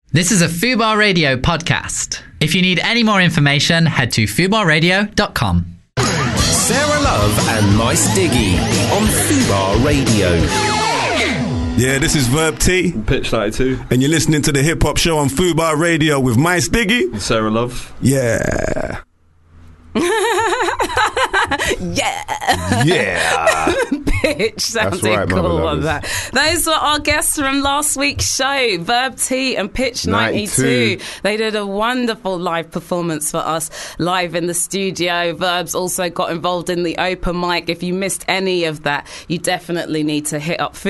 This is a Fubar Radio podcast. If you need any more information, head to fubarradio.com. Sarah Love and Mice Diggy on Fubar Radio. Yeah, this is Verb T. Pitch 92. And you're listening to the Hip Hop Show on Fubar Radio with Mice Diggy. Sarah Love. Yeah. Yeah. Pitch sounded right, cool on that. Those were our guests from last week's show, Verb T and Pitch 92. They did a wonderful live performance for us live in the studio. Verb's also got involved in the open mic. If you missed any of that, you definitely need to hit up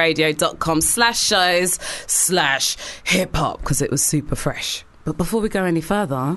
fubarradio.com/shows/hip-hop because it was super fresh. But before we go any further,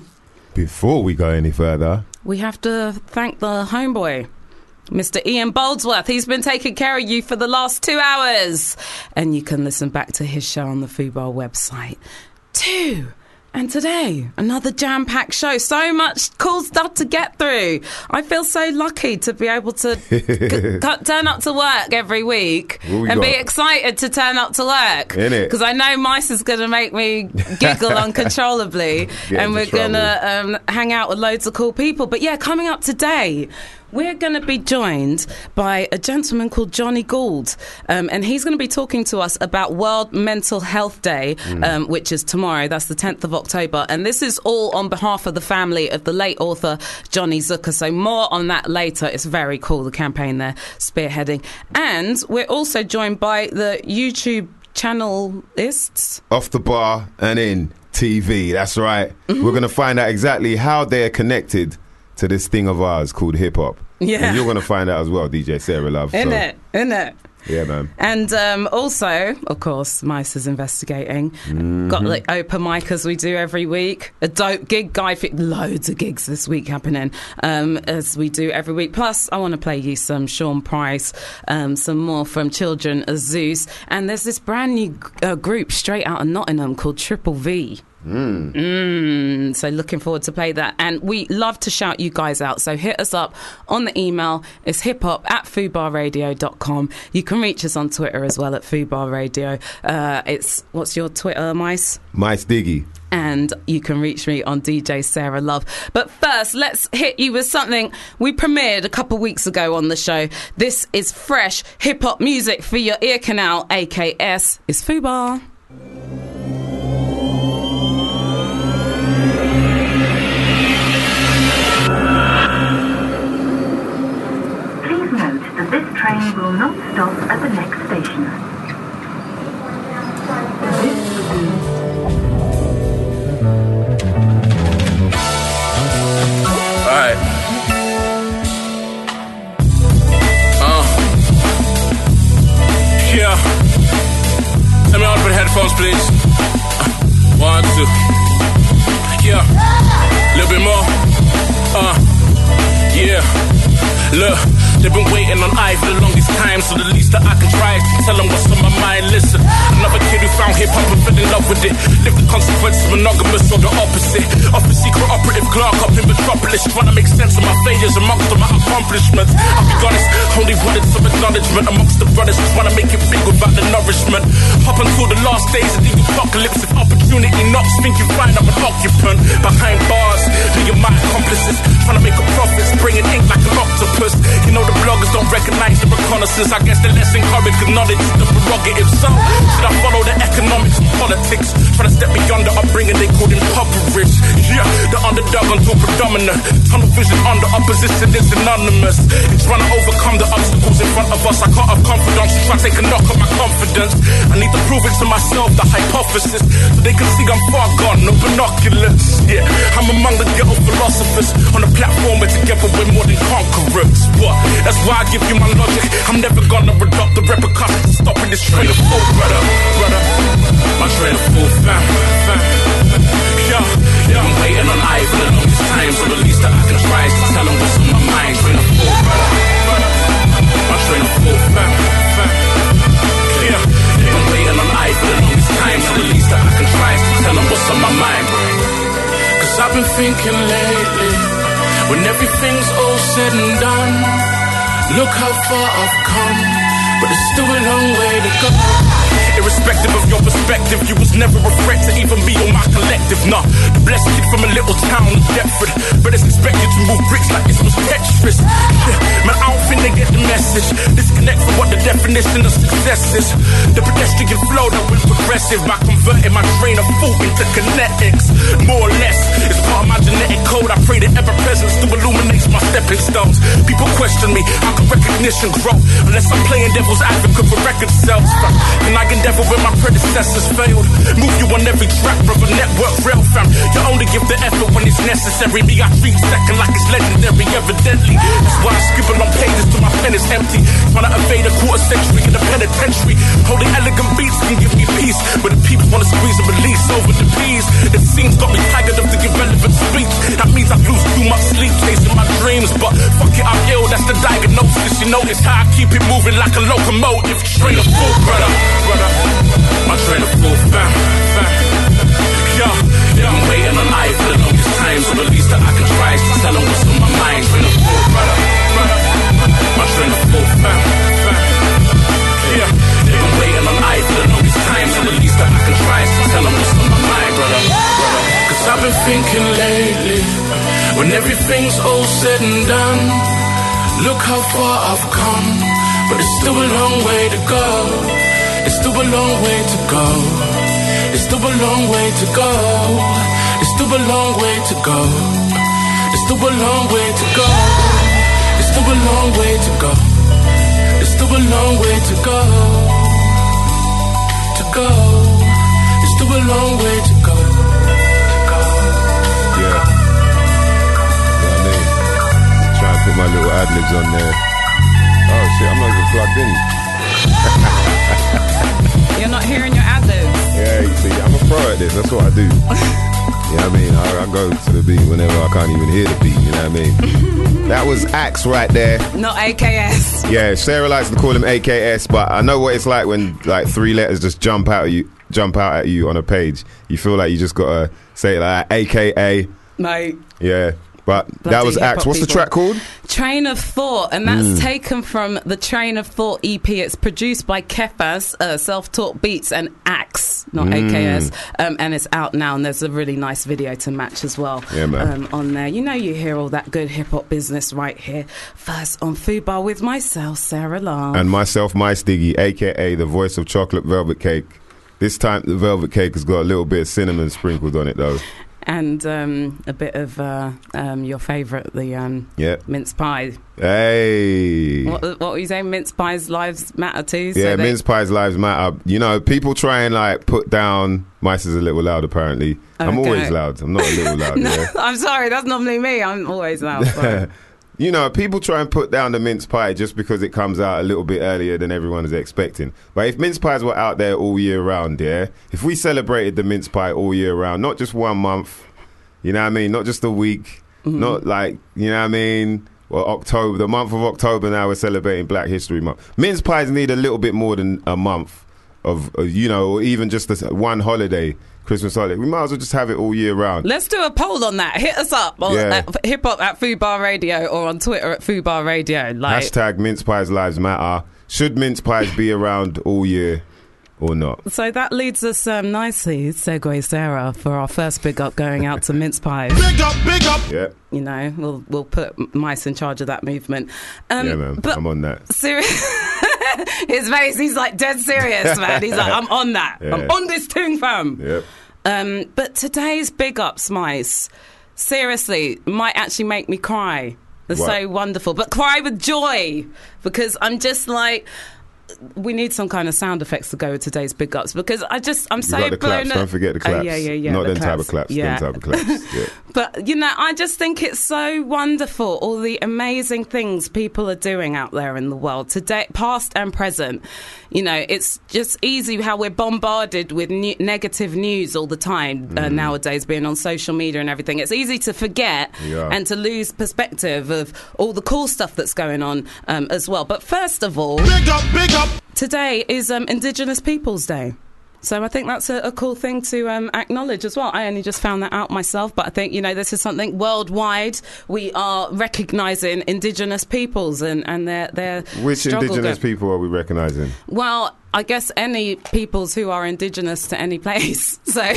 we have to thank the homeboy, Mr. Ian Boldsworth. He's been taking care of you for the last 2 hours. And you can listen back to his show on the Fubar website too. And today, another jam-packed show. So much cool stuff to get through. I feel so lucky to be able to turn up to work every week and be excited to turn up to work. Because I know Mice is going to make me giggle uncontrollably. And we're going to hang out with loads of cool people. But yeah, coming up today, we're going to be joined by a gentleman called Johnny Gould, and he's going to be talking to us about World Mental Health Day, which is tomorrow. That's the 10th of October. And this is all on behalf of the family of the late author Johnny Zucker. So more on that later. It's very cool, the campaign they're spearheading. And we're also joined by the YouTube channelists. Off the Bar and In TV, that's right. We're going to find out exactly how they're connected to this thing of ours called hip-hop. Yeah. And you're going to find out as well, DJ Sarah Love. Innit? Yeah, man. And also, of course, Mice is investigating. Got the open mic as we do every week. A dope gig guide. Loads of gigs this week happening as we do every week. Plus, I want to play you some Sean Price, some more from Children of Zeus. And there's this brand new group straight out of Nottingham called Triple V. So looking forward to play that. And we love to shout you guys out, so hit us up on the email. It's hiphop@fubarradio.com. You can reach us on Twitter as well at Fubar Radio. What's your Twitter, Mice? Mice Diggy. And you can reach me on DJ Sarah Love. But first, let's hit you with something we premiered a couple weeks ago on the show. This is fresh hip-hop music for your ear canal. AKS is Fubar. This train will not stop at the next station. Alright. Yeah. Let me on for the headphones, please. 1, 2. Yeah. A little bit more. Yeah. Look. They've been waiting on I for the longest time, so the least that I can try is to tell them what's on my mind. Listen, another kid who found hip-hop and fell in love with it. Live the consequences, monogamous or the opposite. Off a secret operative clerk up in Metropolis, trying to make sense of my failures amongst all my accomplishments. I'll be honest, only wanted some acknowledgement amongst the brothers, trying to make it big without the nourishment. Up until the last days of the apocalypse, if opportunity knocks, think you find I'm an occupant. Behind bars, you're my accomplices, trying to make a profit, bringing ink like an octopus. You know the bloggers don't recognize the reconnaissance. I guess they're less encouraged because knowledge is the prerogative. So, should I follow the economics and politics? Try to step beyond the upbringing they called impoverished. Yeah, the underdog until predominant. Tunnel vision on the opposition is synonymous. It's trying to overcome the obstacles in front of us. I can't have confidence, try to take a knock on my confidence. I need to prove it to myself, the hypothesis, so they can see I'm far gone, no binoculars. Yeah, I'm among the ghetto philosophers on a platform where together we're more than conquerors. What? That's why I give you my logic. I'm never gonna adopt the repercussions. Stopping this train of thought, brother. My train of thought, fam. Yeah, I'm waiting on I for the longest time, so the least that I can try is to tell them what's on my mind. Train of thought, brother. My train of thought, fam. Yeah, I'm waiting on I for the longest time, so the least that I can try is to tell them what's on my mind. Cause I've been thinking lately, when everything's all said and done, look how far I've come, but there's still a long way to go. Irrespective of your perspective, you was never a threat to even be from a little town in Deptford, but it's expected to move bricks like this was Tetris. Man, I don't think they get the message. Disconnect from what the definition of success is. The pedestrian flow that was progressive by converting my train of thought into kinetics. More or less, it's part of my genetic code. I pray that ever-present still illuminates my stepping stones. People question me, how can recognition grow? Unless I'm playing devil's advocate for record sales. And I can devil when my predecessors failed. Move you on every track, brother, network rail fam. You only give the effort when it's necessary. Me, I treat second like it's legendary, evidently. That's why I scribble on pages till my pen is empty. Trying to evade a quarter century in the penitentiary. Holding elegant beats can give me peace, but the people wanna squeeze and release over the peas. The scenes got me tired of the irrelevant speech. That means I lose too much sleep chasing my dreams. But fuck it, I'm ill, that's the diagnosis. You notice how I keep it moving like a locomotive. Train of thought, brother. My train of thought, fam. Yeah, I'm waiting on life for the longest time, so the least that I can try is to tell them what's on my mind. Train of thought, brother. My train of thought, fam. Yeah, I'm waiting on life for the longest time, so the least that I can try is to tell them what's on my mind, brother. Cause I've been thinking lately, when everything's all said and done, look how far I've come, but it's still a long way to go. It's still a long way to go. It's still a long way to go. It's still a long way to go. It's still a long way to go. It's still a long way to go. It's still a long way to go. To go. It's still a long way to go. Yeah. You know what I mean? Try and put my little ad-libs on there. Oh shit, I'm not even plugged in. You're not hearing your ad-libs. Yeah, you see, I'm a pro at this. That's what I do. You know what I mean? I go to the beat whenever I can't even hear the beat. You know what I mean? That was Axe right there. Not AKS. Yeah, Sarah likes to call him AKS, but I know what it's like when like 3 letters just jump out at you on a page. You feel like you just gotta say it like that, AKA. Mate. Yeah. But that was Axe. What's the track called? Train of Thought, and that's taken from the Train of Thought EP. It's produced by Kefas, Self-Taught Beats, and Axe, not AKS. And it's out now, and there's a really nice video to match as well. Yeah, man. On there. You know you hear all that good hip-hop business right here. First on Fubar with myself, Sarah Love. And myself, My Stiggy, a.k.a. the voice of Chocolate Velvet Cake. This time the velvet cake has got a little bit of cinnamon sprinkled on it, though. And a bit of your favourite, the mince pie. Hey. What were you saying? Mince pies lives matter too? Yeah, mince pies lives matter. You know, people try and like put down... Mice is a little loud, apparently. Okay. I'm always loud. I'm not a little loud. No, yeah. I'm sorry. That's normally me. I'm always loud. You know, people try and put down the mince pie just because it comes out a little bit earlier than everyone is expecting. But if mince pies were out there all year round, yeah, if we celebrated the mince pie all year round, not just 1 month, you know what I mean, not just a week, not like, you know what I mean, well, October, the month of October now we're celebrating Black History Month. Mince pies need a little bit more than a month of you know, or even just one holiday. Christmas holiday. We might as well just have it all year round. Let's do a poll on that. Hit us up on Hip Hop at Fubar Radio or on Twitter at Fubar Radio. Hashtag Mince Pies Lives Matter. Should mince pies be around all year or not? So that leads us nicely, segue Sarah, for our first big up going out to mince pies. Big up, big up. Yeah. You know, we'll put Mice in charge of that movement. Yeah, man. I'm on that. His face, he's like dead serious, man. He's like, I'm on that. Yeah. I'm on this thing, fam. Yep. But today's big ups, Mice, seriously, might actually make me cry. They're so wonderful. But cry with joy, because I'm just like... We need some kind of sound effects to go with today's big ups, because I'm so got the blown claps. up. Don't forget the claps. Yeah. Not the them type of claps. Yeah. Them type of claps. Yeah. But, you know, I just think it's so wonderful, all the amazing things people are doing out there in the world today, past and present. You know, it's just easy how we're bombarded with negative news all the time nowadays, being on social media and everything. It's easy to forget and to lose perspective of all the cool stuff that's going on as well. But first of all, Big up. Today is Indigenous Peoples Day. So I think that's a cool thing to acknowledge as well. I only just found that out myself, but I think, you know, this is something worldwide. We are recognising Indigenous peoples and their Which struggle. Indigenous people are we recognising? Well, I guess any peoples who are indigenous to any place. So, like,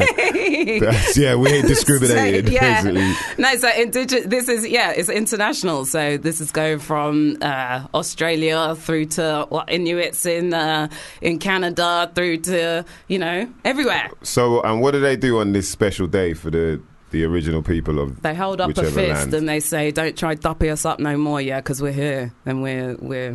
we ain't discriminated, basically. No, so this is, it's international. So this is going from Australia through to Inuits in Canada, through to, everywhere. So, and what do they do on this special day for the original people of They hold up a fist land? and they say, don't try duppy us up no more, because we're here and we're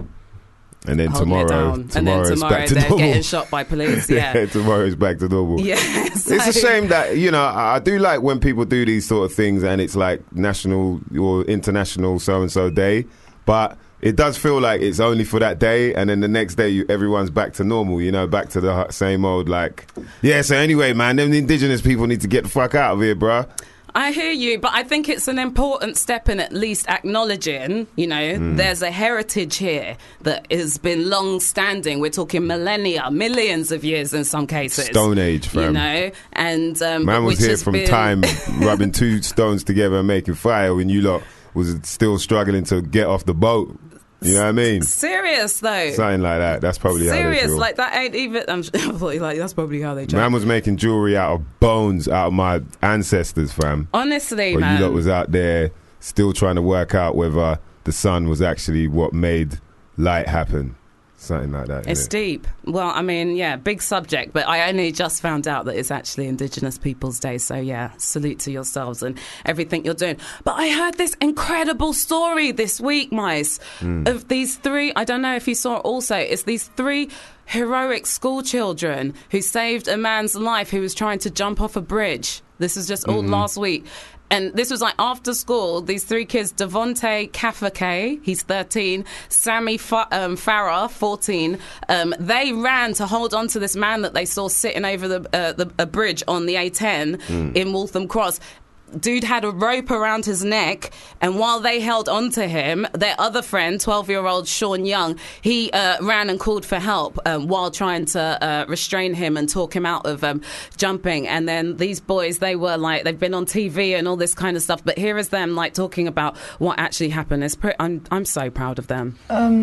and then tomorrow it's back to they're normal. getting shot by police. Yeah, tomorrow's back to normal. Yeah, it's a shame that I do like when people do these sort of things and it's like national or international so and so day, but it does feel like it's only for that day, and then the next day everyone's back to normal. Back to the same old So anyway, man, them indigenous people need to get the fuck out of here, bruh. I hear you, but I think it's an important step in at least acknowledging, there's a heritage here that has been long-standing. We're talking millennia, millions of years in some cases. Stone Age, fam. And man was here from time rubbing two stones together and making fire when you lot was still struggling to get off the boat. You know what I mean? Serious, though. Something like that. That's probably how they feel. Like, that ain't even... I thought, that's probably how they try. Man was making jewellery out of bones, out of my ancestors, fam. Honestly, but man. you lot was out there still trying to work out whether the sun was actually what made light happen. Something like that. It's deep. Well, I mean, big subject, but I only just found out that it's actually Indigenous Peoples Day. So, salute to yourselves and everything you're doing. But I heard this incredible story this week, Mice, of these three. I don't know if you saw it also. It's these three heroic school children who saved a man's life who was trying to jump off a bridge. This is just all last week. And this was after school, these three kids, Devontae Kafake, he's 13, Sammy Farah, 14, they ran to hold on to this man that they saw sitting over a bridge on the A10 in Waltham Cross. Dude had a rope around his neck, and while they held on to him, their other friend, 12-year-old Sean Young, he ran and called for help while trying to restrain him and talk him out of jumping. And then these boys, they were they've been on TV and all this kind of stuff, but here is them talking about what actually happened. I'm so proud of them.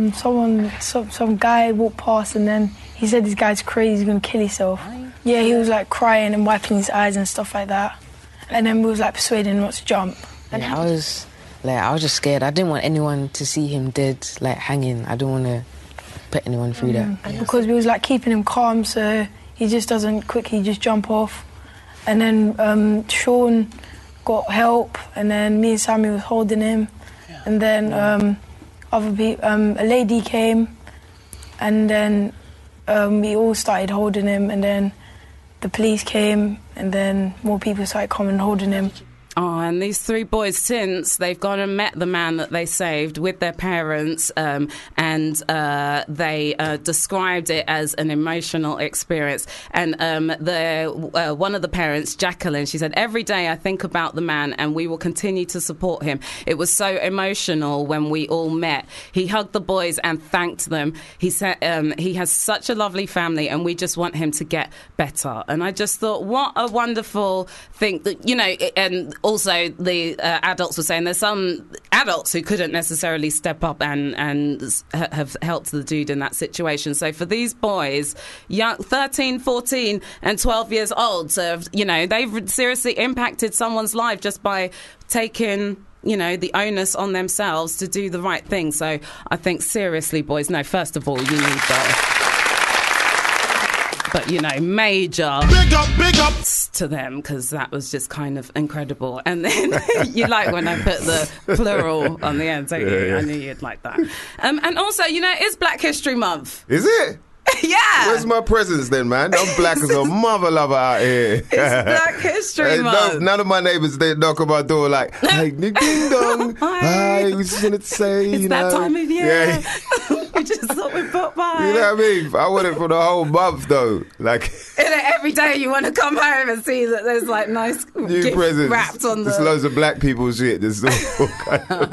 Some guy walked past, and then he said this guy's crazy, he's gonna kill himself. Yeah, he was crying and wiping his eyes and stuff like that. And then we was persuading him not to jump. And I was just scared. I didn't want anyone to see him dead, hanging. I didn't want to put anyone through that. Because we was keeping him calm, so he just doesn't quickly just jump off. And then Sean got help, and then me and Sammy was holding him. And then other people, a lady came, and then we all started holding him, and then the police came, and then more people started coming and holding him. Oh, and these three boys, since they've gone and met the man that they saved with their parents, and they described it as an emotional experience. And one of the parents, Jacqueline, she said, every day I think about the man and we will continue to support him. It was so emotional when we all met. He hugged the boys and thanked them. He said he has such a lovely family and we just want him to get better. And I just thought, what a wonderful thing that, and also the adults were saying there's some adults who couldn't necessarily step up and have helped the dude in that situation. So for these boys, young 13, 14 and 12 years old, so they've seriously impacted someone's life just by taking the onus on themselves to do the right thing. So I think seriously, boys, first of all, you need but major big up to them, because that was just kind of incredible. And then you when I put the plural on the end, don't you? Yeah. I knew you'd like that. And also, it's Black History Month. Is it? Yeah. Where's my presents then, man? I'm black as a mother lover out here. It's Black History Month. None of my neighbours, they knock on my door hey, ding dong. Hi, we just wanted to say, it's that time of year. Yeah. We just thought we'd put by. You know what I mean? I want it for the whole month, though. Every day you want to come home and see that there's nice new presents wrapped on There's loads of black people shit. There's all kind of...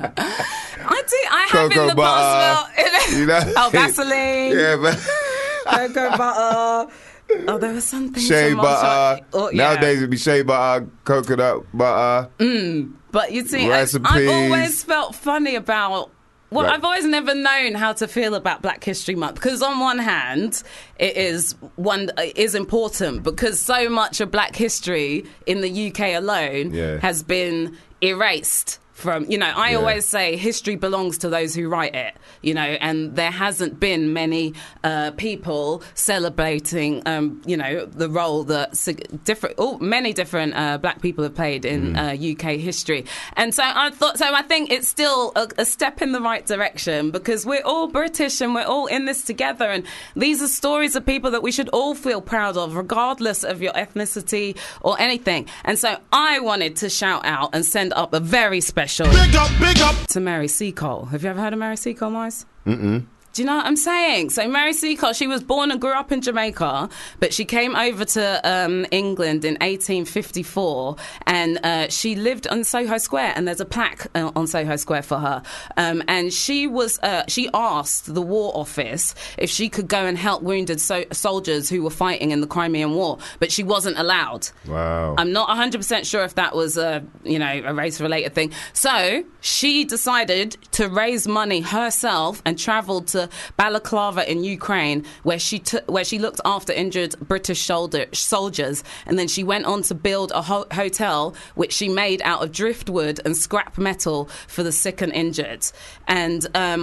I have in the past. Well, Vaseline. Yeah, but cocoa butter. Oh, there was something. Shea butter. Nowadays it'd be shea butter, coconut butter. But you see, recipes. I've always felt funny about Well, Like- I've always never known how to feel about Black History Month, because on one hand, it is important because so much of Black history in the UK alone has been erased. From, I always say history belongs to those who write it, and there hasn't been many people celebrating, the role that many different Black people have played in UK history. And so I think it's still a step in the right direction, because we're all British and we're all in this together. And these are stories of people that we should all feel proud of, regardless of your ethnicity or anything. And so I wanted to shout out and send up a very special big up to Mary Seacole. Have you ever heard of Mary Seacole, Mice? Do you know what I'm saying? So Mary Seacole, she was born and grew up in Jamaica, but she came over to England in 1854, and she lived on Soho Square, and there's a plaque on Soho Square for her. And she asked the War Office if she could go and help wounded soldiers who were fighting in the Crimean War, but she wasn't allowed. Wow. I'm not 100% sure if that was a race-related thing. So she decided to raise money herself and travelled to Balaclava in Ukraine, where she looked after injured British soldiers, and then she went on to build a hotel which she made out of driftwood and scrap metal for the sick and injured. And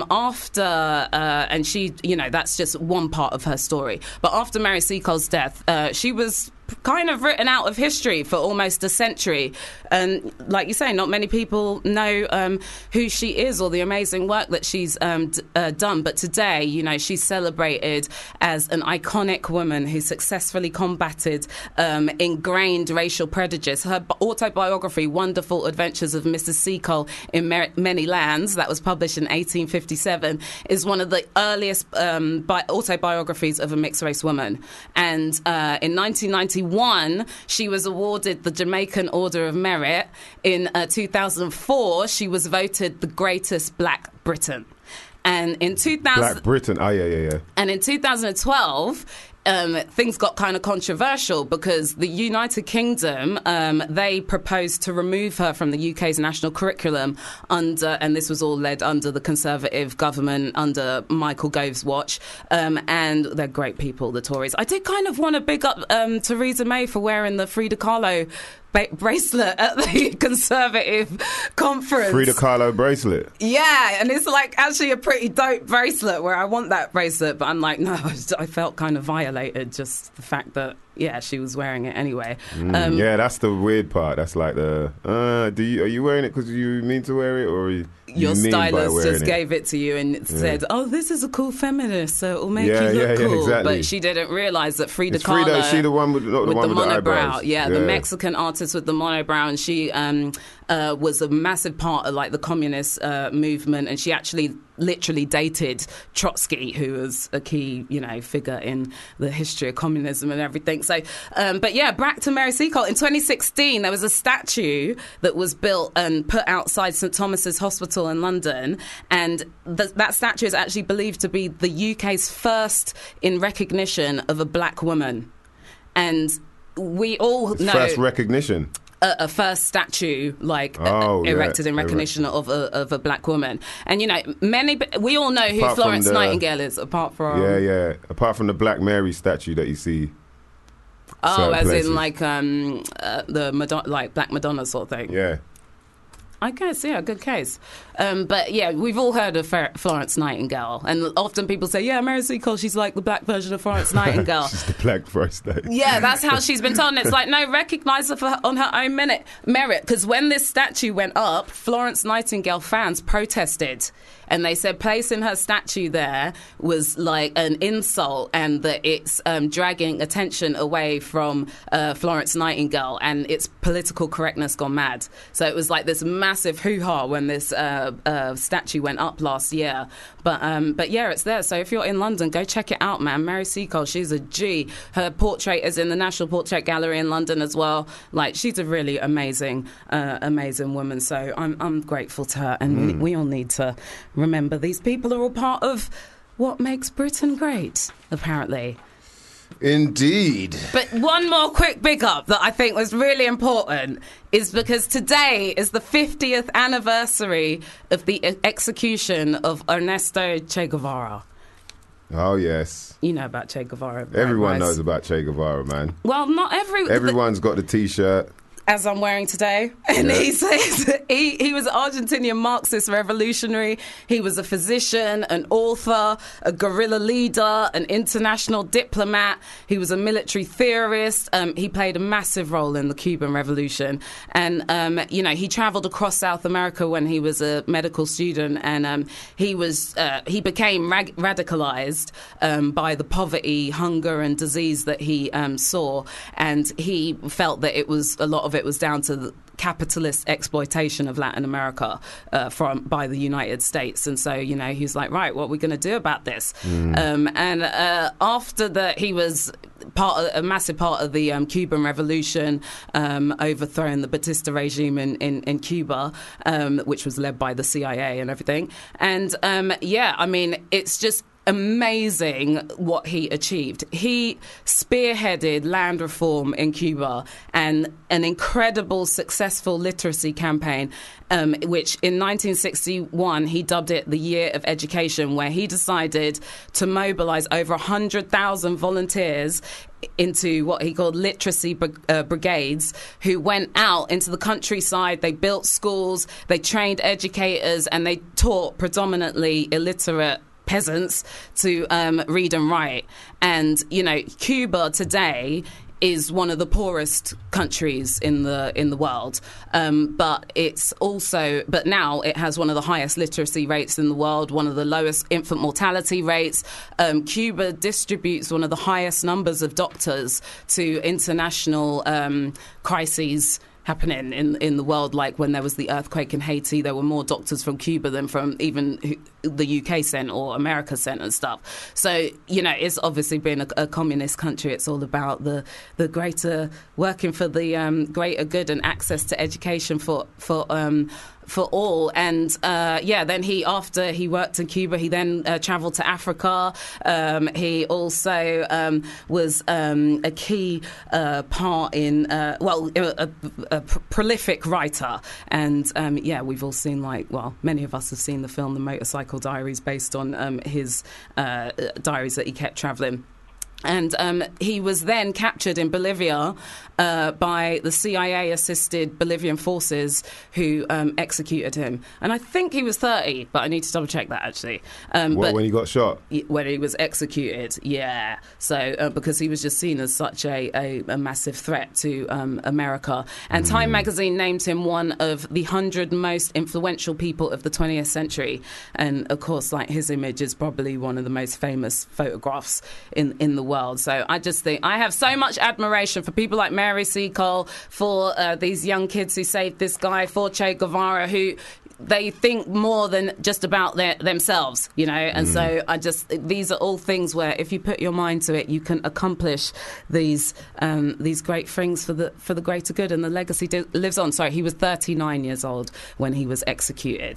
that's just one part of her story. But after Mary Seacole's death, she was kind of written out of history for almost a century, and like you say, not many people know who she is or the amazing work that she's done. But today, she's celebrated as an iconic woman who successfully combated ingrained racial prejudice. Her autobiography, Wonderful Adventures of Mrs. Seacole in Many Lands, that was published in 1857, is one of the earliest autobiographies of a mixed race woman. And in 1991, she was awarded the Jamaican Order of Merit. In 2004, she was voted the greatest Black Briton. And in Black Britain. Oh, yeah. And in 2012, things got kind of controversial because the United Kingdom, they proposed to remove her from the UK's national curriculum and this was all led under the Conservative government under Michael Gove's watch. And they're great people, the Tories. I did kind of want to big up Theresa May for wearing the Frida Kahlo bracelet at the Conservative conference. Frida Kahlo bracelet. Yeah, and it's like actually a pretty dope bracelet where I want that bracelet, but I'm like, no, I felt kind of violated, just the fact that, yeah, she was wearing it anyway. Yeah, that's the weird part. That's like the, are you wearing it because you mean to wear it, or your stylist just gave it to you and said, oh, this is a cool feminist, so it'll make you look cool. Exactly. But she didn't realise that Frida Is Frida, Kahlo... is she the one with the monobrow? eyebrows? Yeah, the Mexican artist with the monobrow, and she was a massive part of like the communist movement, and she actually literally dated Trotsky, who was a key, figure in the history of communism and everything. So, but yeah, back to Mary Seacole. In 2016, there was a statue that was built and put outside St Thomas's Hospital in London, and that statue is actually believed to be the UK's first in recognition of a black woman. And we all know... First recognition? A first statue erected in recognition of a black woman. And we all know who Florence Nightingale is, apart from apart from the Black Mary statue that you see. As places. in like the Madonna, like Black Madonna sort of thing. Yeah. I guess, yeah, good case. But yeah, we've all heard of Florence Nightingale, and often people say, yeah, Mary Seacole, she's like the black version of Florence Nightingale. She's the black first lady. Yeah, that's how she's been told. And it's like, no, recognise her on her own merit. Because when this statue went up, Florence Nightingale fans protested. And they said placing her statue there was like an insult, and that it's dragging attention away from Florence Nightingale, and its political correctness gone mad. So it was like this massive hoo-ha when this statue went up last year. But yeah, it's there. So if you're in London, go check it out, man. Mary Seacole, she's a G. Her portrait is in the National Portrait Gallery in London as well. Like, she's a really amazing woman. So I'm grateful to her, and we all need to remember these people are all part of what makes Britain great, apparently. Indeed. But one more quick big up that I think was really important is because today is the 50th anniversary of the execution of Ernesto Che Guevara. Oh, yes. You know about Che Guevara. Right, Everyone knows about Che Guevara, man. Well, not Everyone's got the T-shirt. As I'm wearing today. And Yeah. he says he was an Argentinian Marxist revolutionary. He was a physician, an author, a guerrilla leader, an international diplomat. He was a military theorist. He played a massive role in the Cuban Revolution. And, he traveled across South America when he was a medical student. And he became radicalized by the poverty, hunger and disease that he saw. And he felt that a lot of it was down to the capitalist exploitation of Latin America by the United States. And so, he was like, right, what are we going to do about this? After that, he was a massive part of the Cuban Revolution, overthrowing the Batista regime in Cuba, which was led by the CIA and everything. And it's just amazing what he achieved. He spearheaded land reform in Cuba and an incredible successful literacy campaign, which in 1961 he dubbed it the Year of Education, where he decided to mobilize over 100,000 volunteers into what he called literacy brigades, who went out into the countryside. They built schools, they trained educators, and they taught predominantly illiterate peasants to read and write. And Cuba today is one of the poorest countries in the world, but now it has one of the highest literacy rates in the world, one of the lowest infant mortality rates. Cuba distributes one of the highest numbers of doctors to international crises happening in the world. Like when there was the earthquake in Haiti, there were more doctors from Cuba than from even the UK sent or America sent and stuff. So, it's obviously been a communist country. It's all about the greater, working for the greater good and access to education for all. And then after he worked in Cuba, he then traveled to Africa. He also was a key part in a prolific writer. And we've all seen many of us have seen the film The Motorcycle Diaries, based on his diaries that he kept traveling. And he was then captured in Bolivia by the CIA-assisted Bolivian forces who executed him. And I think he was 30, but I need to double-check that, actually. When he got shot? When he was executed, yeah. So, because he was just seen as such a massive threat to America. And Time magazine named him one of the 100 most influential people of the 20th century. And, of course, his image is probably one of the most famous photographs in the world. So I just think I have so much admiration for people like Mary Seacole, for these young kids who saved this guy, for Che Guevara, who they think more than just about themselves, and so these are all things where if you put your mind to it, you can accomplish these great things for the greater good, and the legacy lives on. Sorry, he was 39 years old when he was executed.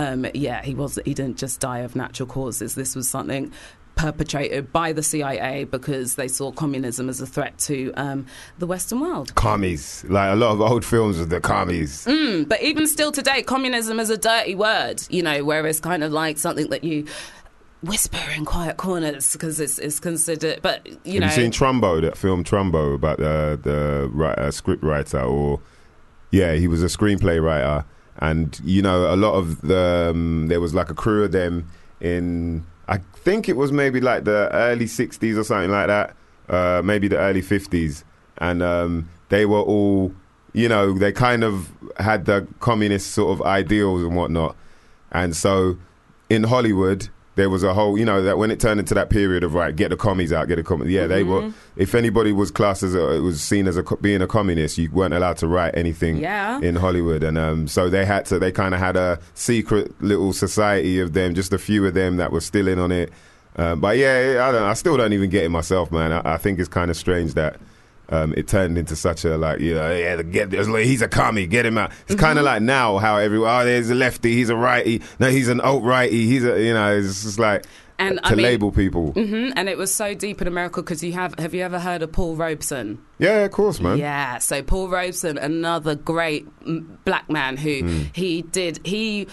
He didn't just die of natural causes. This was something perpetrated by the CIA because they saw communism as a threat to the Western world. Commies. Like a lot of old films of the commies. But even still today, communism is a dirty word, where it's kind of like something that you whisper in quiet corners because it's considered. But, Have you seen Trumbo, that film Trumbo, about the script writer? He was a screenplay writer. And, a lot of there was like a crew of them in... I think it was maybe like the early 60s or something like that, maybe the early 50s. And they were all, they kind of had the communist sort of ideals and whatnot. And so in Hollywood, there was a whole, that when it turned into that period of, right, get the commies out, get the commies. Yeah, they were, if anybody was classed as, it was seen as being a communist, you weren't allowed to write anything in Hollywood. And so they kind of had a secret little society of them, just a few of them that were still in on it. But I still don't even get it myself, man. I think it's kind of strange that it turned into such a he's a commie, get him out. It's kind of like now how everyone, there's a lefty, he's a righty, no, he's an alt-righty, it's just like, And to label people. And it was so deep in America because have you ever heard of Paul Robeson? Yeah, of course, man. Yeah, so Paul Robeson, another great black man who he did a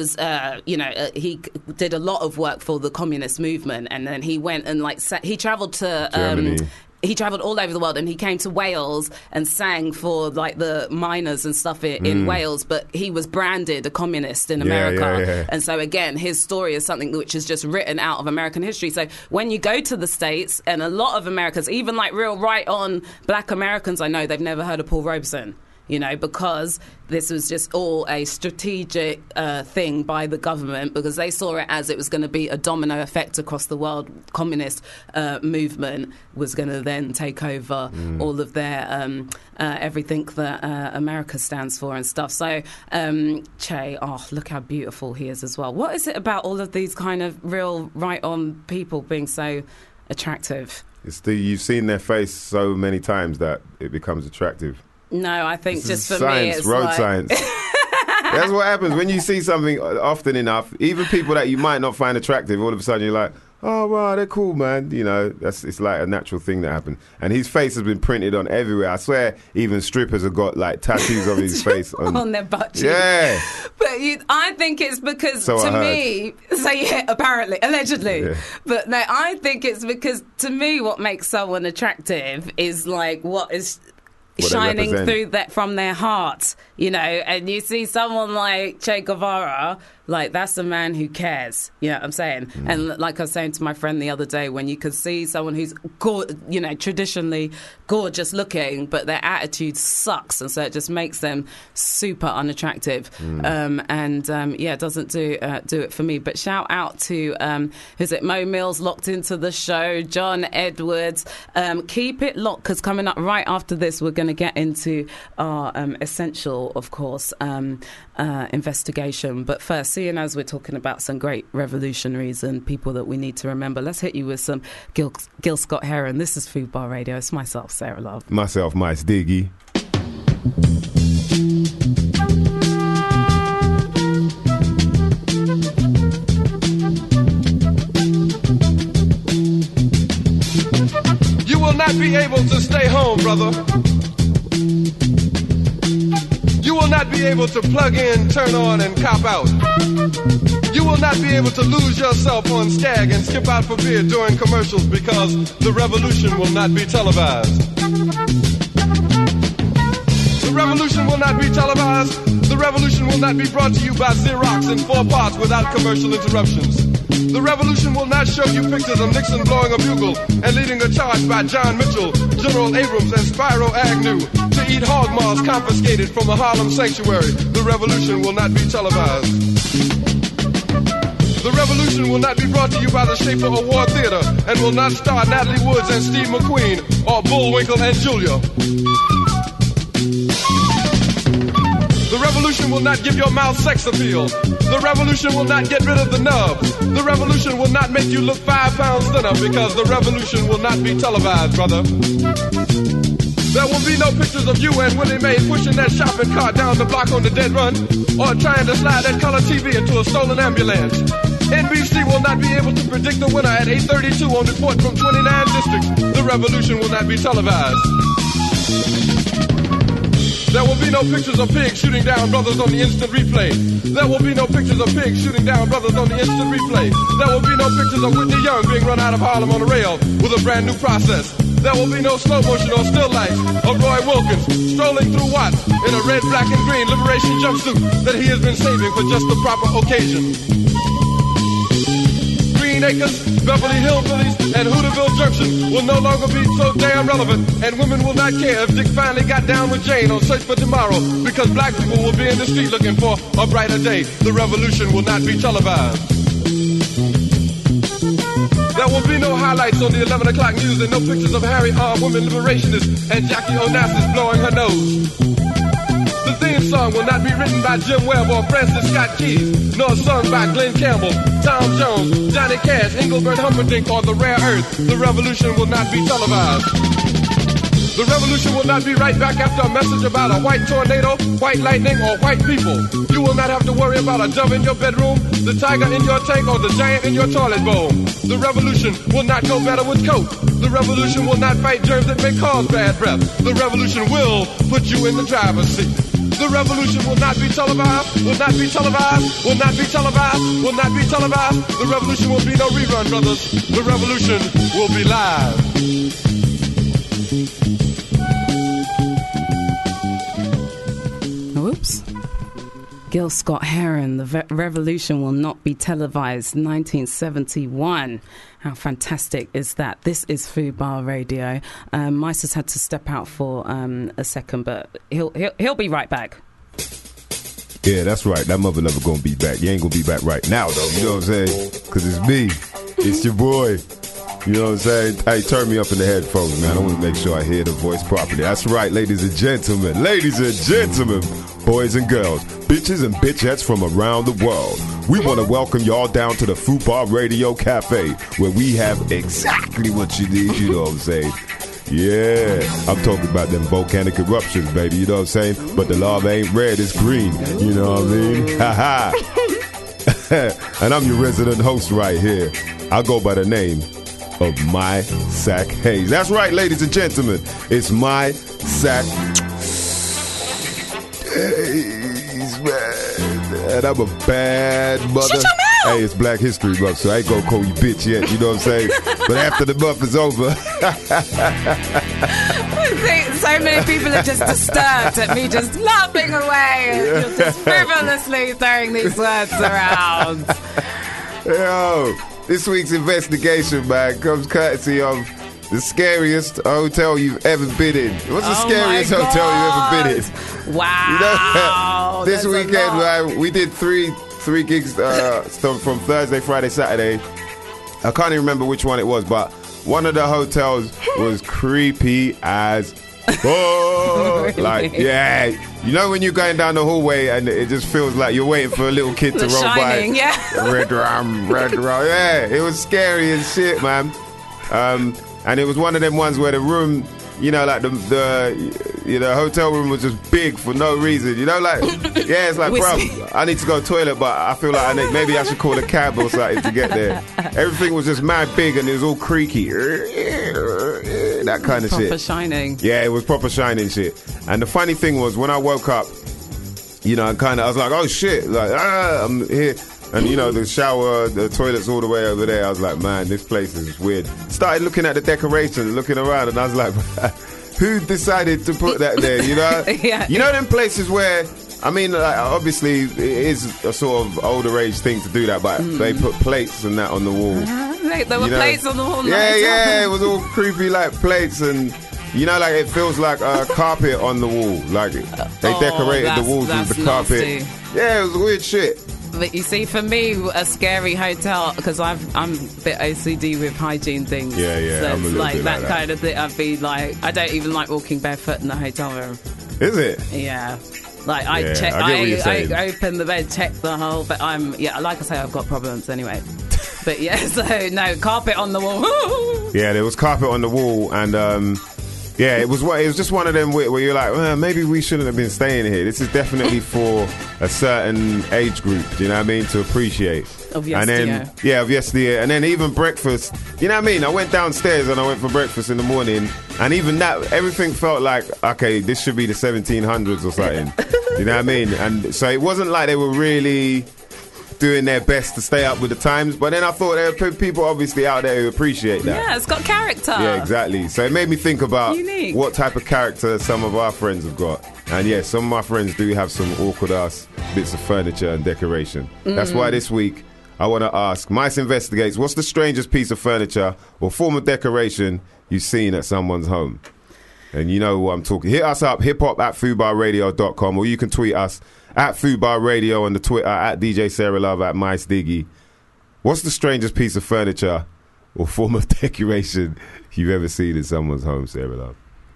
lot of work for the communist movement, and then he went and he travelled to Germany. He travelled all over the world, and he came to Wales and sang for the miners and stuff in Wales. But he was branded a communist in America, yeah. and so again, his story is something which is just written out of American history. So when you go to the States, and a lot of Americans, even real right on black Americans, I know they've never heard of Paul Robeson. Because this was just all a strategic thing by the government, because they saw it as it was going to be a domino effect across the world. Communist movement was going to then take over all of their everything that America stands for and stuff. So Che, look how beautiful he is as well. What is it about all of these kind of real right-on people being so attractive? You've seen their face so many times that it becomes attractive. No, I think just for science, me, it's road science. That's what happens when you see something often enough. Even people that you might not find attractive, all of a sudden you're like, oh wow, they're cool, man. It's like a natural thing that happened. And his face has been printed on everywhere. I swear, even strippers have got tattoos of his face on their butt cheeks. Yeah, but I think it's because me, apparently, allegedly. Yeah. But no, I think it's because to me, what makes someone attractive is what is shining through that from their heart, and you see someone like Che Guevara, that's a man who cares, you know what I'm saying? And like I was saying to my friend the other day, when you could see someone who's traditionally gorgeous looking, but their attitude sucks, and so it just makes them super unattractive. It doesn't do it for me. But shout out to is it Mo Mills locked into the show, John Edwards. Keep it locked, because coming up right after this, we're going to get into our essential, of course, investigation. But first, seeing as we're talking about some great revolutionaries and people that we need to remember, let's hit you with some Gil Scott-Heron. This is Fubar Radio. It's myself, Sarah Love. Myself, Mice Diggy. You will not be able to stay home, brother. You will not be able to plug in, turn on, and cop out. You will not be able to lose yourself on Skag and skip out for beer during commercials, because the revolution will not be televised. The revolution will not be televised. The revolution will not be brought to you by Xerox in 4 parts without commercial interruptions. The revolution will not show you pictures of Nixon blowing a bugle and leading a charge by John Mitchell, General Abrams, and Spyro Agnew to eat hog maws confiscated from a Harlem sanctuary. The revolution will not be televised. The revolution will not be brought to you by the Schaefer Award Theater and will not star Natalie Woods and Steve McQueen or Bullwinkle and Julia. The revolution will not give your mouth sex appeal. The revolution will not get rid of the nub. The revolution will not make you look 5 pounds thinner, because the revolution will not be televised, brother. There will be no pictures of you and Willie Mae pushing that shopping cart down the block on the dead run, or trying to slide that color TV into a stolen ambulance. NBC will not be able to predict the winner at 8:32 on report from 29 districts. The revolution will not be televised. There will be no pictures of pigs shooting down brothers on the instant replay. There will be no pictures of pigs shooting down brothers on the instant replay. There will be no pictures of Whitney Young being run out of Harlem on a rail with a brand new process. There will be no slow motion or still lights of Roy Wilkins strolling through Watts in a red, black, and green liberation jumpsuit that he has been saving for just the proper occasion. Green Acres, Beverly Hillbillies, and Hooterville Junction will no longer be so damn relevant, and women will not care if Dick finally got down with Jane on Search for Tomorrow, because black people will be in the street looking for a brighter day. The revolution will not be televised. There will be no highlights on the 11 o'clock news and no pictures of Harry armed women liberationists and Jackie Onassis blowing her nose. The theme song will not be written by Jim Webb or Francis Scott Keys, nor sung by Glenn Campbell, Tom Jones, Johnny Cash, Engelbert Humperdinck, or The Rare Earth. The revolution will not be televised. The revolution will not be right back after a message about a white tornado, white lightning, or white people. You will not have to worry about a dove in your bedroom, the tiger in your tank, or the giant in your toilet bowl. The revolution will not go better with coke. The revolution will not fight germs that may cause bad breath. The revolution will put you in the driver's seat. The revolution will not be televised, will not be televised, will not be televised, will not be televised. The revolution will be no rerun, brothers. The revolution will be live. Whoops. Gil Scott-Heron, the revolution will not be televised, 1971. How fantastic is that? This is Fubar Radio. Mice has had to step out for a second, but he'll be right back. Yeah, that's right. That mother never gonna be back. You ain't gonna be back right now, though. You know what I'm saying? Because it's me. It's your boy. You know what I'm saying? Hey, turn me up in the headphones, man. I want to make sure I hear the voice properly. That's right, ladies and gentlemen. Ladies and gentlemen, boys and girls, bitches and bitchettes from around the world. We want to welcome y'all down to the Fubar Radio Cafe, where we have exactly what you need, you know what I'm saying? Yeah, I'm talking about them volcanic eruptions, baby, you know what I'm saying? But the lava ain't red, it's green, you know what I mean? Ha ha. And I'm your resident host right here. I go by the name of My Sack Hayes. That's right, ladies and gentlemen. It's My Sack Hayes, man. And I'm a bad mother. Shut your mouth! Hey, it's Black History Month, so I ain't gonna call you bitch yet, you know what I'm saying? But after the month is over. I think so many people are just disturbed at me just laughing away. Yeah. You're just frivolously throwing these words around. Yo, this week's investigation, man, comes courtesy of the scariest hotel you've ever been in. What's the scariest hotel you've ever been in? Wow. You know, this weekend, man, we did three gigs from Thursday, Friday, Saturday. I can't even remember which one it was, but one of the hotels was creepy as fuck. Like, yeah. You know when you're going down the hallway and it just feels like you're waiting for a little kid to roll Shining, by. yeah. Red rum. Yeah, it was scary as shit, man. And it was one of them ones where the room, you know, like the hotel room was just big for no reason. You know, like, yeah, it's like, bro, I need to go to the toilet, but I feel like maybe I should call a cab or something to get there. Everything was just mad big and it was all creaky. That kind of shit. Proper Shining. Yeah, it was proper Shining shit. And the funny thing was, when I woke up, you know, I was like, oh shit, like, I'm here. And you know, the shower, the toilet's all the way over there. I was like, man, this place is weird. Started looking at the decorations, looking around, and I was like, who decided to put that there, you know? Yeah. You know them places where, I mean, like, obviously it is a sort of older age thing to do that, but they put plates and that on the wall. There were plates on the wall. Yeah, it was all creepy, like plates, and you know, like it feels like a carpet on the wall. Like they decorated the walls with the carpet. Nasty. Yeah, it was weird shit. But you see, for me, a scary hotel, because I'm a bit OCD with hygiene things. Yeah, so I'm a it's little like bit that like kind of thing. I'd be like, I don't even like walking barefoot in the hotel room. Is it? Yeah. Like I Yeah, check, I get what you're saying. I open the bed, check the whole. But like I say, I've got problems anyway. But yeah, so no carpet on the wall. Yeah, there was carpet on the wall, and yeah, it was just one of them where you're like, well, maybe we shouldn't have been staying here. This is definitely for a certain age group. Do you know what I mean? To appreciate. Of yesteryear. And then of yesteryear, and then even breakfast. You know what I mean? I went downstairs and I went for breakfast in the morning, and even that, everything felt like, okay, this should be the 1700s or something. You know what I mean? And so it wasn't like they were really doing their best to stay up with the times, but then I thought there were people obviously out there who appreciate that. Yeah, it's got character. Yeah, exactly. So it made me think about Unique. what type of character some of our friends have got. And yeah, some of my friends do have some awkward ass bits of furniture and decoration. That's why this week I want to ask Mice Investigates, what's the strangest piece of furniture or form of decoration you've seen at someone's home? And you know what I'm talking. Hit us up, hiphop@fubarradio.com, or you can tweet us at Fubar Radio on the Twitter, at DJ Sarah Love, at Mice Diggy. What's the strangest piece of furniture or form of decoration you've ever seen in someone's home, Sarah Love?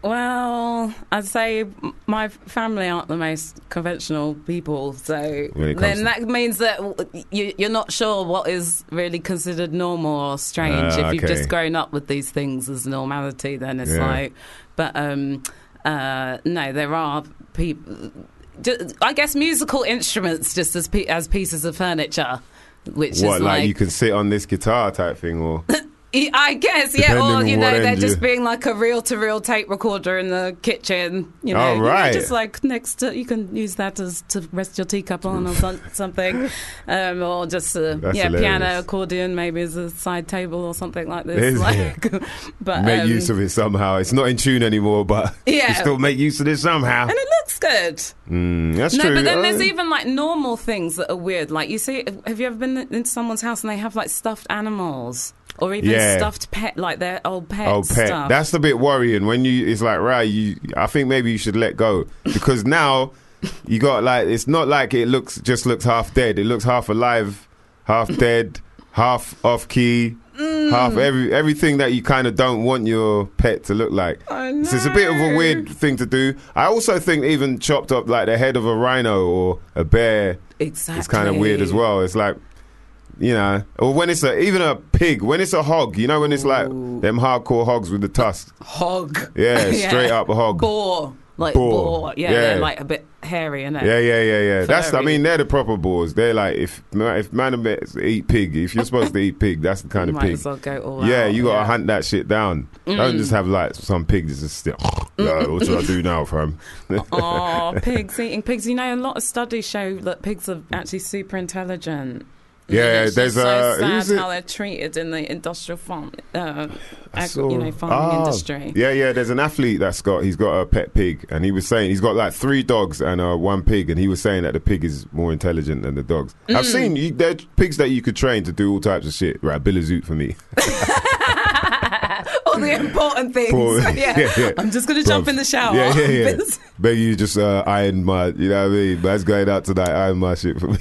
Well, I'd say my family aren't the most conventional people, so then that means that you're not sure what is really considered normal or strange. If you've just grown up with these things as normality, then it's like... But no, there are people... I guess musical instruments just as pieces of furniture, which is like you can sit on this guitar type thing, or... I guess, or they're just being like a reel-to-reel tape recorder in the kitchen. Oh, right. Just like next to, you can use that to rest your teacup on or something, or just piano, accordion, maybe as a side table or something like this. But make use of it somehow. It's not in tune anymore, but you still make use of it somehow. And it looks good. That's true. But then there's even like normal things that are weird. Like you see, have you ever been into someone's house and they have like stuffed animals? Or even stuffed pet, like their old pet stuff. That's a bit worrying. When it's like, I think maybe you should let go. Because now you got like, it's not like it just looks half dead. It looks half alive, half dead, half off key, half everything that you kind of don't want your pet to look like. I know. So it's a bit of a weird thing to do. I also think even chopped up like the head of a rhino or a bear is kind of weird as well. It's like, or when it's even a pig, when it's a hog, when it's like them hardcore hogs with the tusks. Hog. Yeah, straight up a hog. Boar. They're like a bit hairy, innit? Yeah. They're the proper boars. They're like, if man eat pig, if you're supposed to eat pig, that's the kind of might pig. As well go all yeah, out. You got to hunt that shit down. Don't just have like some pigs just still, what should I do now, fam? Pigs, eating pigs. A lot of studies show that pigs are actually super intelligent. Yeah, there's so sad how they're treated in the industrial farming industry. Yeah, there's an athlete he's got a pet pig, and he was saying he's got like 3 dogs and 1 pig, and he was saying that the pig is more intelligent than the dogs. I've seen there are pigs that you could train to do all types of shit. Right, Bill Zoot for me. All the important things. Yeah. I'm just going to jump in the shower. Yeah. Maybe you just iron my, you know what I mean? That's going out tonight, iron my shit for me.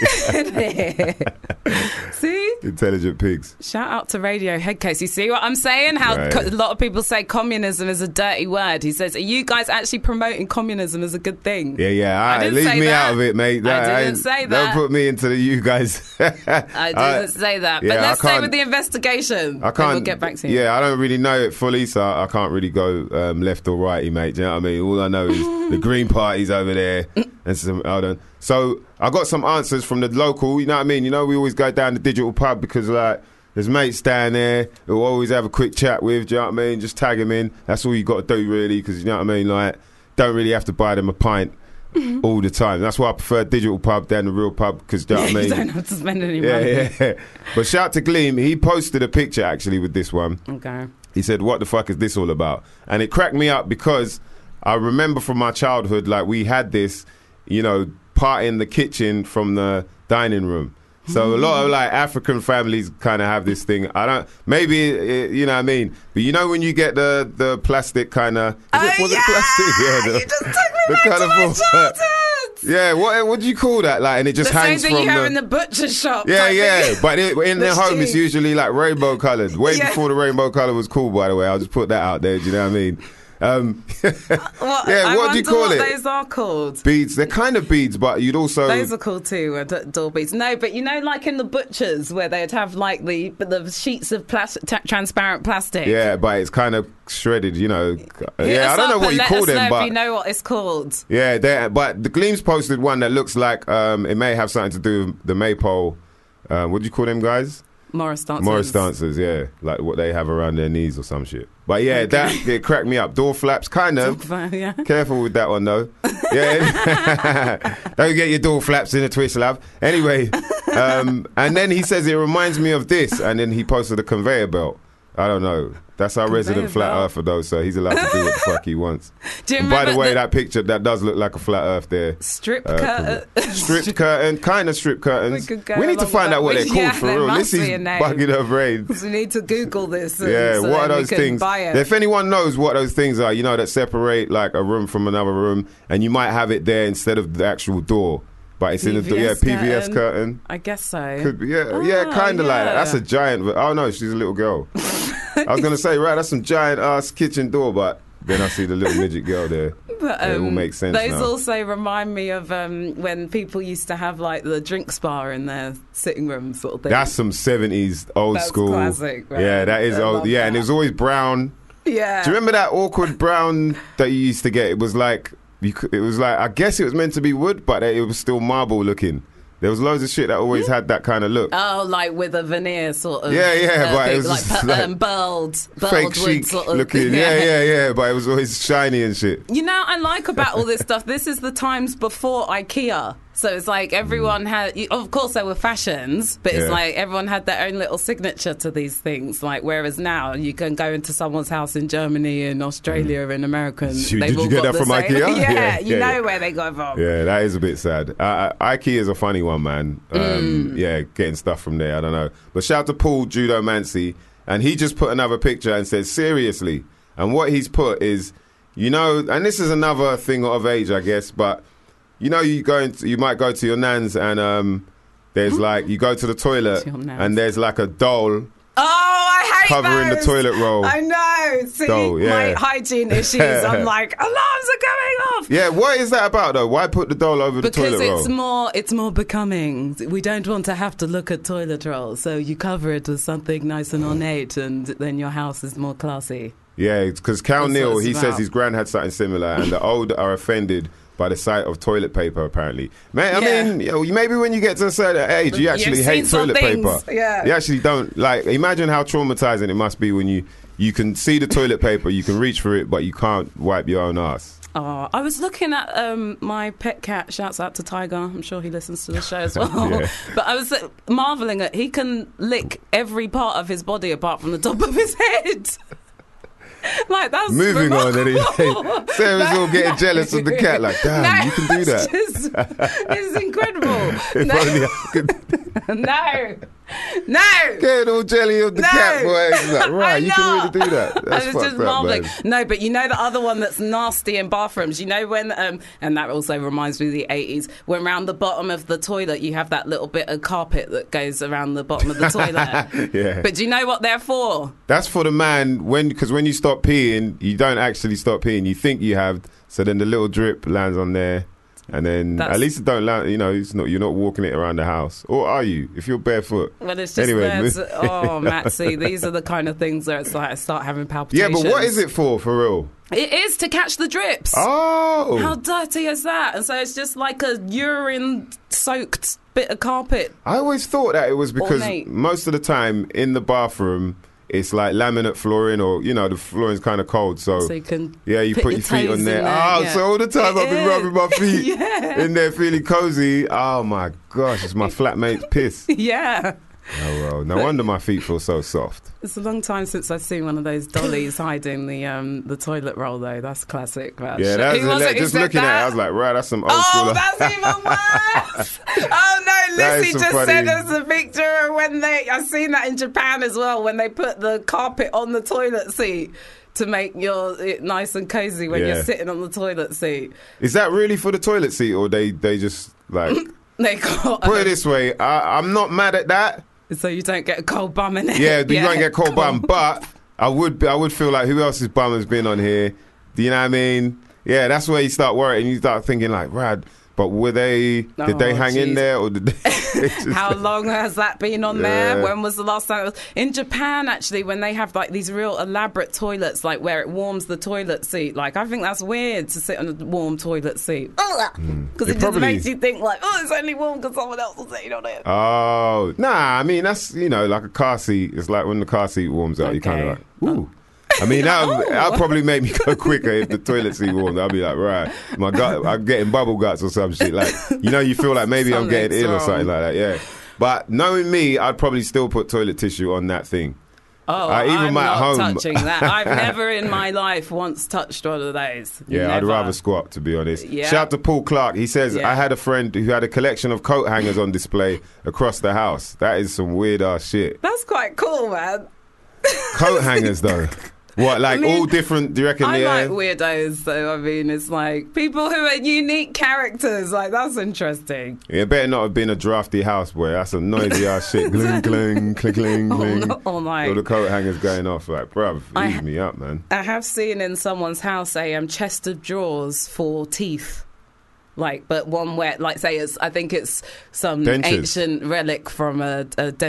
See? Intelligent pigs. Shout out to Radiohead Case. You see what I'm saying? How a lot of people say communism is a dirty word. He says, are you guys actually promoting communism as a good thing? Yeah. Leave me out of it, mate. I didn't say that. Don't put me into the you guys. I didn't say that. But let's stay with the investigation. I can't. We'll get back to you. Yeah, I don't really know it fully, so I can't really go left or righty, mate. Do you know what I mean? All I know is the Green Party's over there. And so I got some answers from the local, you know what I mean? We always go down the digital pub because like there's mates down there who we'll always have a quick chat with, do you know what I mean? Just tag them in. That's all you got to do really, because you know what I mean? Like, don't really have to buy them a pint all the time. That's why I prefer digital pub than the real pub, because do you know what I mean? You don't have to spend any money. Yeah. But shout to Gleam, he posted a picture actually with this one. Okay. He said, what the fuck is this all about? And it cracked me up because I remember from my childhood, like we had this, part in the kitchen from the dining room. So a lot of like African families kind of have this thing. You know what I mean? But when you get the plastic kind of, was it plastic? You just took me back to my childhood. Yeah, what do you call that? Like, and it just hangs from the same thing you have in the butcher shop. Yeah. But in their home, it's usually like rainbow coloured. Before the rainbow colour was cool, by the way. I'll just put that out there. Do you know what I mean? What do you call it? Those are called beads. They're kind of beads, but you'd also those are called too, door beads. No, but like in the butchers where they'd have like the sheets of transparent plastic. Yeah, but it's kind of shredded. I don't know what you call them, but if you know what it's called. Yeah, but the Gleam's posted one that looks like it may have something to do with the maypole. What do you call them guys? Morris dancers. Morris dancers, yeah. Like what they have around their knees or some shit. But yeah, it cracked me up. Door flaps, kind of. Yeah. Careful with that one, though. Yeah. Don't get your door flaps in a twist, love. Anyway, and then he says, it reminds me of this. And then he posted a conveyor belt. I don't know. That's our resident flat earther, though, so he's allowed to do what the fuck he wants. By the way, that picture, that does look like a flat earth there. Strip curtain. Strip curtain, kind of strip curtains. We need to find out what they're called for real. This is bugging her brains. We need to Google this. Yeah, so what are those things? If anyone knows what those things are, that separate like a room from another room, and you might have it there instead of the actual door. But it's in the PVS curtain. I guess so. Could be, kind of like that. That's a giant. Oh no, she's a little girl. I was gonna say, right, that's some giant ass kitchen door, but then I see the little midget girl there. But, it all makes sense those now. also remind me of when people used to have like the drink spa in their sitting room sort of thing. That's some 70s old That's school. classic, right? Yeah, that is I old. love Yeah, that. and it was always brown. Yeah. Do you remember that awkward brown that you used to get? It was like I guess it was meant to be wood, but it was still marble looking. There was loads of shit that always had that kind of look. Oh, like with a veneer sort of. Yeah, but it thing, was like, just like burled fake wood chic sort of looking. Yeah, but it was always shiny and shit. You know, I like about all this stuff. This is the times before IKEA. So it's like everyone had, of course there were fashions, but it's Yeah. like everyone had their own little signature to these things. Like, whereas now you can go into someone's house in Germany and Australia and America. And Did they've you all get got that the from same- IKEA? Yeah, you know yeah. where they got it from. Yeah, that is a bit sad. IKEA is a funny one, man. Yeah, getting stuff from there, I don't know. But shout out to Paul Judo Mancy, and he just put another picture and said, seriously. And what he's put is, you know, and this is another thing of age, I guess, but you know, you might go to your nan's and there's like, you go to the toilet and there's like a doll. Oh, I hate covering those. the toilet roll. I know. See, Doll, yeah. my hygiene issues. I'm like, alarms are going off. Yeah, what is that about though? Why put the doll over the toilet roll? Because it's more becoming. We don't want to have to look at toilet roll, so you cover it with something nice and ornate, and then your house is more classy. Yeah, because Cal That's Neal, what it's he says about. his gran had something similar, and the old are offended by the sight of toilet paper, apparently. Man, I mean, you know, maybe when you get to a certain age, you actually You've hate seen some toilet things, paper. yeah. You actually don't, like, imagine how traumatizing it must be when you can see the toilet paper, you can reach for it, but you can't wipe your own ass. Oh, I was looking at my pet cat. Shouts out to Tiger. I'm sure he listens to the show as well. Yeah. But I was marveling at he can lick every part of his body apart from the top of his head. Like, that's Moving on, remarkable. and Sarah's all getting jealous of the cat, like, damn, you can do that. It's incredible. If only I could No. get all jelly of the cat, boy. It's like, right, you can really do that. That's I was fucked just up, marveling. man. No, but you know the other one that's nasty in bathrooms. You know when, and that also reminds me of the 80s, when around the bottom of the toilet you have that little bit of carpet that goes around the bottom of the toilet. Yeah. But do you know what they're for? That's for the man because when you stop peeing, you don't actually stop peeing. You think you have, so then the little drip lands on there, and then at least it don't land. You know, you're not walking it around the house, or are you? If you're barefoot. Well, it's just anyway. oh, Matsy, these are the kind of things where it's like I start having Yeah, palpitations. but what is it for real? It is to catch the drips. Oh, How dirty is that? And so it's just like a urine-soaked bit of carpet. I always thought that it was because Ornate. most of the time in the bathroom it's like laminate flooring, or the flooring's kind of cold, so you can you put your feet toes on there. in there, yeah. So all the time I've been rubbing my feet Yeah. in there feeling cozy. Oh my gosh, it's my flatmate's piss. Yeah. Oh well, no wonder my feet feel so soft. It's a long time since I've seen one of those dollies hiding the toilet roll, though. That's classic. Yeah, that's Who was it who just said looking at it, that? I was like, right, that's some old Oh, school. that's even worse! Oh no, That is Lissy some just funny- sent us a picture of when I've seen that in Japan as well, when they put the carpet on the toilet seat to make it nice and cozy when Yeah. you're sitting on the toilet seat. Is that really for the toilet seat, or they just like They got put it this way? I'm not mad at that. so you don't get a cold bum in it. Yeah, you don't get cold bum, but I would feel like who else's bum has been on here? Do you know what I mean? Yeah, that's where you start worrying. You start thinking like, Rad, but did they hang in jeez. there, or did they just, How long has that been on there? Yeah. When was the last time it was? In Japan, actually, when they have like these real elaborate toilets, like where it warms the toilet seat. Like, I think that's weird to sit on a warm toilet seat. Because It it just probably- makes you think like, oh, it's only warm because someone else is sitting on it. Oh, nah, I mean, that's, like a car seat. It's like when the car seat warms up, you kind of Okay. like, ooh. I mean, that'll probably make me go quicker if the toilet seat warms. I'll be like, right, my gut, I'm getting bubble guts or some shit. Like, you feel like maybe I'm getting Something's ill or wrong. something like that, yeah. But knowing me, I'd probably still put toilet tissue on that thing. Oh, even I'm at not home- touching that. I've never in my life once touched one of those. Yeah, I'd Never. rather squat, to be honest. Yeah. Shout out to Paul Clark. He says, Yeah. I had a friend who had a collection of coat hangers on display across the house. That is some weird ass shit. That's quite cool, man. Coat hangers, though. What, like I mean, all different? Do you reckon? I Yeah. like weirdos, so I mean, it's like people who are unique characters. Like that's interesting. It better not have been a drafty houseboy. That's a noisy ass shit. Gling, gling, cling, cling, cling. Oh my! All the coat hangers going off. Like, bruv, ease me up, man. I have seen in someone's house a chest of drawers for teeth. Like, but one where, like, say, I think it's some ancient relic from a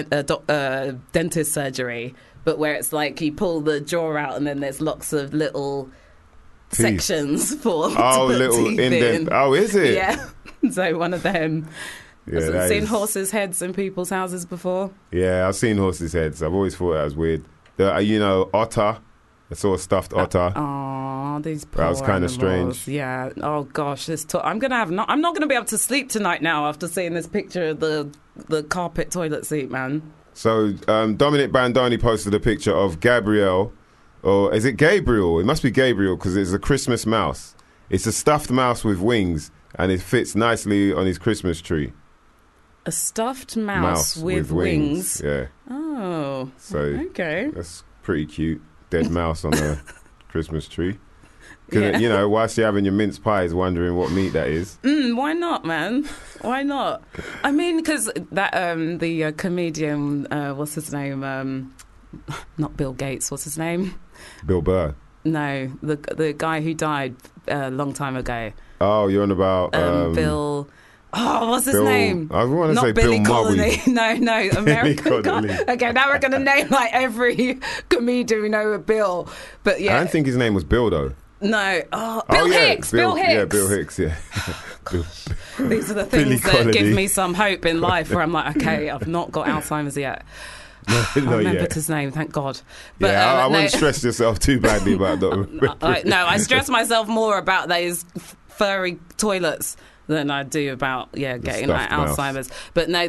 dentist surgery, but where it's like you pull the drawer out and then there's lots of little sections for to put little teeth indent. in. Oh, is it? Yeah. So one of them. Yeah, I've seen horses' heads in people's houses before. Yeah, I've seen horses' heads. I've always thought that was weird. Otter. I saw a stuffed otter. Oh, these poor That was kind of animals. strange. Yeah. Oh gosh, I'm not gonna be able to sleep tonight now after seeing this picture of the carpet toilet seat, man. So Dominic Bandoni posted a picture of Gabrielle, or is it Gabriel? It must be Gabriel because it's a Christmas mouse. It's a stuffed mouse with wings, and it fits nicely on his Christmas tree. A stuffed mouse with wings. Yeah. Oh. So okay. that's pretty cute. Dead mouse on a Christmas tree. Because, whilst you're having your mince pies, wondering what meat that is. Why not, man? Why not? I mean, because that the comedian, what's his name? Not Bill Gates. What's his name? Bill Burr. No, the guy who died a long time ago. Oh, you're on about Bill. Oh, what's his name? I want to Not say Billy Bill Connolly. Murray. No, American guy. Connolly. Okay, now we're going to name like every comedian we know with Bill. But yeah. I don't think his name was Bill, though. No. Oh, Bill Hicks. Bill Hicks. Yeah, Bill Hicks, yeah. These are the Billy things that Connolly. give me some hope in life where I'm like, okay, I've not got Alzheimer's yet. I remembered his name, thank God. But, I wouldn't stress yourself too badly about that. I stress myself more about those furry toilets than I do about getting like Alzheimer's. But no,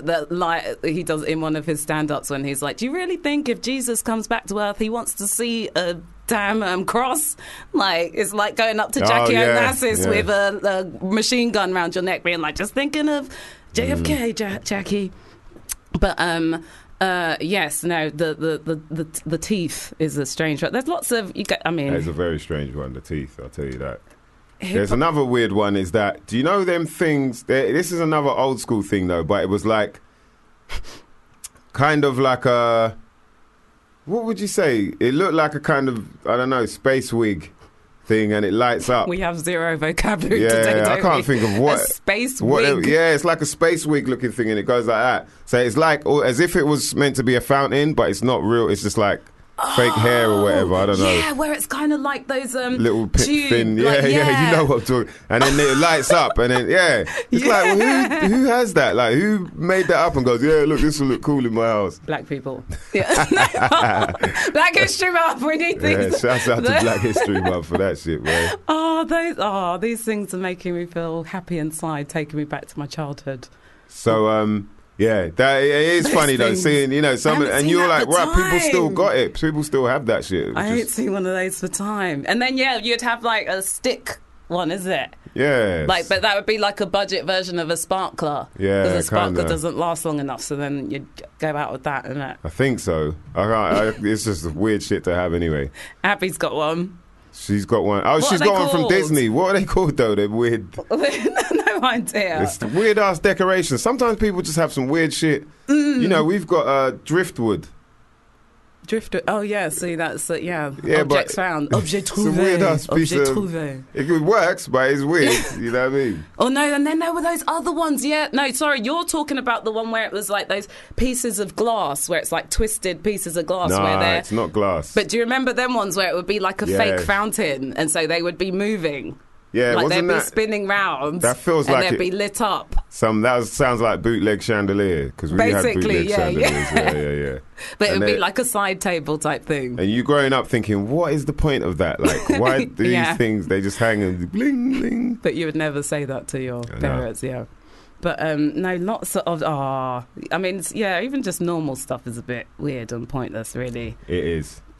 he does in one of his stand-ups when he's like, do you really think if Jesus comes back to Earth he wants to see a damn cross? Like, it's like going up to Jackie Onassis with a machine gun around your neck being like, just thinking of JFK, Jackie. But yes, no, the teeth is a strange one. There's lots of It's a very strange one, the teeth, I'll tell you that. There's another weird one, is that, do you know them things, this is another old school thing though, but it was like, kind of like a, what would you say? It looked like a kind of, I don't know, space wig thing, and it lights up. We have zero vocabulary today, don't I can't think of what. A space wig? It's like a space wig looking thing, and it goes like that. So it's like, as if it was meant to be a fountain, but it's not real, it's just like, fake hair or whatever, I don't know. Yeah, where it's kind of like those little pit tube, thin. You know what I'm talking. And then it lights up, and then it's like, well, who has that? Like, who made that up and goes, look, this will look cool in my house? Black people. Yeah. Black History Month. We need things. Shouts out to Black History Month for that shit, man. These things are making me feel happy inside, taking me back to my childhood. So that it is funny though, seeing some, and you're like, right, people still got it. People still have that shit. I ain't seen one of those for time. And then you'd have like a stick one, is it? Yeah. Like, but that would be like a budget version of a sparkler. Yeah, because a sparkler doesn't last long enough. So then you'd go out with that, isn't it? I think so. It's just weird shit to have anyway. Abby's got one. She's got one. Oh, she's got one from Disney. What are they called though? They're weird. No idea. It's weird ass decorations. Sometimes people just have some weird shit. We've got driftwood. Driftwood. Oh yeah, see that's objects found. Objet trouvé. It's a weird ass piece Objet of. trouvé. It works, but it's weird. You know what I mean? Oh no, and then there were those other ones. Yeah, no, sorry, you're talking about the one where it was like those pieces of glass, where it's like twisted pieces of glass. Nah, where they're, it's not glass. But do you remember them ones where it would be like a fake fountain, and so they would be moving? Yeah, like wasn't they'd be spinning round. That feels and like they'd be lit up. Sounds like bootleg chandelier, because we had bootleg chandeliers. Yeah. But it would be like a side table type thing. And you growing up thinking, what is the point of that? Like, why do these things, they just hang and bling, bling. But you would never say that to your parents, yeah. But no, lots of, I mean, even just normal stuff is a bit weird and pointless, really. It is.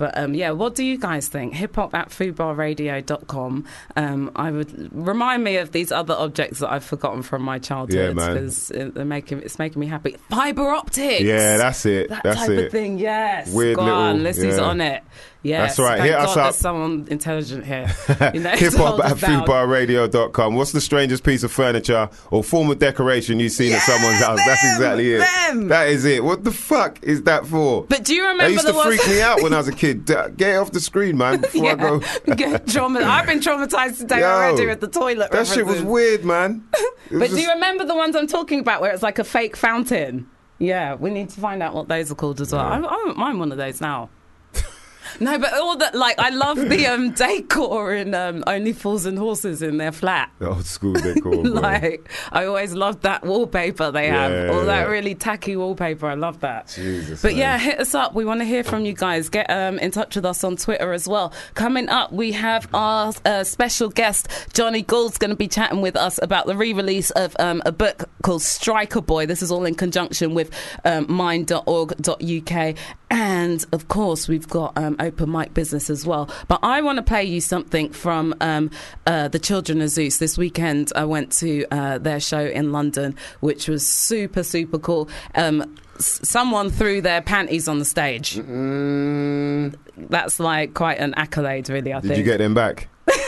But yeah, what do you guys think? hiphop@foodbarradio.com. I would remind me of these other objects that I've forgotten from my childhood because it's making me happy. Fibre optics. Yeah, that's it. That that's type it. of thing. Yes. Weird Go on, little. Lissy's on it. Yes, that's right. Thank Hit God us up. There's someone intelligent here. You know, hiphop@foodbarradio.com. What's the strangest piece of furniture or form of decoration you've seen at someone's house? That's exactly it. That is it. What the fuck is that for? But do you remember that used to freak me out when I was a kid. Get it off the screen, man, before I go. Get traumatized. I've been traumatized today already with the toilet That shit was weird, man. But do you remember the ones I'm talking about where it's like a fake fountain? Yeah, we need to find out what those are called as well. I wouldn't mind one of those now. No, but all that, like, I love the decor in Only Fools and Horses in their flat. The old school decor. Like, I always loved that wallpaper they have. All that really tacky wallpaper. I love that. Jesus. But yeah, hit us up. We want to hear from you guys. Get in touch with us on Twitter as well. Coming up, we have our special guest, Johnny Gould's going to be chatting with us about the re-release of a book called Striker Boy. This is all in conjunction with mind.org.uk. And, of course, we've got open mic business as well. But I want to play you something from the Children of Zeus. This weekend, I went to their show in London, which was super, super cool. Someone threw their panties on the stage. That's like quite an accolade, really, I think. Did you get them back?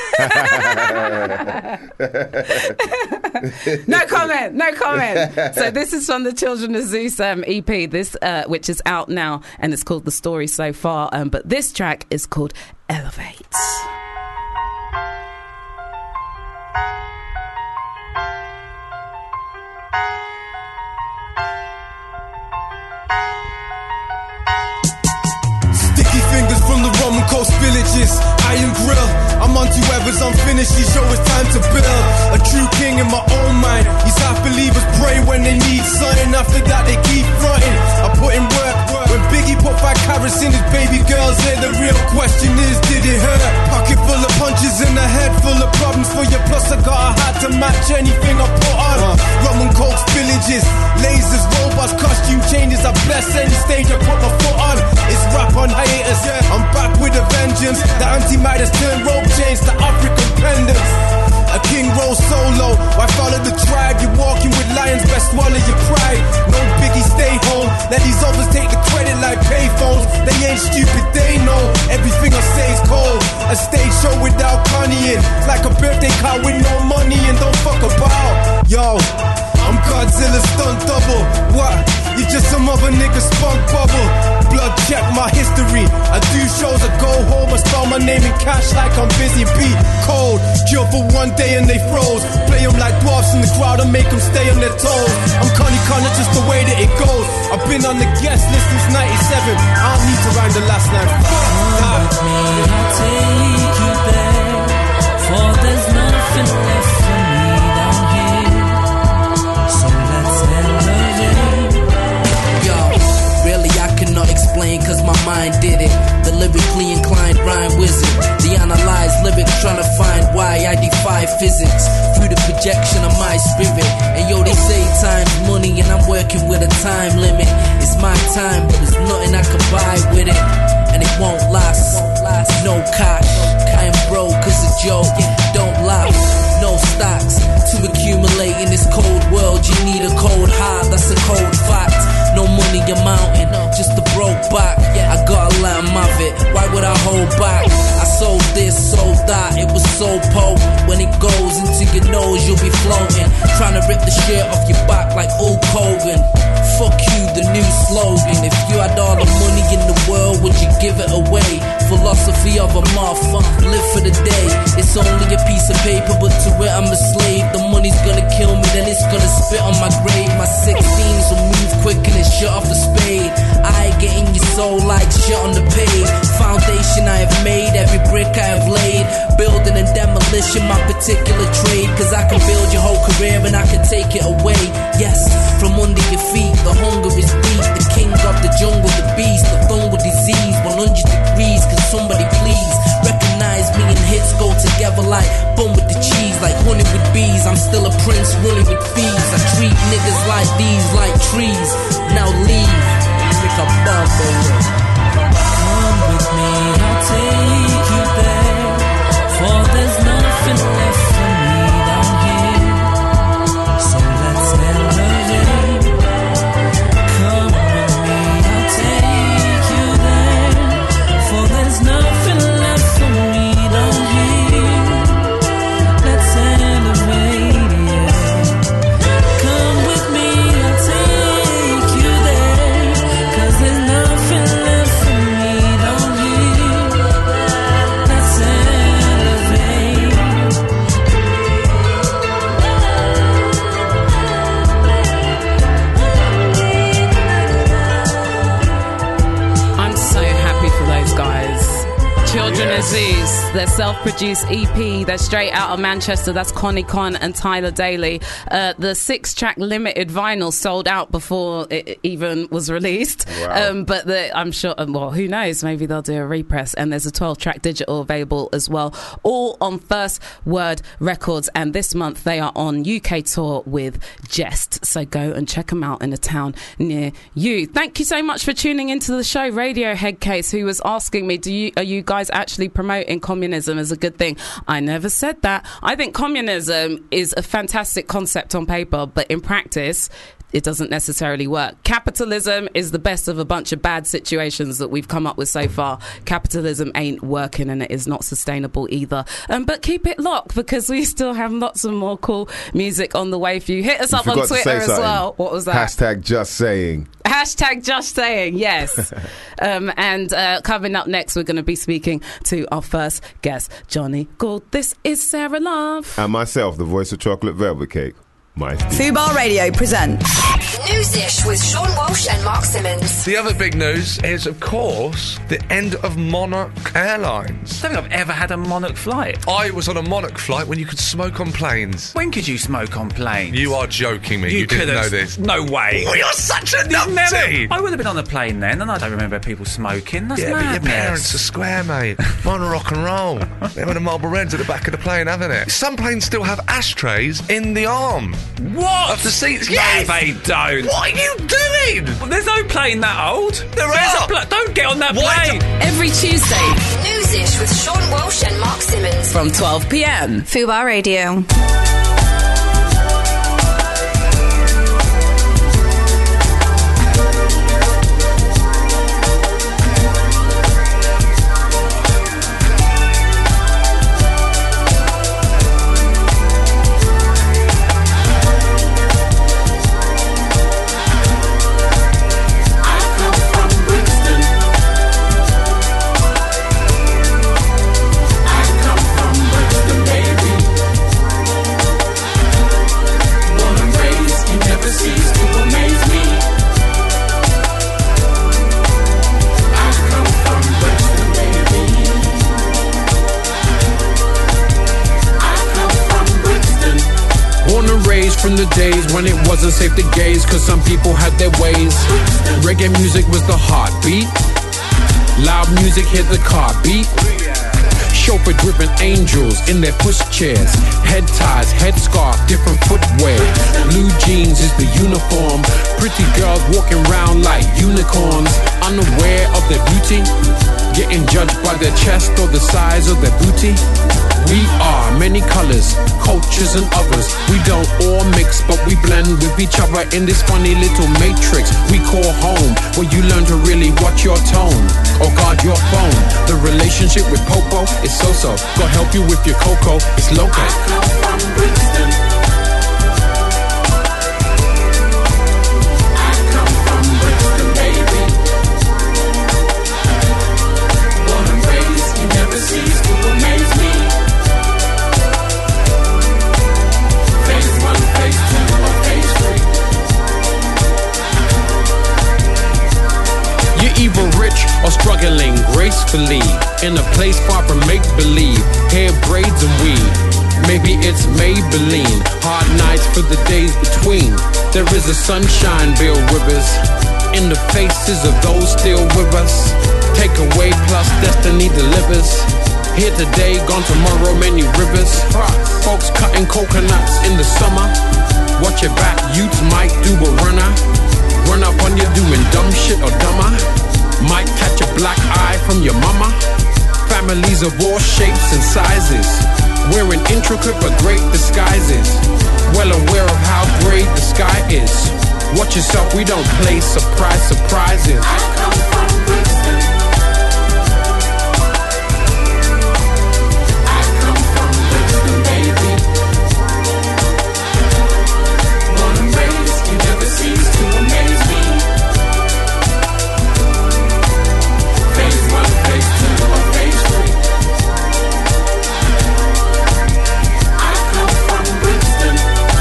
No comment. So this is from the Children of Zeus EP, this which is out now, and it's called The Story So Far, but this track is called Elevate. Fingers from the Roman coast villages, iron grill. I'm on to whoever's unfinished. This show is time to build a true king in my own mind. These half believers pray when they need something. After that they keep fronting. I put in work. When Biggie put 5 carats in his baby girl's head, the real question is, did it hurt? Pocket full of punches and a head full of problems for you. Plus I got a hat to match anything I put on. Roman coast villages, lasers, robots, costume changes. I bless any stage I put my foot on. It's rap on hiatus. I'm back with a vengeance. The anti-Midas turn rope chains to African pendants. A king rolls solo. Why follow the tribe? You're walking with lions, best swallow your pride. No Biggie, stay home. Let these others take the credit like payphones. They ain't stupid, they know everything I say is cold. A stage show without Kanye in. It's like a birthday card with no money and don't fuck about. Yo, I'm Godzilla stunt double. What? You're just some other nigga spunk bubble. Blood check my history. I do shows, I go home, I spell my name in cash like I'm busy. Beat cold, chill for one day and they froze. Play them like dwarfs in the crowd and make them stay on their toes. I'm Connie Connor, just the way that it goes. I've been on the guest list since 97. I don't need to rhyme the last line. Come with me, I'll take you there. For there's nothing left for me down here. So let's elevate. Yo, really I cannot explain cause my mind did it. The lyrically inclined rhyme wizard. The analyzed lyrics trying to find why I defy physics. Through the projection of my spirit. And yo, they say time's money and I'm working with a time limit. It's my time but there's nothing I can buy with it. And it won't last. No cash. I am broke cause a joke. Don't laugh. No stocks. To accumulate in this cold world you need a cold heart. That's a cold fact. No money amounting, just a broke back. I gotta let 'em have it, why would I hold back? I sold this, sold that, it was so potent. When it goes into your nose, you'll be floating. Trying to rip the shirt off your back like Hulk Hogan. Fuck you, the new slogan. If you had all the money in the world, would you give it away? Philosophy of a motherfucker, live for the day. It's only a piece of paper, but to it I'm a slave. The money's gonna kill me, then it's gonna spit on my grave. My 16s will move quick and it's shut off the spade. I get in your soul like shit on the page. Foundation I have made, every brick I have laid. Building and demolition, my particular trade. Cause I can build your whole career and I can take it away. Yes, from under your feet, the hunger is deep. The king of the jungle, the beast, the fungal disease. 100 degrees, can somebody please recognize me and hits go together like bun with the cheese. Like honey with bees, I'm still a prince running with bees. I treat niggas like these, like trees. Now leave, pick up bump away. Come with me, I'll take you there. For there's nothing left for me down here. So let's elevate. Come with me, I'll take you there. For there's nothing left for me down here. Let's elevate, yeah. Come with me, I'll take you there. 'Cause there's nothing left for me down here. Let's elevate. I'm so happy for those guys. Children of Zeus, their self-produced EP, they're straight out of Manchester. That's Connie Con and Tyler Daly. The 6-track limited vinyl sold out before it even was released. Wow. But I'm sure, well, who knows? Maybe they'll do a repress. And there's a 12-track digital available as well, all on First Word Records. And this month they are on UK tour with Jest. So go and check them out in a town near you. Thank you so much for tuning into the show. Radiohead Case, who was asking me, are you guys actually promoting communism as a good thing? I never said that. I think communism is a fantastic concept on paper, but in practice, it doesn't necessarily work. Capitalism is the best of a bunch of bad situations that we've come up with so far. Capitalism ain't working, and it is not sustainable either. But keep it locked, because we still have lots of more cool music on the way for you. Hit us up on Twitter as well. What was that? Hashtag just saying. Hashtag just saying, yes. And coming up next, we're going to be speaking to our first guest, Johnny Gould. This is Sarah Love. And myself, the voice of Chocolate Velvet Cake. Fubar Radio presents Newsish with Sean Walsh and Mark Simmons. The other big news is, of course, the end of Monarch Airlines. I don't think I've ever had a Monarch flight. I was on a Monarch flight when you could smoke on planes. When could you smoke on planes? You are joking me. You didn't know this. No way. Oh, you're such a numpty. I would have been on a plane then, and I don't remember people smoking. That's madness. But your parents are square, mate. One rock and roll. They have a Marlboro Reds at the back of the plane, haven't it? Some planes still have ashtrays in the arm. What? Of the seats. Yes! No, they don't. What are you doing? Well, there's no plane that old. There are. Don't get on that plane. Every Tuesday, Newsish with Sean Walsh and Mark Simmons. From 12 p.m. Fubar Radio. From the days when it wasn't safe to gaze, cause some people had their ways. Reggae music was the heartbeat. Loud music hit the car beat. Chauffeur-driven angels in their pushchairs. Head ties, headscarf, different footwear. Blue jeans is the uniform. Pretty girls walking around like unicorns, unaware of their beauty, getting judged by their chest or the size of their booty. We are many colors, cultures and others. We don't all mix, but we blend with each other in this funny little matrix we call home, where you learn to really watch your tone or guard your phone. The relationship with Popo is so-so. God help you with your cocoa, it's loco. I come from Brixton. I come from Brixton, baby. Born and raised, you never cease to amaze me. Phase 1, phase 2, or phase 3. You're either rich or struggling gracefully in a place far from make-believe. Hair braids and weed. Maybe it's Maybelline. Hard nights for the days between. There is a sunshine Bill Rivers in the faces of those still with us. Take away plus destiny delivers. Here today, gone tomorrow, many rivers. Folks cutting coconuts in the summer. Watch your back, youths might do a runner. Run up on you doing dumb shit or dumber. Might catch a black eye from your mama. Families of all shapes and sizes, wearing intricate but great disguises. Well aware of how gray the sky is. Watch yourself, we don't play surprise surprises. I come from Brixton. I come from Brixton, baby. Born and raised, you never cease to amaze me. Phase 1, phase 2, or phase 3. I come from Brixton.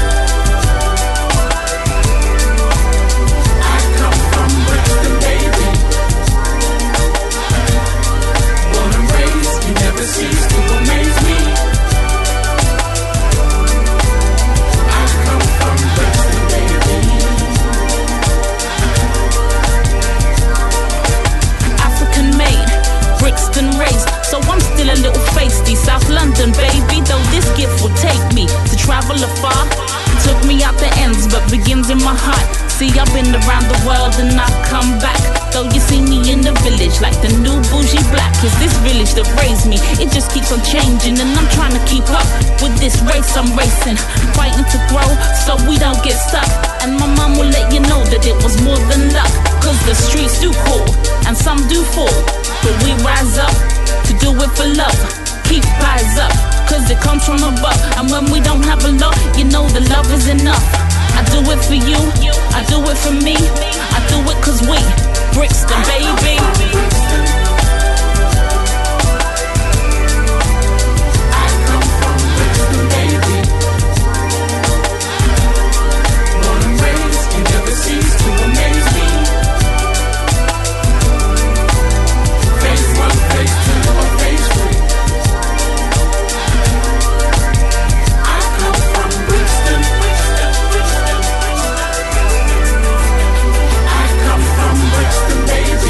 I come from Brixton, baby. Born and raised, you never cease to amaze me. I come from Brixton, baby. African made, Brixton raised, so I'm still a little feisty. South London, baby, though this gift will take me to travel afar. Took me out the ends, but begins in my heart. See, I've been around the world and I've come back. Though you see me in the village like the new bougie black. It's this village that raised me, it just keeps on changing. And I'm trying to keep up with this race I'm racing. Fighting to grow so we don't get stuck. And my mum will let you know that it was more than luck. Cause the streets do call and some do fall, but we rise up to do it for love. Keep eyes up, cause it comes from above. And when we don't have a lot, you know the love is enough. I do it for you, I do it for me. I do it cause we Brixton, baby. I come from Brixton, baby. Born and raised, you never cease to amaze me. Phase 1, phase 2, or phase 3. I come from Brixton. I come from Brixton, baby.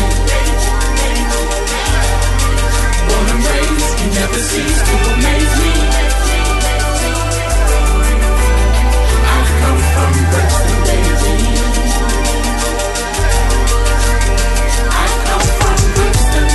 Born and raised, you never cease to amaze me. I come from Brixton, baby. I come from Brixton.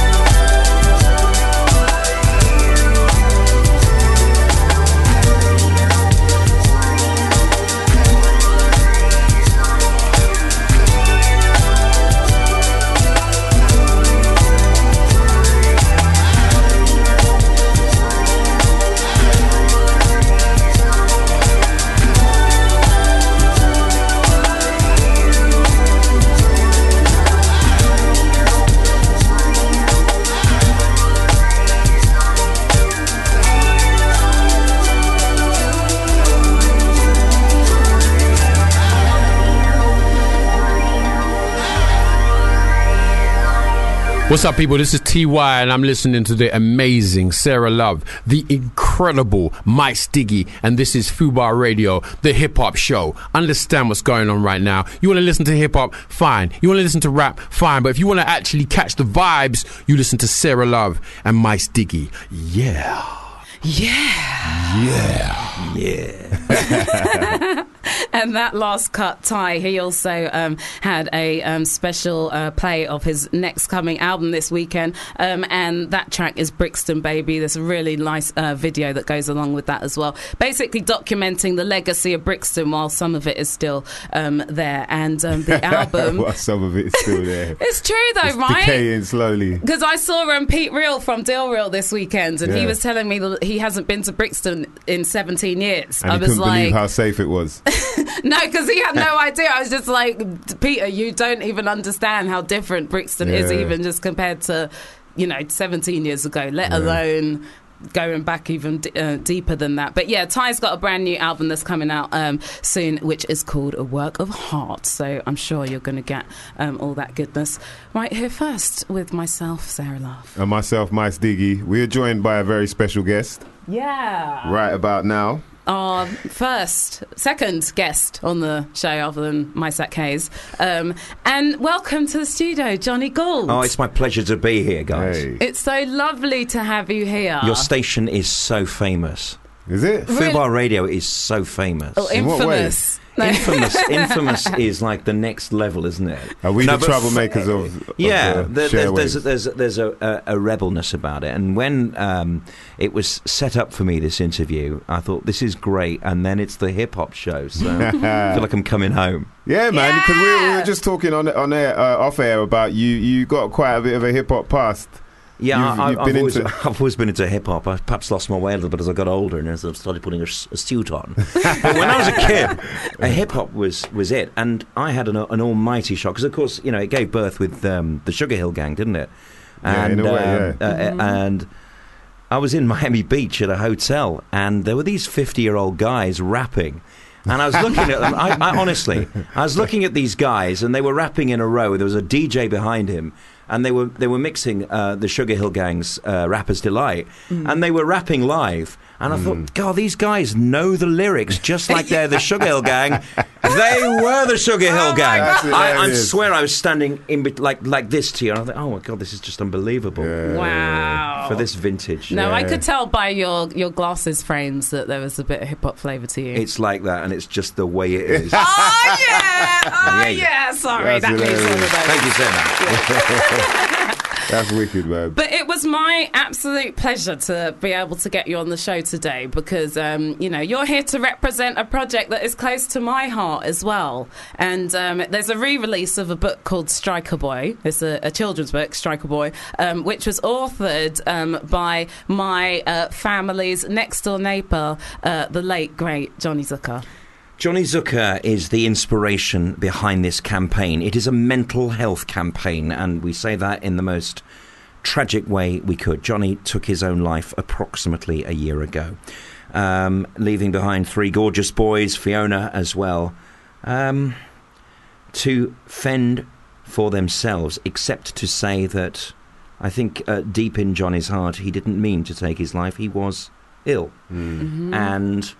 What's up, people? This is TY, and I'm listening to the amazing Sarah Love, the incredible Mike Stiggy, and this is Fubar Radio, the hip-hop show. Understand what's going on right now. You want to listen to hip-hop? Fine. You want to listen to rap? Fine. But if you want to actually catch the vibes, you listen to Sarah Love and Mike Stiggy. Yeah. And that last cut, Ty, he also had a special play of his next coming album this weekend, and that track is Brixton, Baby. There's a really nice video that goes along with that as well, basically documenting the legacy of Brixton while some of it is still there, and the album Well, some of it's still there. It's true though, It's right? decaying slowly. Because I saw Pete Real from Deal Real this weekend, and he Yeah. was telling me that he hasn't been to Brixton in 17 years. And I he was couldn't believe how safe it was. no, because he had no idea. I was just like, Peter, you don't even understand how different Brixton is, Yeah. even just compared to, 17 years ago, let alone going back even deeper than that. But yeah, Ty's got a brand new album that's coming out soon, which is called A Work of Heart. So I'm sure you're going to get all that goodness right here first with myself, Sarah Love. And myself, Mike Stiggy. We are joined by a very special guest Yeah. right about now. Our second guest on the show, other than Mysak Hayes. And welcome to the studio, Johnny Gould. Oh, it's my pleasure to be here, guys. It's so lovely to have you here. Your station is so famous. Is it? Fubar Radio is so famous. Oh, infamous. No. Infamous is like the next level, isn't it? Are we the troublemakers of there's a rebelness about it. And when it was set up for me, this interview, I thought, this is great. And then it's the hip-hop show, so I feel like I'm coming home. Yeah, man, because we were just talking on air, off air about you got quite a bit of a hip-hop past. Yeah, I've always been into hip-hop. I perhaps lost my way a little bit as I got older and as I started putting a suit on. But when I was a kid, hip-hop was it. And I had an almighty shock. Because, of course, you know, it gave birth with the Sugar Hill Gang, didn't it? And, in a way, and I was in Miami Beach at a hotel, and there were these 50-year-old guys rapping. And I was looking at them. I honestly, I was looking at these guys, and they were rapping in a row. There was a DJ behind him. And they were mixing the Sugar Hill Gang's Rapper's Delight, and they were rapping live. And I thought, God, these guys know the lyrics just like they're the Sugar Hill Gang. They were the Sugar Hill Gang. I swear I was standing in like this to you, and I thought, oh my God, this is just unbelievable. Wow. For this vintage. No, I could tell by your glasses frames that there was a bit of hip hop flavour to you. It's like that, and it's just the way it is. Oh yeah! Sorry, that means all of those. Thank you so much. That's wicked, man. But it was my absolute pleasure to be able to get you on the show today because, you're here to represent a project that is close to my heart as well. And there's a re-release of a book called Striker Boy. It's a children's book, Striker Boy, which was authored by my family's next-door neighbour, the late, great Johnny Zucker. Johnny Zucker is the inspiration behind this campaign. It is a mental health campaign, and we say that in the most tragic way we could. Johnny took his own life approximately a year ago, leaving behind 3 gorgeous boys, Fiona as well, to fend for themselves, except to say that I think deep in Johnny's heart, he didn't mean to take his life. He was ill. Mm-hmm. And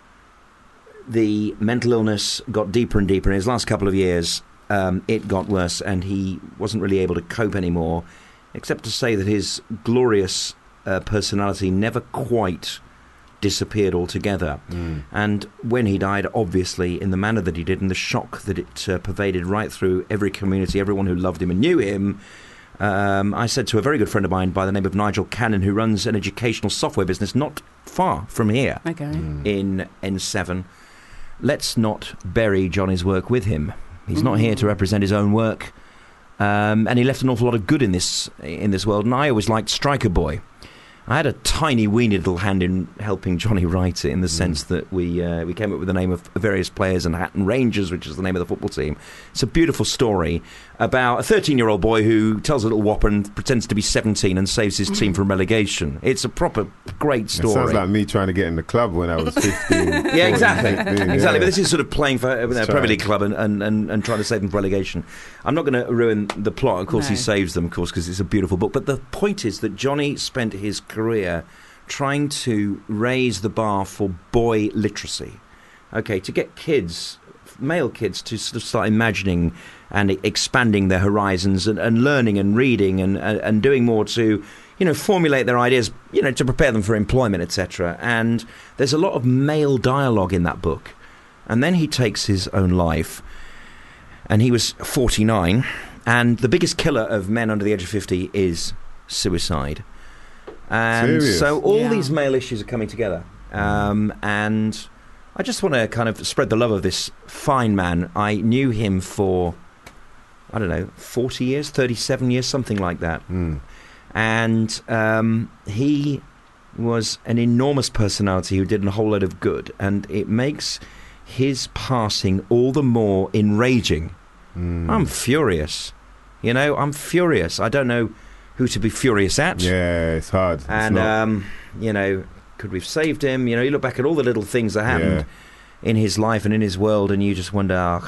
the mental illness got deeper and deeper. In his last couple of years, it got worse, and he wasn't really able to cope anymore, except to say that his glorious personality never quite disappeared altogether. And when he died, obviously, in the manner that he did, and the shock that it pervaded right through every community, everyone who loved him and knew him, I said to a very good friend of mine by the name of Nigel Cannon, who runs an educational software business not far from here in N7, let's not bury Johnny's work with him. He's not here to represent his own work, and he left an awful lot of good in this world. And I always liked Striker Boy. I had a tiny, weeny little hand in helping Johnny write it, in the sense that we came up with the name of various players, and Hatton Rangers, which is the name of the football team. It's a beautiful story about a 13-year-old boy who tells a little whopper and pretends to be 17 and saves his team from relegation. It's a proper great story. It sounds like me trying to get in the club when I was 15. Yeah, exactly. 15, exactly. But this is sort of playing for a Premier League club and trying to save them from relegation. I'm not going to ruin the plot. Of course, he saves them, of course, because it's a beautiful book. But the point is that Johnny spent his career trying to raise the bar for boy literacy. Okay, to get kids, male kids, to sort of start imagining and expanding their horizons and learning and reading and doing more to, formulate their ideas, to prepare them for employment, etc. And there's a lot of male dialogue in that book. And then he takes his own life, and he was 49, and the biggest killer of men under the age of 50 is suicide. And so all these male issues are coming together. And I just want to kind of spread the love of this fine man. I knew him for, 40 years, 37 years, something like that. And he was an enormous personality who did a whole load of good. And it makes his passing all the more enraging. I'm furious. I'm furious. I don't know who to be furious at. Yeah, it's hard. And, could we have saved him? You look back at all the little things that happened in his life and in his world, and you just wonder,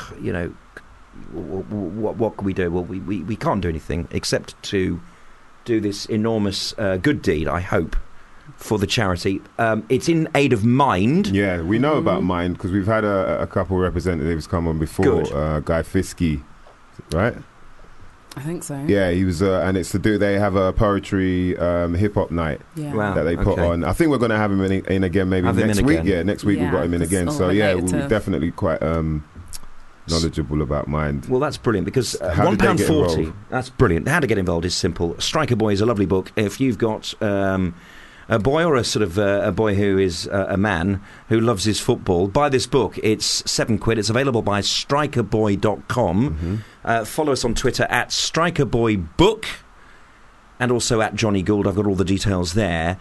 what can we do? Well, we can't do anything except to do this enormous good deed, I hope, for the charity. It's in aid of Mind. Yeah, we know about Mind because we've had a couple representatives come on before. Guy Fiskey, right? I think so. Yeah, he was, and it's to do. They have a poetry hip hop night that they put on. I think we're going to have him in again maybe next week. Yeah, next week we've got him in again. So yeah, we're definitely quite knowledgeable about mind. Well, that's brilliant because £1.40. That's brilliant. How to get involved is simple. Striker Boy is a lovely book. If you've got a boy or a sort of a boy who is a man who loves his football, buy this book. It's £7. It's available by strikerboy.com. Follow us on Twitter at strikerboybook and also at Johnny Gould. I've got all the details there.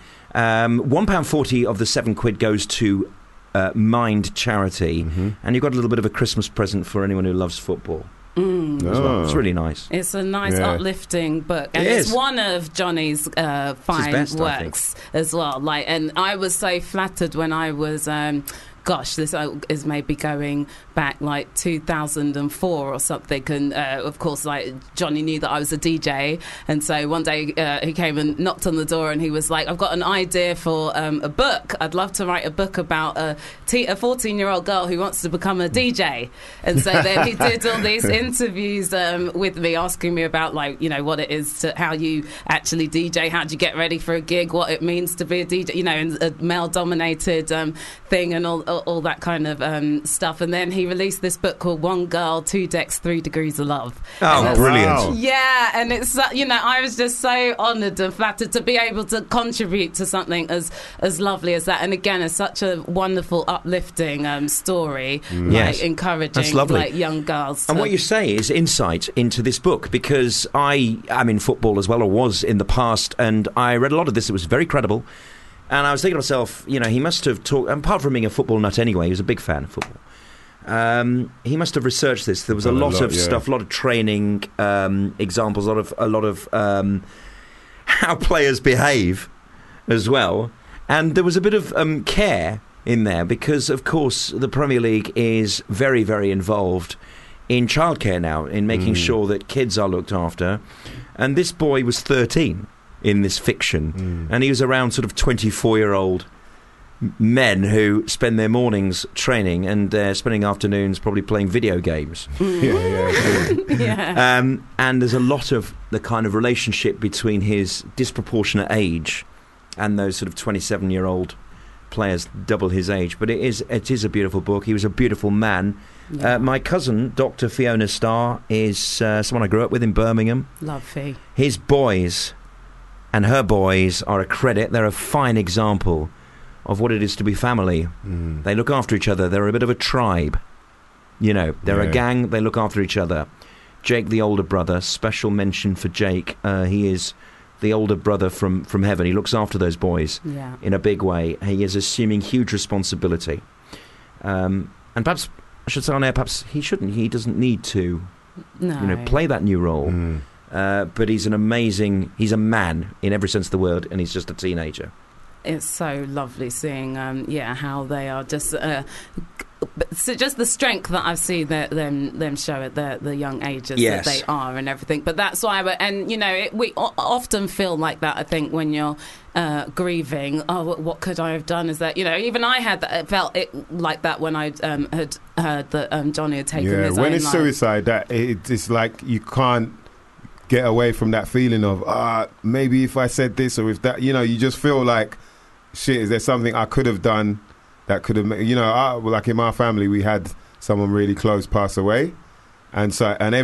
£1.40 of the £7 goes to Mind Charity, and you've got a little bit of a Christmas present for anyone who loves football. As well. It's really nice. It's a nice uplifting book, and it's one of Johnny's fine works as well. Like, and I was so flattered when I was. Gosh, this is maybe going back like 2004 or something, and of course, like Johnny knew that I was a DJ, and so one day he came and knocked on the door, and he was like, "I've got an idea for a book. I'd love to write a book about a 14-year-old girl who wants to become a DJ." And so then he did all these interviews with me, asking me about like what it is how you actually DJ, how do you get ready for a gig, what it means to be a DJ, in a male-dominated thing, and all that kind of stuff. And then he released this book called One Girl, Two Decks, 3 Degrees of Love. Oh, brilliant. Yeah, and it's, I was just so honoured and flattered to be able to contribute to something as lovely as that. And again, it's such a wonderful, uplifting story, like encouraging like young girls. And what you say is insight into this book, because I am in football as well, or was in the past, and I read a lot of this. It was very credible. And I was thinking to myself, he must have talked, apart from being a football nut anyway, he was a big fan of football. He must have researched this. There was a lot of stuff, a lot of training examples, a lot of how players behave as well. And there was a bit of care in there because, of course, the Premier League is very, very involved in childcare now, in making sure that kids are looked after. And this boy was 13. In this fiction, and he was around sort of 24-year-old men who spend their mornings training and spending afternoons probably playing video games. And there's a lot of the kind of relationship between his disproportionate age and those sort of 27-year-old players double his age. But it is a beautiful book. He was a beautiful man. My cousin, Dr. Fiona Starr, is someone I grew up with in Birmingham. Love Fee. His boys and her boys are a credit. They're a fine example of what it is to be family. They look after each other. They're a bit of a tribe. They're a gang. They look after each other. Jake, the older brother, special mention for Jake. He is the older brother from heaven. He looks after those boys in a big way. He is assuming huge responsibility. And perhaps, I should say on air, perhaps he shouldn't. He doesn't need to play that new role. But he's a man in every sense of the word, and he's just a teenager. It's so lovely seeing, how they are just, so just the strength that I've seen them show at the young ages that they are and everything. But that's why, we often feel like that, I think, when you're grieving. Oh, what could I have done? Is that, even I felt it like that when I had heard that Johnny had taken his own when it's life. Suicide, that it's like you can't get away from that feeling of maybe if I said this or if that, you just feel like shit, is there something I could have done that could have like in my family we had someone really close pass away, and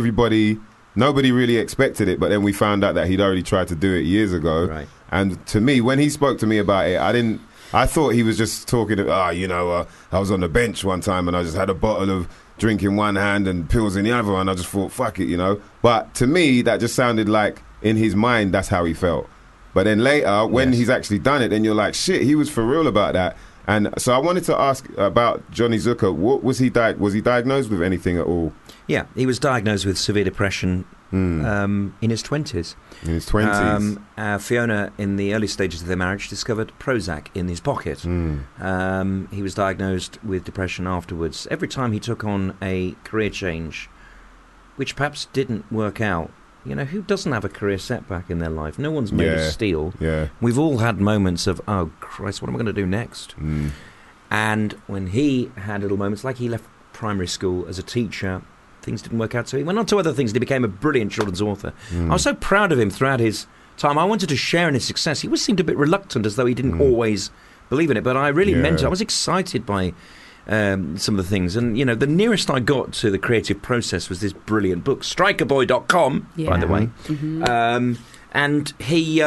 nobody really expected it, but then we found out that he'd already tried to do it years ago. And to me, when he spoke to me about it, I thought he was just talking I was on the bench one time and I just had a bottle of drink in one hand and pills in the other, and I just thought, fuck it, But to me, that just sounded like, in his mind, that's how he felt. But then later, when he's actually done it, then you're like, shit, he was for real about that. And so I wanted to ask about Johnny Zucker. What was he diagnosed with anything at all? Yeah, he was diagnosed with severe depression in his 20s. In his 20s. Fiona, in the early stages of their marriage, discovered Prozac in his pocket. He was diagnosed with depression afterwards. Every time he took on a career change, which perhaps didn't work out, who doesn't have a career setback in their life? No one's made of steel. We've all had moments of, oh, Christ, what am I going to do next? And when he had little moments, like he left primary school as a teacher, things didn't work out. So he went on to other things and he became a brilliant children's author. I was so proud of him throughout his time. I wanted to share in his success. He always seemed a bit reluctant, as though he didn't always believe in it, but I really meant it. I was excited by some of the things, and the nearest I got to the creative process was this brilliant book, strikerboy.com, by the way. And he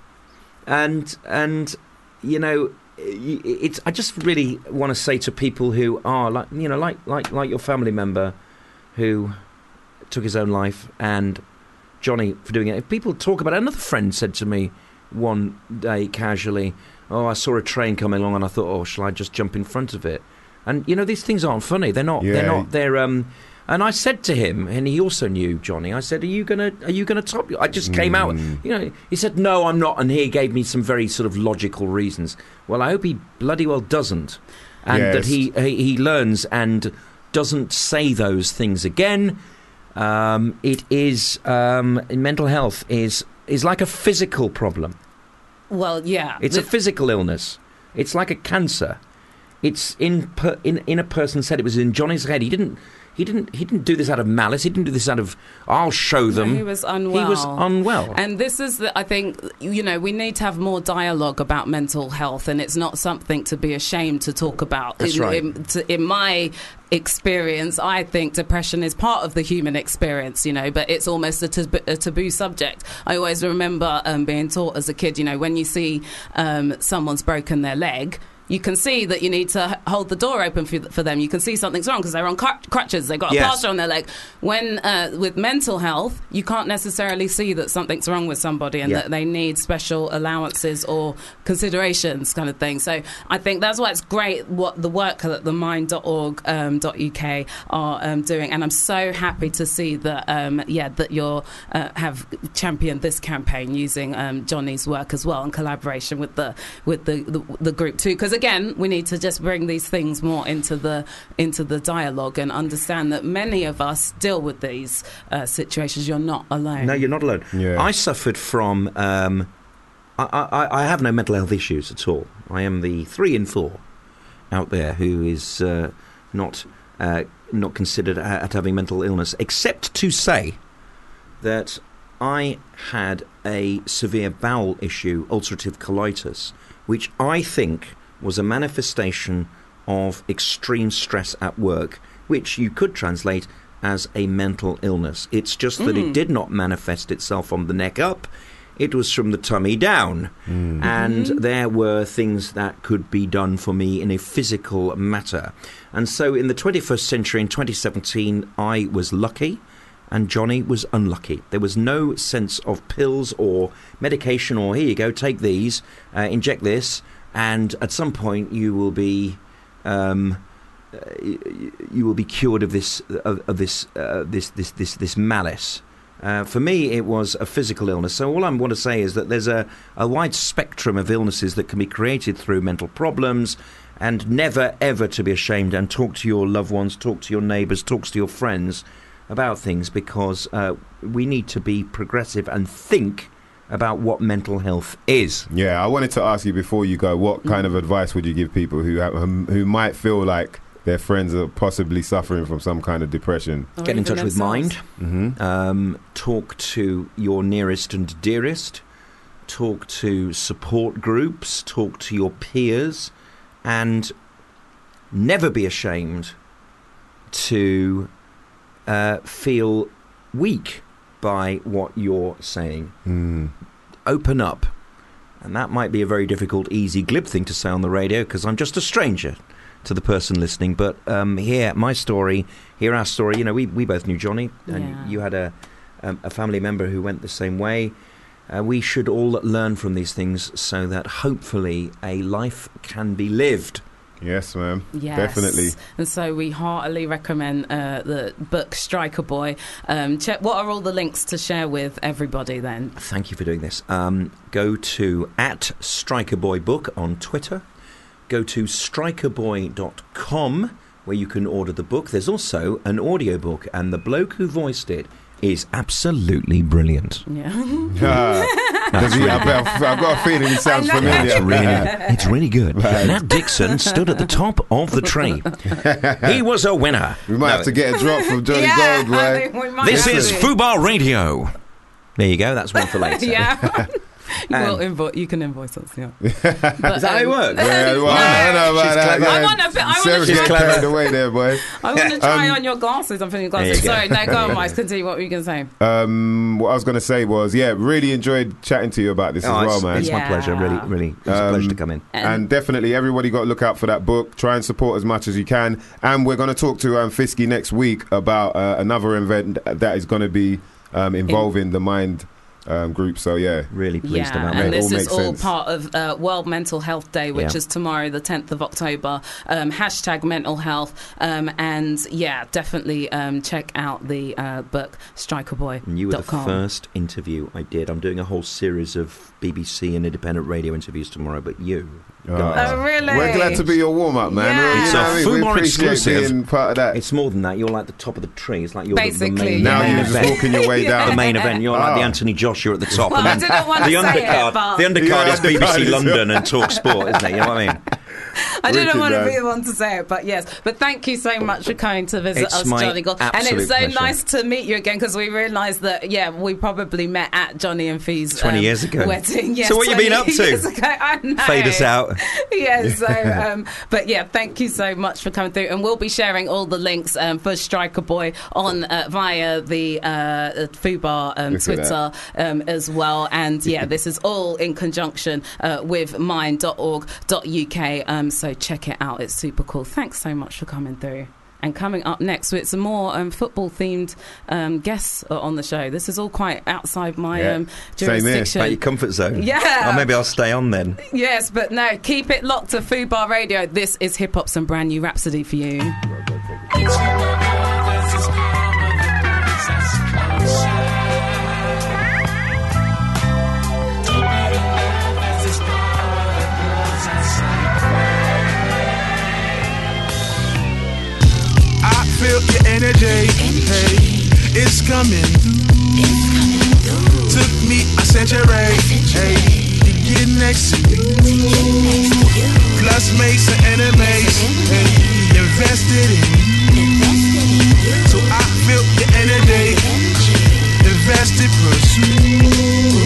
it's, I just really want to say to people who are like your family member who took his own life, and Johnny for doing it. If people talk about it, another friend said to me one day casually, "Oh, I saw a train coming along and I thought, oh, shall I just jump in front of it?" And these things aren't funny. They're not. They're And I said to him, and he also knew Johnny. I said, "Are you gonna top you?" I just came out. He said, "No, I'm not," and he gave me some very sort of logical reasons. Well, I hope he bloody well doesn't, and that he learns and doesn't say those things again. It is mental health is like a physical problem. Well, yeah, it's a physical illness. It's like a cancer. It's in a person's head. It was in Johnny's head. He didn't do this out of malice. He didn't do this out of, I'll show them. No, he was unwell. He was unwell. And this is, I think, we need to have more dialogue about mental health, and it's not something to be ashamed to talk about. That's right. In my experience, I think depression is part of the human experience, but it's almost a taboo subject. I always remember being taught as a kid, when you see someone's broken their leg, you can see that you need to hold the door open for them. You can see something's wrong because they're on crutches. They've got a plaster on their leg. When with mental health, you can't necessarily see that something's wrong with somebody and that they need special allowances or considerations, kind of thing. So I think that's why it's great what the work that the mind.org.uk are doing. And I'm so happy to see that that you have championed this campaign using Johnny's work as well in collaboration with the group too. Because again, we need to just bring these things more into the dialogue and understand that many of us deal with these situations. You're not alone. No, you're not alone. Yeah. I suffered from... I have no mental health issues at all. I am the 3 in 4 out there who is not considered at having mental illness, except to say that I had a severe bowel issue, ulcerative colitis, which I think was a manifestation of extreme stress at work, which you could translate as a mental illness. It's just that it did not manifest itself from the neck up. It was from the tummy down. And there were things that could be done for me in a physical matter. And so in the 21st century, in 2017, I was lucky and Johnny was unlucky. There was no sense of pills or medication or, here you go, take these, inject this, and at some point you will be cured of this malice. For me, it was a physical illness. So all I want to say is that there's a wide spectrum of illnesses that can be created through mental problems, and never ever to be ashamed and talk to your loved ones, talk to your neighbours, talk to your friends about things, because we need to be progressive and think about what mental health is. Yeah, I wanted to ask you before you go, what kind of advice would you give people who might feel like their friends are possibly suffering from some kind of depression? Get in touch with Mind. Talk to your nearest and dearest. Talk to support groups. Talk to your peers. And never be ashamed to feel weak by what you're saying. Open up. And that might be a very difficult, easy, glib thing to say on the radio, because I'm just a stranger to the person listening. But hear my story, hear our story. We both knew Johnny, and you had a family member who went the same way. We should all learn from these things so that hopefully a life can be lived. Yes, ma'am. Yes. Definitely. And so we heartily recommend the book Striker Boy. Check what are all the links to share with everybody then. Thank you for doing this. Go to @StrikerBoyBook on Twitter. Go to strikerboy.com where you can order the book. There's also an audiobook, and the bloke who voiced it is absolutely brilliant. Yeah. I've got a feeling he sounds familiar. It's really good. Nat Dixon stood at the top of the tree. He was a winner. We might have to get a drop from Johnny Gold, right? This is Fubar Radio. There you go. That's one for later. Yeah. You can invoice us, yeah. Is that how it works? I don't know about that. I want to try. Carried away there, boy. I want to try on your glasses. I'm feeling glasses. Sorry, no, go on, Mike. Continue. What were you going to say? What I was going to say was, really enjoyed chatting to you about this as well, man. It's my pleasure. Really, it's a pleasure to come in. And definitely, everybody got to look out for that book. Try and support as much as you can. And we're going to talk to Fisky next week about another event that is going to be involving the Mind group. So really pleased about that. And this is all part of World Mental Health Day, which is tomorrow, the 10th of October. Hashtag mental health. And definitely check out the book strikerboy.com. And you were the first interview I did. I'm doing a whole series of BBC and independent radio interviews tomorrow, but you guys. Oh, really? We're glad to be your warm-up, man. Yeah. It's a Fubar exclusive. Being part of that. It's more than that. You're like the top of the tree. It's like you're basically the main now event. you're just walking your way down the main event. You're like the Anthony Joshua at the top. Well, and I didn't want to the say undercard, it, but the undercard is BBC London and Talk Sport, isn't it? You know what I mean? I didn't want to be the one to say it, but yes. But thank you so much for coming to visit us, Johnny Gold. And it's so nice to meet you again, because we realised that, we probably met at Johnny and Fee's 20 years ago. Wedding. Yes, so what you been up to? I know. Fade us out. So, but thank you so much for coming through. And we'll be sharing all the links for Striker Boy on via the Fubar Twitter as well. And this is all in conjunction with mind.org.uk. So check it out. It's super cool. Thanks so much for coming through. And coming up next with some more football-themed guests on the show. This is all quite outside my jurisdiction. About your comfort zone. Yeah. Or maybe I'll stay on then. Yes, but no, keep it locked to Fubar Radio. This is Hip Hop's and Brand New Rhapsody for you. Feel your energy, hey, it's coming. Took me a century, hey, to get next to you. Plus mates and enemies, hey, invested in. So I feel your energy, invested pursue.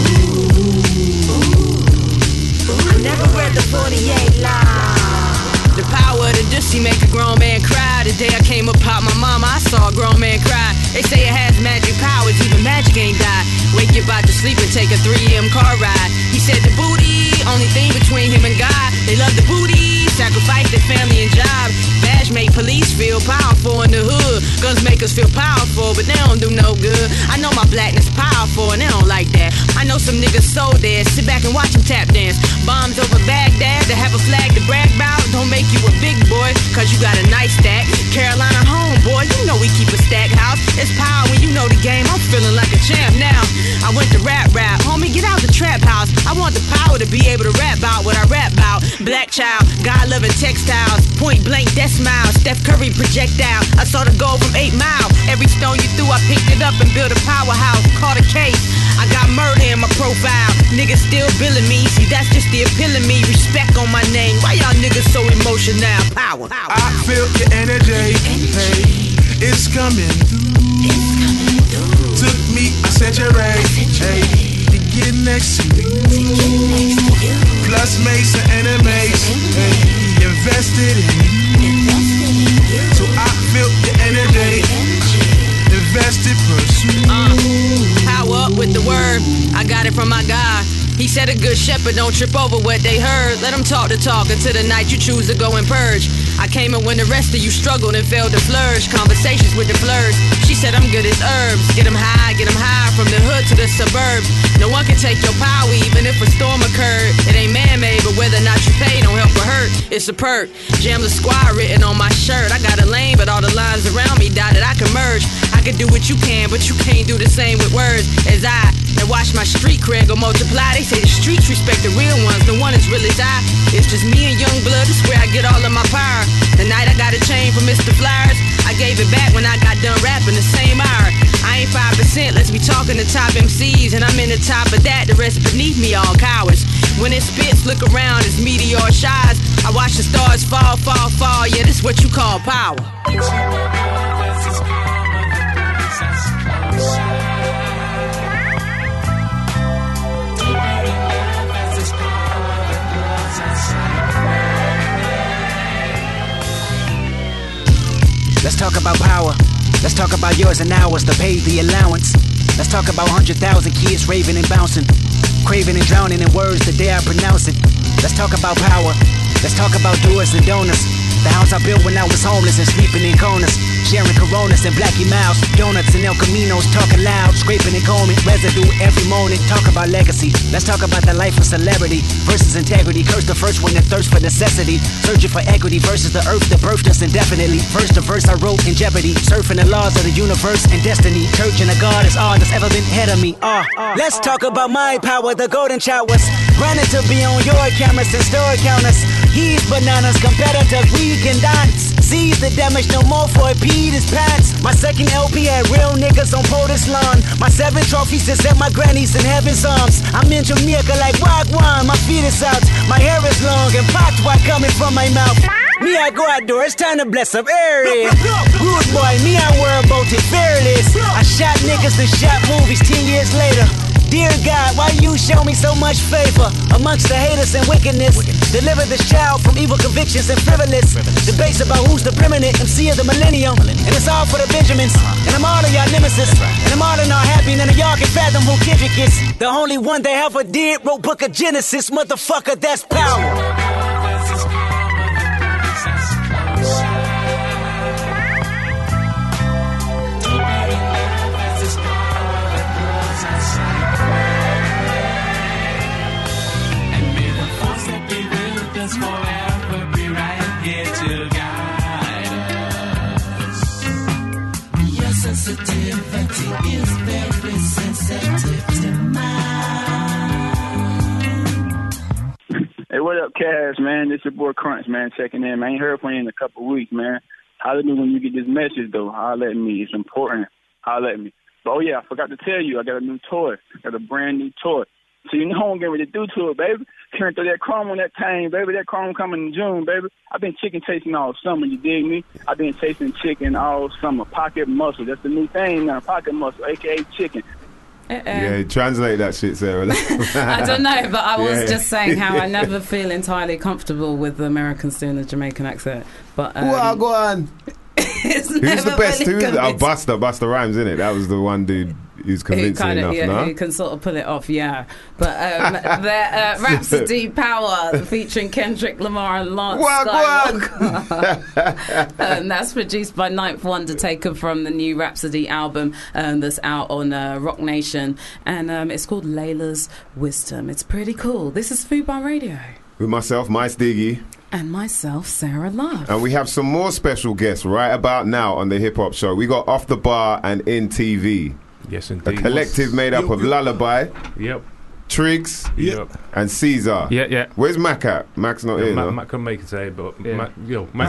I never read the 48 line. The power of the Dusty make a grown man cry. The day I came up out my mama, I saw a grown man cry. They say it has magic powers, even magic ain't die. Wake you about to sleep and take a 3M car ride. He said the booty, only thing between him and God. They love the booty, sacrifice their family and job. Badge make police feel powerful in the hood. Guns make us feel powerful, but they don't do no good. I know my blackness powerful and they don't like that. I know some niggas so dead, sit back and watch them tap dance. Bombs over Baghdad, to have a flag to brag about. Don't make you a big boy, cause you got a nice stack. Carolina homeboy, you know we keep a stack house. It's power when you know the game, I'm feeling like a champ now. I went to rap, homie, get out the trap house. I want the power to be able to rap about what I rap about. Black child, God-loving textiles, point blank, death smile, Steph Curry projectile. I saw the goal from 8 Mile. Every stone you threw, I picked it up and built a powerhouse. Caught a case, I got murder in my profile. Niggas still billing me, see that's just the appeal of me. Respect on my name, why y'all niggas so emotional? Power. I feel your energy, hey, it's coming. Took me a century, hey, to get next to you. Plus mates and enemies, hey, invested in. So I feel your energy, invested pursue. Power up with the word, I got it from my God. He said a good shepherd don't trip over what they heard. Let them talk the talk until the night you choose to go and purge. I came in when the rest of you struggled and failed to flourish. Conversations with the flirts. She said I'm good as herbs. Get them high from the hood to the suburbs. No one can take your power even if a storm occurred. It ain't man-made, but whether or not you pay don't help or hurt. It's a perk. Jam the squad written on my shirt. I got a lane, but all the lines around me dotted. I can merge. I can do what you can, but you can't do the same with words as I. And watch my street cred go multiply. They say the streets respect the real ones. The one as real as I. It's just me and Young Blood. It's where I get all of my power. The night I got a chain from Mr. Flyers, I gave it back when I got done rapping the same hour. I ain't 5%, relentless. We talking to top MCs, and I'm in the top of that. The rest beneath me, all cowards. When it spits, look around, it's meteor shines. I watch the stars fall, fall, fall. Yeah, this what you call power. Let's talk about power. Let's talk about yours and ours to pay the allowance. Let's talk about 100,000 kids raving and bouncing, craving and drowning in words the day I pronounce it. Let's talk about power. Let's talk about doers and donors. The house I built when I was homeless and sleeping in corners, sharing Coronas and Blackie Miles, donuts and El Caminos, talking loud, scraping and combing, residue every morning. Talk about legacy. Let's talk about the life of celebrity versus integrity. Curse the first one that thirsts for necessity, searching for equity versus the earth that birthed us indefinitely. First the verse I wrote in jeopardy, surfing the laws of the universe and destiny. Church and a God is all that's ever been ahead of me. Let's talk about my power, the golden showers, running to be on your cameras and store counters. He's bananas, competitors, we can dance. Seize the damage, no more for a Peter's pants. My second LP had real niggas on POTUS lawn. My 7 trophies is at my granny's in heaven's arms. I'm in Jamaica like Wagwan, my feet is out. My hair is long and patois coming from my mouth. Me, I go outdoors, it's time to bless up area. Rude boy, me, I worry about it fearless. I shot niggas and shot movies 10 years later. Dear God, why you show me so much favor amongst the haters and wickedness? Deliver this child from evil convictions and frivolous debates about who's the preeminent MC of the millennium. And it's all for the Benjamins, and I'm all of y'all nemesis, and I'm all in all happy. None of y'all can fathom who Kendrick is. The only one that ever did wrote Book of Genesis, motherfucker, that's power. Forever be right here to guide us. Your sensitivity is very sensitive to mine. Hey, what up, Cass, man? This your boy Crunch, man, checking in. I ain't heard from you in a couple of weeks, man. Holler at me when you get this message, though. Holler at me. It's important. Holler at me. But, oh, yeah, I forgot to tell you, I got a new toy. Got a brand new toy. So you know what I'm getting ready to do to it, baby. Turn through that chrome on that thing, baby. That chrome coming in June, baby. I've been chicken tasting all summer, you dig me? I've been tasting chicken all summer. Pocket muscle. That's the new thing now, pocket muscle, a.k.a. chicken. Yeah, translate that shit, Sarah. I don't know, but I was just saying how I never feel entirely comfortable with the Americans doing the Jamaican accent. But well, go on. Who's the best? Busta Rhymes, innit? That was the one dude who's convincing enough, no? Who can sort of pull it off, yeah. But Rhapsody Power featuring Kendrick Lamar and Lance Skywalker. And that's produced by Ninth Wonder, taken from the new Rhapsody album that's out on Rock Nation. And it's called Layla's Wisdom. It's pretty cool. This is Fubar Radio. With myself, Mice Diggy. And myself, Sarah Love. And we have some more special guests right about now on the Hip Hop Show. We got Off the Bar and In TV. Yes, indeed. A collective made up of Lullaby. Yep. Triggs. Yep. And Caesar. Yeah. Where's Mac at? Mac's not here, no? Mac couldn't make it today, but Mac's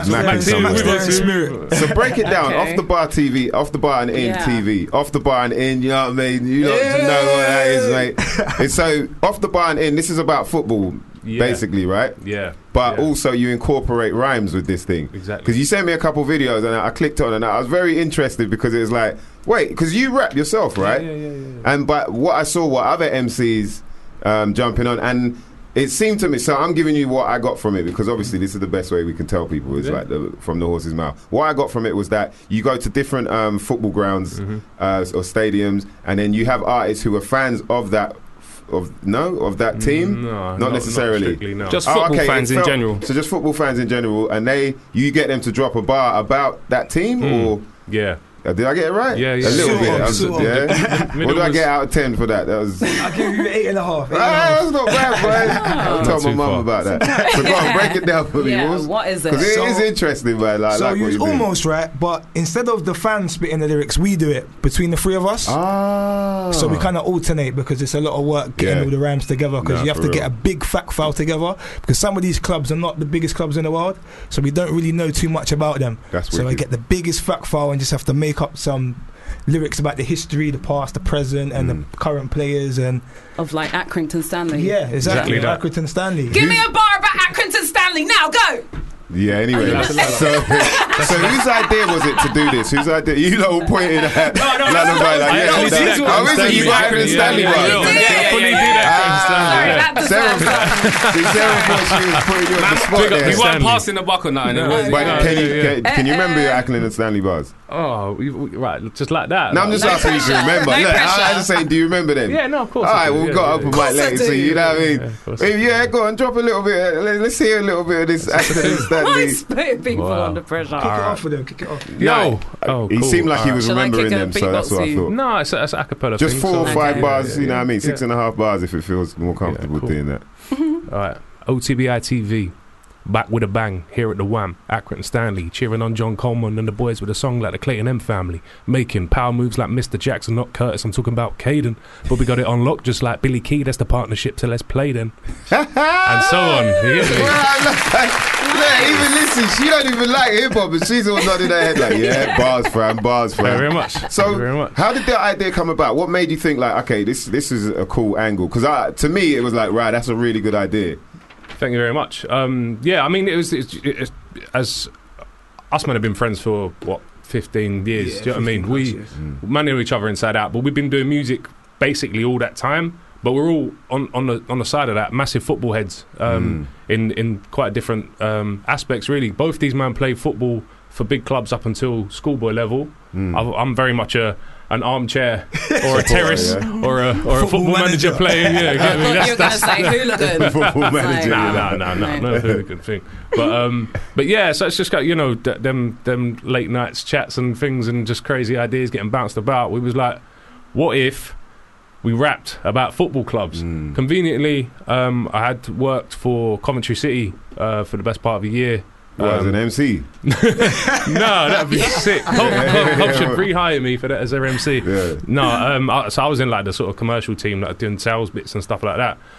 here. So break it down. Okay. Off the Bar TV, Off the Bar and In TV. Off the Bar and In, you know what I mean? You know what that is, mate. And so, Off the Bar and In, this is about football, basically, right? Yeah. But also you incorporate rhymes with this thing. Exactly. Because you sent me a couple videos and I clicked on it and I was very interested because it was like, wait, because you rap yourself, right? Yeah. But what I saw were other MCs jumping on, and it seemed to me, so I'm giving you what I got from it, because obviously this is the best way we can tell people, is like from the horse's mouth. What I got from it was that you go to different football grounds or stadiums, and then you have artists who are fans of that that team? No, not necessarily. Not strictly, no. Just football fans in general. So just football fans in general, and you get them to drop a bar about that team, or did I get it right? Yeah. A little bit. What do I get out of 10 for that? That was. I give you 8.5. That's not bad, boy. I told my mum about that. So go on, break it down for me. What is it? Because it is interesting, man. Like so what you do. Almost right, but instead of the fans spitting the lyrics, we do it between the three of us. So we kind of alternate, because it's a lot of work getting all the rhymes together, because you have to get a big fact file together, because some of these clubs are not the biggest clubs in the world, so we don't really know too much about them. That's so I get the biggest fact file and just have to make up some lyrics about the history, the past, the present, and the current players and of like Accrington Stanley. Yeah, exactly. Accrington Stanley. Give me a bar about Accrington Stanley now. Go. Yeah, anyway. So whose idea was it to do this? Whose idea? You lot all pointed at London Boy like, yeah, is it you got Accrington Stanley? Sarah thought she was putting you on the spot there. We weren't passing the buck on that. Can you remember your Accrington Stanley bars? Oh, right, just like that. No, I'm just asking you to remember. Look, I'm just saying, do you remember them? Yeah, no, of course. All right, we've got up a mic later, so you know what I mean? Yeah, go on, drop a little bit. Let's hear a little bit of this Accrington Stanley. Why putting people under pressure? Kick it off with them, kick it off. Yo. He seemed like he was remembering them, so that's what I thought. No, it's a cappella just thing. Just 4 or 5 bars, you know what I mean? 6.5 bars if it feels more comfortable doing that. All right, OTBI TV. Back with a bang, here at the Wham, Accrington Stanley, cheering on John Coleman and the boys with a song like the Clayton M family, making power moves like Mr. Jackson, not Curtis. I'm talking about Caden, but we got it on lock just like Billy Key. That's the partnership, so let's play then. And so on. Even listen, she don't even like hip hop, but she's all nodding her head like, yeah, bars, fam. Thank you very much. So, how did that idea come about? What made you think like, okay, this is a cool angle? Because to me, it was like, right, that's a really good idea. Thank you very much. Yeah, I mean, it's as us men have been friends for, 15 years, do you know what I mean? We know each other inside out, but we've been doing music basically all that time, but we're all on the side of that, massive football heads in quite different aspects, really. Both these men play football for big clubs up until schoolboy level. I'm very much an armchair or a terrace or a football manager playing. Yeah, get me. I thought you were going to say hooligan. Football manager. No hooligan thing. But yeah, so it's just got, you know, them late nights chats and things and just crazy ideas getting bounced about. We was like, what if we rapped about football clubs? Conveniently, I had worked for Coventry City for the best part of a year. As an MC? No, that'd be sick. Hope should rehire me for that as their MC. Yeah. No, so I was in like the sort of commercial team, like doing sales bits and stuff like that.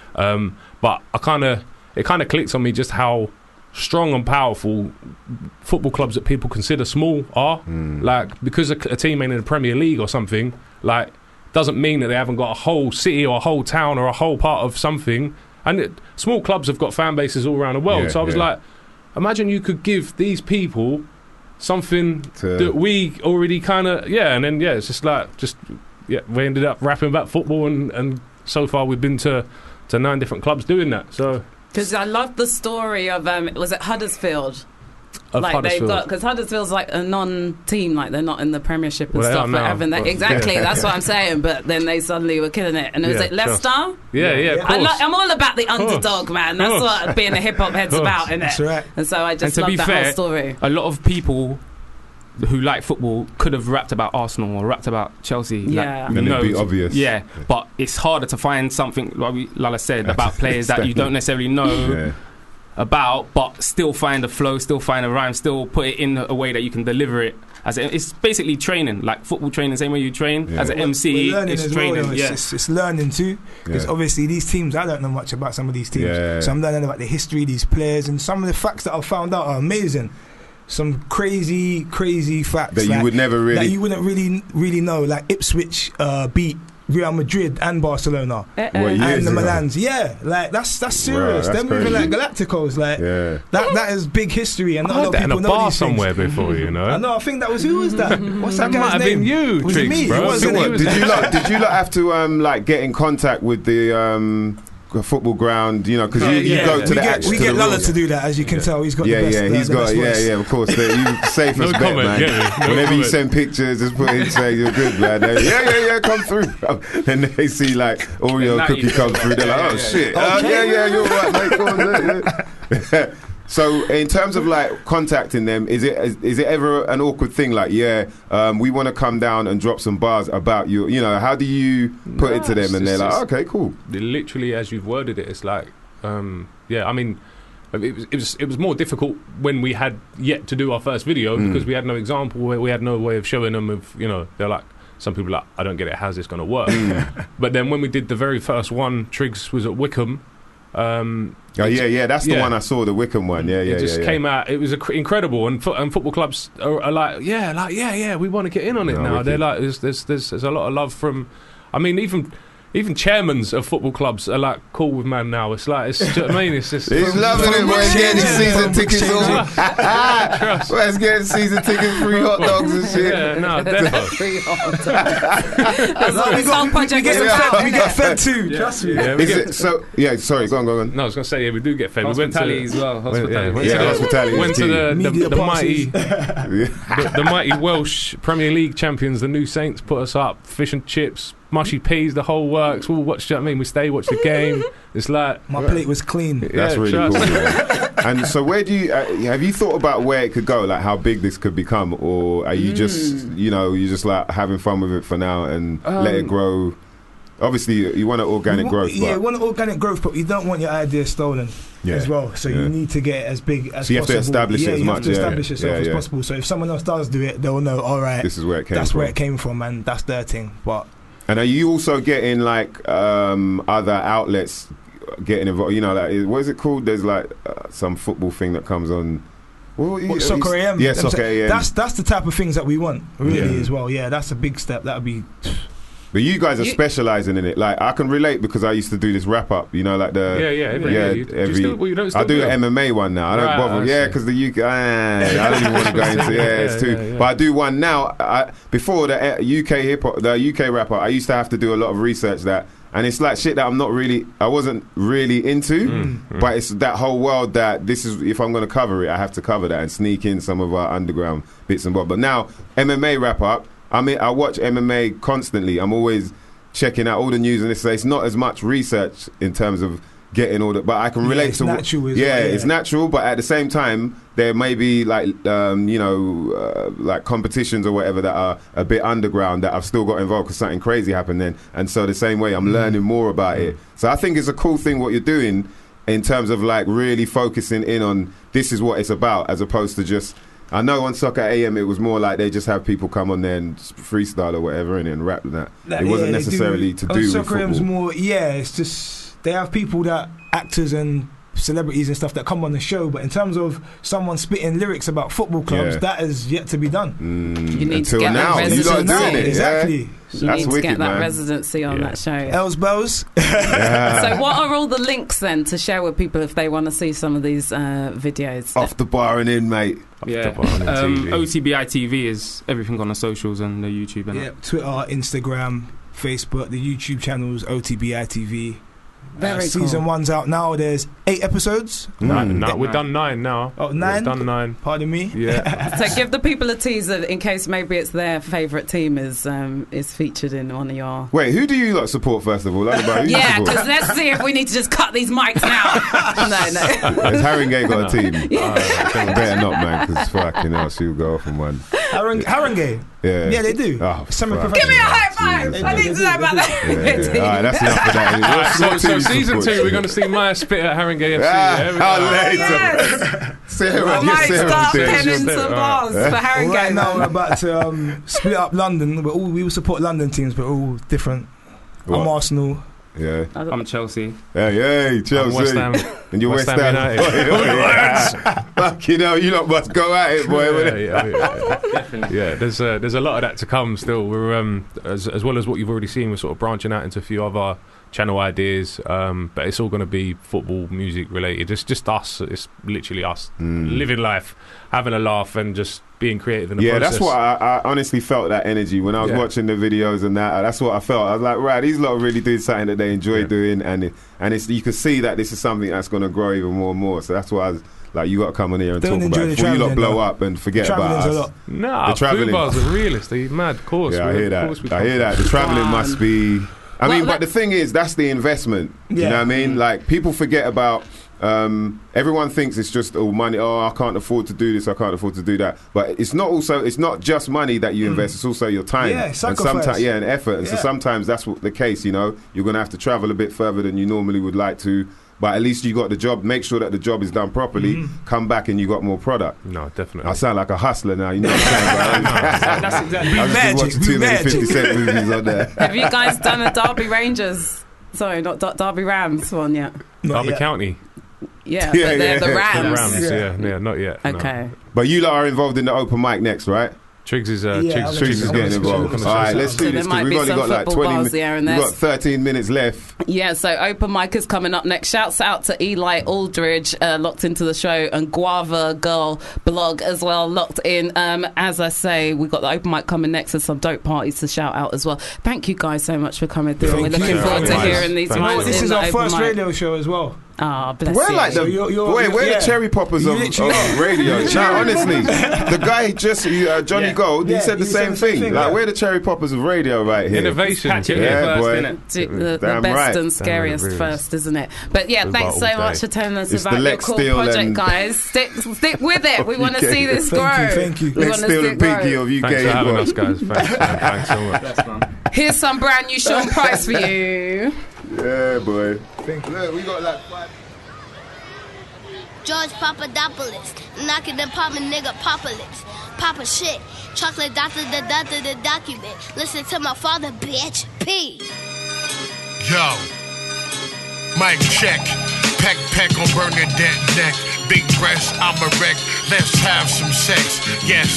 But it kind of clicked on me just how strong and powerful football clubs that people consider small are. Like, because a team ain't in the Premier League or something, like, doesn't mean that they haven't got a whole city or a whole town or a whole part of something. And small clubs have got fan bases all around the world. So I was like, imagine you could give these people something that we already kind of, and then, it's just like, we ended up rapping about football, and so far we've been to 9 different clubs doing that. So, because I love the story of, was it Huddersfield? Of like Huddersfield. because Huddersfield's like a non-team, like they're not in the Premiership and Well, stuff. they are But now, exactly, that's what I'm saying. But then they suddenly were killing it, and it was like Leicester. Sure. Yeah, of course. I'm all about the underdog, man. That's what being a hip hop head's about, isn't it? That's right. And so I just love that whole story. A lot of people who like football could have rapped about Arsenal or rapped about Chelsea. Yeah. And it'd be obvious. Yeah, but it's harder to find something, like Lala said, about players that you don't necessarily know about, but still find a flow, still find a rhyme, still put it in a way that you can deliver it. It's basically training, like football training, same way you train as an MC. It's training. Well, it's learning too, because obviously these teams, I don't know much about some of these teams, so I'm learning about the history of these players, and some of the facts that I've found out are amazing. Some crazy facts that you would never really, that you wouldn't really know. Like Ipswich beat Real Madrid and Barcelona and the Milans. Yeah, like that's serious. Wow, They're moving like Galacticos. Like that is big history, and not a lot of people in a know bar these somewhere things. before, you know. I know. I think that was who was that? What's that guy's might have name? been you, was Triggs, it me? bro. It wasn't So it? Did you lot have to like get in contact with the football ground, you know, because you go to we get Lala to do that, as you can tell. He's got the best, he's the got best voice. of course. You safe as bet, man. Whenever you send pictures, just put in say you're good, man. Come through, and they see like Oreo cookie come through. They're like, oh shit, you're right, mate. Go on, So in terms of like contacting them, is it ever an awkward thing? Like, we want to come down and drop some bars about you. You know, how do you put it to them? And they're like, okay, cool. Literally, as you've worded it, it's like, I mean, it was more difficult when we had yet to do our first video because we had no example, we had no way of showing them. Of, you know, they're like, some people are like, I don't get it. How's this going to work? But then when we did the very first one, Triggs was at Wickham. That's the one I saw, the Wickham one. It just came out. It was incredible, and football clubs are like, we want to get in on it now. Wicked. They're like, there's a lot of love from. I mean, even chairmans of football clubs are like cool with man now. It's like, do you know what I mean? It's just he's loving it. We're getting season tickets. We're getting season tickets, free hot dogs and shit. Yeah, no, definitely. Free hot dogs. That's what this whole project is about. We get fed too. Trust me. Sorry, go on. No, I was going to say, we do get fed. Hospitality as well. Hospitality. Went to the mighty Welsh Premier League champions, the New Saints, put us up. Fish and chips, mushy peas, the whole works. We'll watch. You know what I mean? We stay, watch the game. It's like my plate was clean. That's really cool. And so, where do you have you thought about where it could go? Like how big this could become, or are you just you're just like having fun with it for now and let it grow? Obviously, you want organic growth. Yeah, you want organic growth, but you don't want your idea stolen as well. So you need to get it as big as possible. So you have to establish it as much. You have to establish yourself as possible. So if someone else does do it, they'll know, all right, this is where it came that's from. where it came from, and that's their thing. And are you also getting like other outlets getting involved? You know, like what is it called? There's like some football thing that comes on. Soccer AM. Yeah, Soccer AM. That's the type of things that we want, really, as well. Yeah, that's a big step. That would be. But you guys are specialising in it. Like I can relate because I used to do this wrap up. You know, like the I do an MMA one now. I don't bother. Because the UK. I don't even want to go into. It's too. But I do one now. Before the UK hip hop, the UK rap up, I used to have to do a lot of research and it's like shit that I wasn't really into. But it's that whole world that this is. If I'm going to cover it, I have to cover that and sneak in some of our underground bits and bobs. But now MMA wrap up. I mean, I watch MMA constantly. I'm always checking out all the news, and it's not as much research in terms of getting all that. But I can relate to natural. It's natural. But at the same time, there may be like like competitions or whatever that are a bit underground that I've still got involved because something crazy happened then. And so the same way, I'm learning more about it. So I think it's a cool thing what you're doing in terms of like really focusing in on this is what it's about, as opposed to just. I know on Soccer AM it was more like they just have people come on there and freestyle or whatever and rap that. It wasn't necessarily to do with football. Soccer AM's more, it's just they have people that actors and celebrities and stuff that come on the show, but in terms of someone spitting lyrics about football clubs, that is yet to be done. You need to get that residency. Exactly. You need to get that residency on that show. Els Bells. So what are all the links then to share with people if they want to see some of these videos? Off the bar and in, mate. OTBI TV is everything on the socials and the YouTube. And Twitter, Instagram, Facebook, the YouTube channels, OTBI TV. Very cool. Season 1's out now. There's 8 episodes. We've done 9 now. Oh, 9? We've done 9. Pardon me. Yeah. So give the people a teaser in case maybe it's their favourite team is featured in one of your. Wait, who do you lot support first of all? Yeah, because let's see if we need to just cut these mics now. No. Has Haringey got a team? Better not, man, because fucking hell, she'll go off on one. Haringey? Yeah, they do. Oh, give me a high five. I need to know about that. Alright, that's enough for that. So season 2, we're going to see Maya spit at Haringey FC. Sarah, I might start penning some bars for Haringey. Right now we're about to split up London. We will support London teams, but all different. I'm Arsenal. Yeah, I'm Chelsea. Hey, Chelsea. I'm West Ham. And you're West Ham United. Fucking hell, you lot must go at it, boy. Yeah, there's a lot of that to come still. We're as well as what you've already seen, we're sort of branching out into a few other channel ideas, but it's all going to be football, music related. It's just us. It's literally us living life, having a laugh, and just being creative in the process. That's what I honestly felt, that energy when I was watching the videos and that's what I felt. I was like, right, these lot are really doing something that they enjoy doing, and it's you can see that this is something that's going to grow even more and more. So that's why I was like, you got to come on here and talk about it before you lot blow up and forget about us. Nah, the travelling bars are realist. They're mad, of course. Yeah, I hear that. The travelling must be. But the thing is, that's the investment. You know what I mean? Like, people forget about. Everyone thinks it's just money. I can't afford to do this. I can't afford to do that. But it's not just money that you invest. It's also your time and sometimes and effort. And so sometimes that's what the case. You know, you're going to have to travel a bit further than you normally would like to. But at least you got the job. Make sure that the job is done properly. Come back and you got more product. No, definitely. I sound like a hustler now. You know what I'm saying? That's exactly. I was just watching too many 50 Cent movies on there. Have you guys done a Derby Rangers Sorry, not Derby Rams one yet. Derby County. Yeah, but they're the Rams. The Rams, yeah, not yet. Okay. No. But you lot are involved in the open mic next, right? Triggs is Triggs is getting involved. All right, let's do this because we've only got like 20 minutes. We've got 13 minutes left. Yeah, so open mic is coming up next. Shouts out to Eli Aldridge, locked into the show, and Guava Girl blog as well, locked in. As I say, we've got the open mic coming next and some dope parties to shout out as well. Thank you guys so much for coming through. We're looking forward to hearing these rhymes. This is our first radio show as well. Ah, bless we're you. like the we're the cherry poppers of radio. No, honestly, the guy just Johnny Gold, he said the same thing. Like we're the cherry poppers of radio right here. Innovation, boy. The best and scariest first, isn't it? But yeah, thanks so much for telling us about your cool project, guys. Stick with it. We want to see this grow. Thank you. Lex Steele and Pinky of UK. Thanks for having us, guys. Thanks so much. Here's some brand new Sean Price for you. Yeah, boy. Look, we got like 5. George Papadopoulos, knocking the pop a nigga Popolis. Papa shit, chocolate doctor, the document. Listen to my father, bitch. P. Yo, mic check. Peck on Bernadette neck. Big breast, I'm a wreck. Let's have some sex. Yes.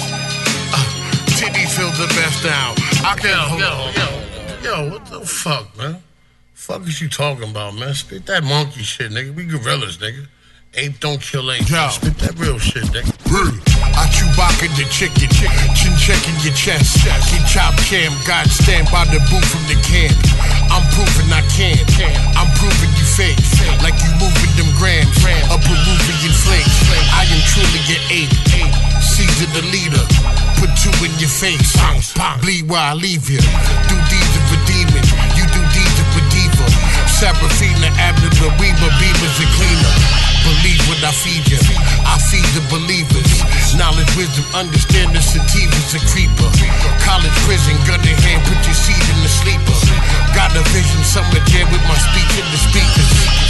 Titty feel the best now. I can Yo, what the fuck, man? Fuck is you talking about, man? Spit that monkey shit, nigga. We gorillas, nigga. Ape don't kill ape. Yo. Spit that real shit, nigga. I Chewbacca the chicken. Chin checking your chest. Get chop cam. God stand by the booth from the camp. I'm proving I can. I'm proving you fake. Like you moving them grams. A Peruvian flake. I am truly an ape. Caesar the leader. Put 2 in your face. Bleed while I leave you. Do deeds of a demon. You do deeds of a diva. Serafina, Abner, Weaver, Beavers, and cleaner. Believe what I feed you. I feed the believers. Knowledge, wisdom, understand the sativa's a creeper. College, prison, gun in hand, put your seed in the sleeper. Got a vision, summer jam with my speech in the speakers.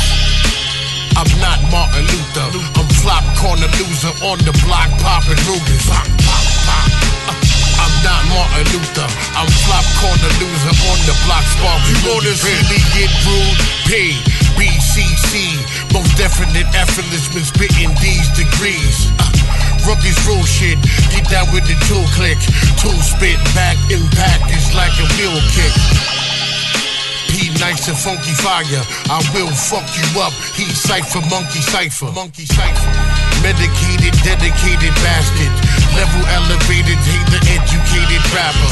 I'm not Martin Luther. I'm flop corner loser on the block popping Rugers. I'm not Martin Luther. I'm flop corner loser on the block sparking. You wanna see me get rude? P, B, C, C. Most definite effortless when spitting these degrees. Rookies rule shit. Get down with the tool click. Tool spit back impact is like a wheel kick. P nice and funky fire. I will fuck you up. He cipher, monkey cipher. Medicated, dedicated bastard. Level elevated, hate the educated rapper.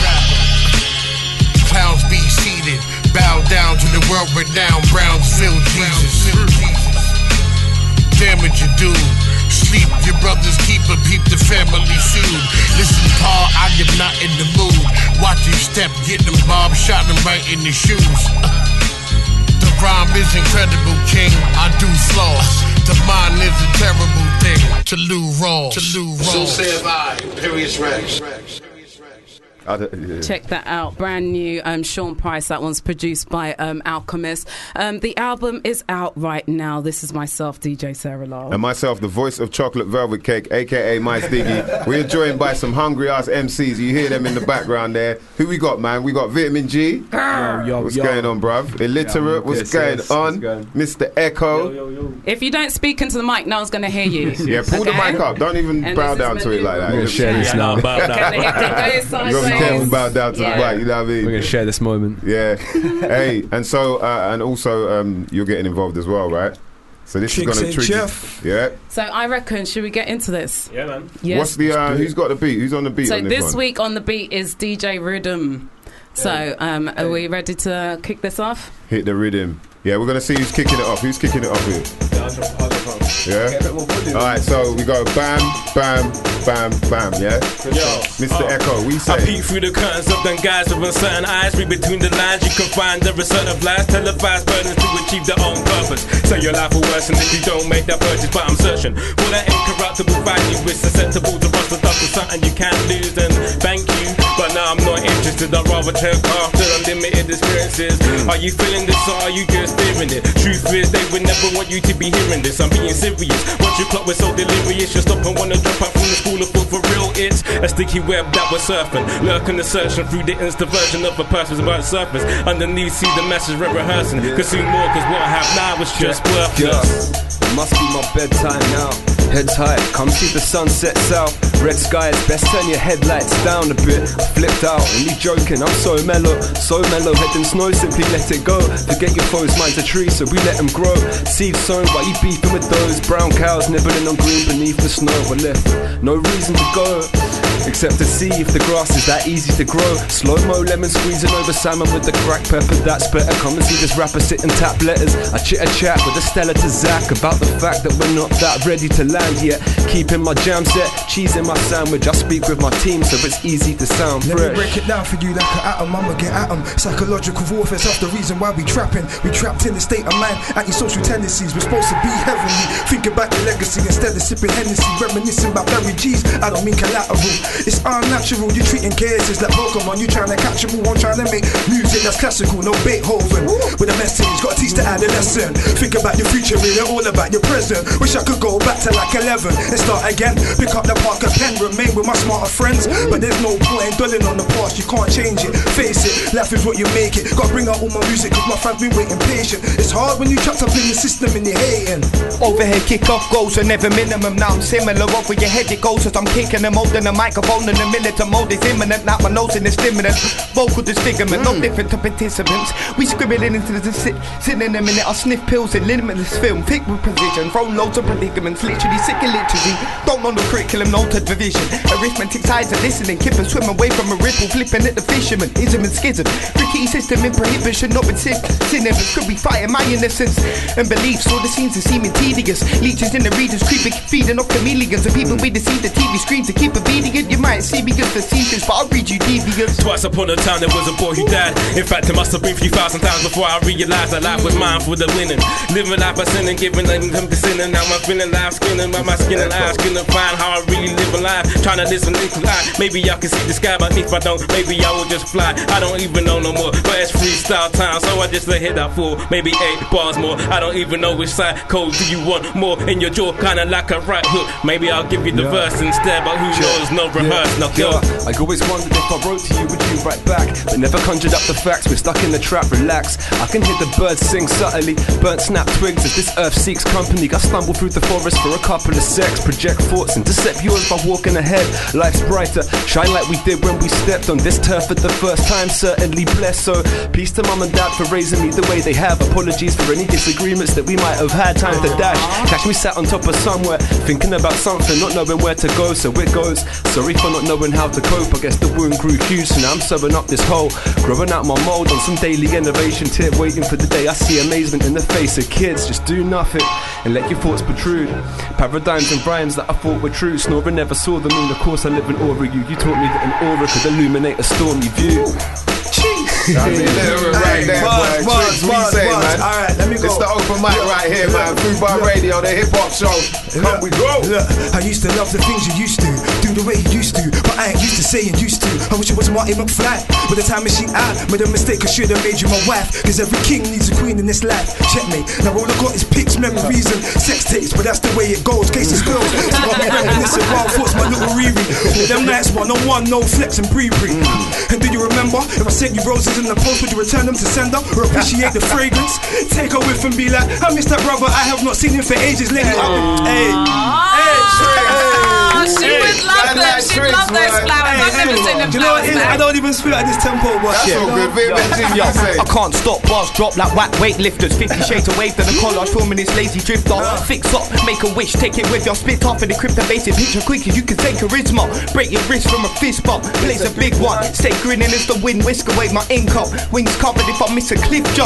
Clowns be seated. Bow down to the world-renowned Brownsville Jesus. Damage you do. Sleep, your brother's keeper, peep the family feud. Listen, Paul, I am not in the mood. Watch your step, get them bob, shot them right in the shoes. The rhyme is incredible, king. I do flaws. The mind is a terrible thing. To lose raw. So say I, Imperious Rex. Check that out. Brand new Sean Price. That one's produced by Alchemist. The album is out right now. This is myself, DJ Sarah Lyle. And myself, the voice of Chocolate Velvet Cake, a.k.a. Mice Diggy. We're joined by some hungry-ass MCs. You hear them in the background there. Who we got, man? We got Vitamin G. What's going on, bruv? Illiterate. What's going on? Mr. Echo. If you don't speak into the mic, no one's going to hear you. Yeah, pull the mic up. Don't even bow down to it like that. We're going to share this now. Careful, bow down to the mic, you know what I mean? We're going to share this moment. Yeah. Hey, and so, and also, you're getting involved as well, right? So this Chicks is going to Chef. Yeah. So I reckon, should we get into this? Yeah, man. Yes. What's the, who's got the beat? Who's on the beat so on this one? week on the beat is DJ Rhythm. So, are we ready to kick this off? Hit the rhythm. Yeah, we're going to see who's kicking it off. Who's kicking it off here? Yeah? Alright, so we go bam, bam, bam, bam, yeah? Yo, Mr. Echo, we say. I peek through the curtains of them guys with uncertain eyes. Read between the lines, you can find the result of lies. Televised burdens to achieve their own purpose. So your life will worsen if you don't make that purchase. But I'm searching for that incorruptible value. It's susceptible to rust the dust of something you can't lose. And thank you, but now I'm not interested. twisted. I'd rather check after unlimited experiences. Are you feeling this or are you just fearing it? Truth is, they would never want you to be hearing this. I'm being serious. Once you clock, we're so delirious. You stop and wanna drop out from the school of thought for real. It's a sticky web that we're surfing, lurking the searching through the instant version of a person's about surface. Underneath, see the message we're rehearsing. Consume more, cause what I have now is just worthless. It must be my bedtime now. Heads high, come see the sunset south. Red skies, best turn your headlights down a bit. I flipped out, only joking, I'm so mellow. Head in snow, simply let it go. Forget your foes, mine's a tree, so we let them grow. Seeds sown, why you beefing with those? Brown cows nibbling on green beneath the snow. We're left with no reason to go, except to see if the grass is that easy to grow. Slow-mo lemon squeezing over salmon with the cracked pepper, that's better. Come and see this rapper sit and tap letters. I chit-a-chat with Estella to Zach about the fact that we're not that ready to land yet. Keeping my jam set, cheese in my sandwich. I speak with my team so it's easy to sound fresh. Let me break it down for you like an atom, I'ma get at 'em. Psychological warfare's half the reason why we trapping. We trapped in the state of mind, anti-social tendencies. We're supposed to be heavenly. Think about your legacy instead of sipping Hennessy. Reminiscing about Barry G's, I don't mean collateral. It's unnatural, you're treating cases like Pokemon. You trying to catch them all, I'm trying to make music that's classical, no Beethoven. With a message, gotta teach the adolescent. Think about your future, really all about your present. Wish I could go back to like 11 and start again. Pick up the Parker pen, remain with my smarter friends. But there's no point in dwelling on the past, you can't change it. Face it, life is what you make it. Gotta bring out all my music cause my fans been waiting patient. It's hard when you trapped up in the system and you're hating. Overhead kick-off goals are never minimum. Now I'm similar, over your head it goes as I'm kicking them, holding the microphone in the militant mode is imminent. Now my nose in the stimulant, vocal disfigurement, no different to participants. We scribbling into the sitting in a minute. I sniff pills in limitless film, thick with precision, throw loads of predicaments, literally sick of literacy. Don't know the curriculum, no to division. Arithmetic sides are listening, kip and swim away from a ripple, flipping at the fisherman. Ism and schism, tricky system in prohibition, not with cinemas. Could be fighting my innocence and beliefs. All the scenes are seeming tedious. Leeches in the readers, creeping, feeding off chameleons. And people we deceive the TV screen to keep obedient. You might see me as facetious, but I'll read you devious. Twice upon a time there was a boy who died. In fact, it must have been 3,000 times before I realised that life was mine for the winning. Living life by sinning, giving them to sinning. Now I'm feeling life skinning by my skin and eyes. Couldn't find how I really live a life. Trying to listen into life. Maybe I can see the sky, but if I don't, maybe I will just fly. I don't even know no more, but it's freestyle time, so I just let hit that 4, maybe 8 bars more. I don't even know which side code do you want more in your jaw, kinda like a right hook. Maybe I'll give you the verse instead, but who knows, no rehearse, no go. I always wondered if I wrote to you, would you write back? But never conjured up the facts, we're stuck in the trap, relax. I can hear the birds sing subtly, burnt snap twigs as this earth seeks company. I stumble through the forest for a couple of secs, project thoughts intercept yours by walking ahead. Life's brighter, shine like we did when we stepped on this turf for the first time, certainly blessed. So peace to mum and dad for raising me the way they have. Apologies for any disagreements that we might have had. Time to dash, catch me sat on top of somewhere, thinking about something, not knowing where to go, so it goes. Sorry for not knowing how to cope, I guess the wound grew huge, so now I'm sewing up this hole, growing out my mold on some daily innovation tip, waiting for the day I see amazement in the face of kids. Just do nothing and let your thoughts protrude. Paradigms and rhymes that I thought were true. Snoring never saw the moon, of course I live in awe of you. You taught me that an aura could illuminate a stormy view. I mean, right there, boy. Tricks, what you say, man? Alright, let me go. It's the open mic right here, man. Fubar Radio, the hip hop show. Come we go. Look, I used to love the things you used to do the way you used to, but I ain't used to saying used to. I wish it was Marty McFly. With the time machine, I made a mistake. I should have made you my wife. Cause every king needs a queen in this life. Checkmate. Now all I got is pics, memories, and sex tapes, but that's the way it goes. Cases closed. So got me reminiscing wild thoughts, my little Riri. Them nights 1-on-1, no flex and pre-pre. And do you remember if I sent you roses in the post, would you return them to sender or appreciate the fragrance? Take a whiff and be like, I miss that brother, I have not seen him for ages lately. She would love them. She'd love those flowers. I've never seen them flowers. I don't even spit at this tempo, but that's all good. I can't stop, bars drop like whack weightlifters. 50 shades of wave than a collage, filming this lazy drifter. Fix up, make a wish, take it with your spit off in the crypto basic picture quick as you can say charisma. Break your wrist from a fist bump, blaze a big one. Stay grinning as the wind whisk away my income. Wings covered if I miss a cliff jump.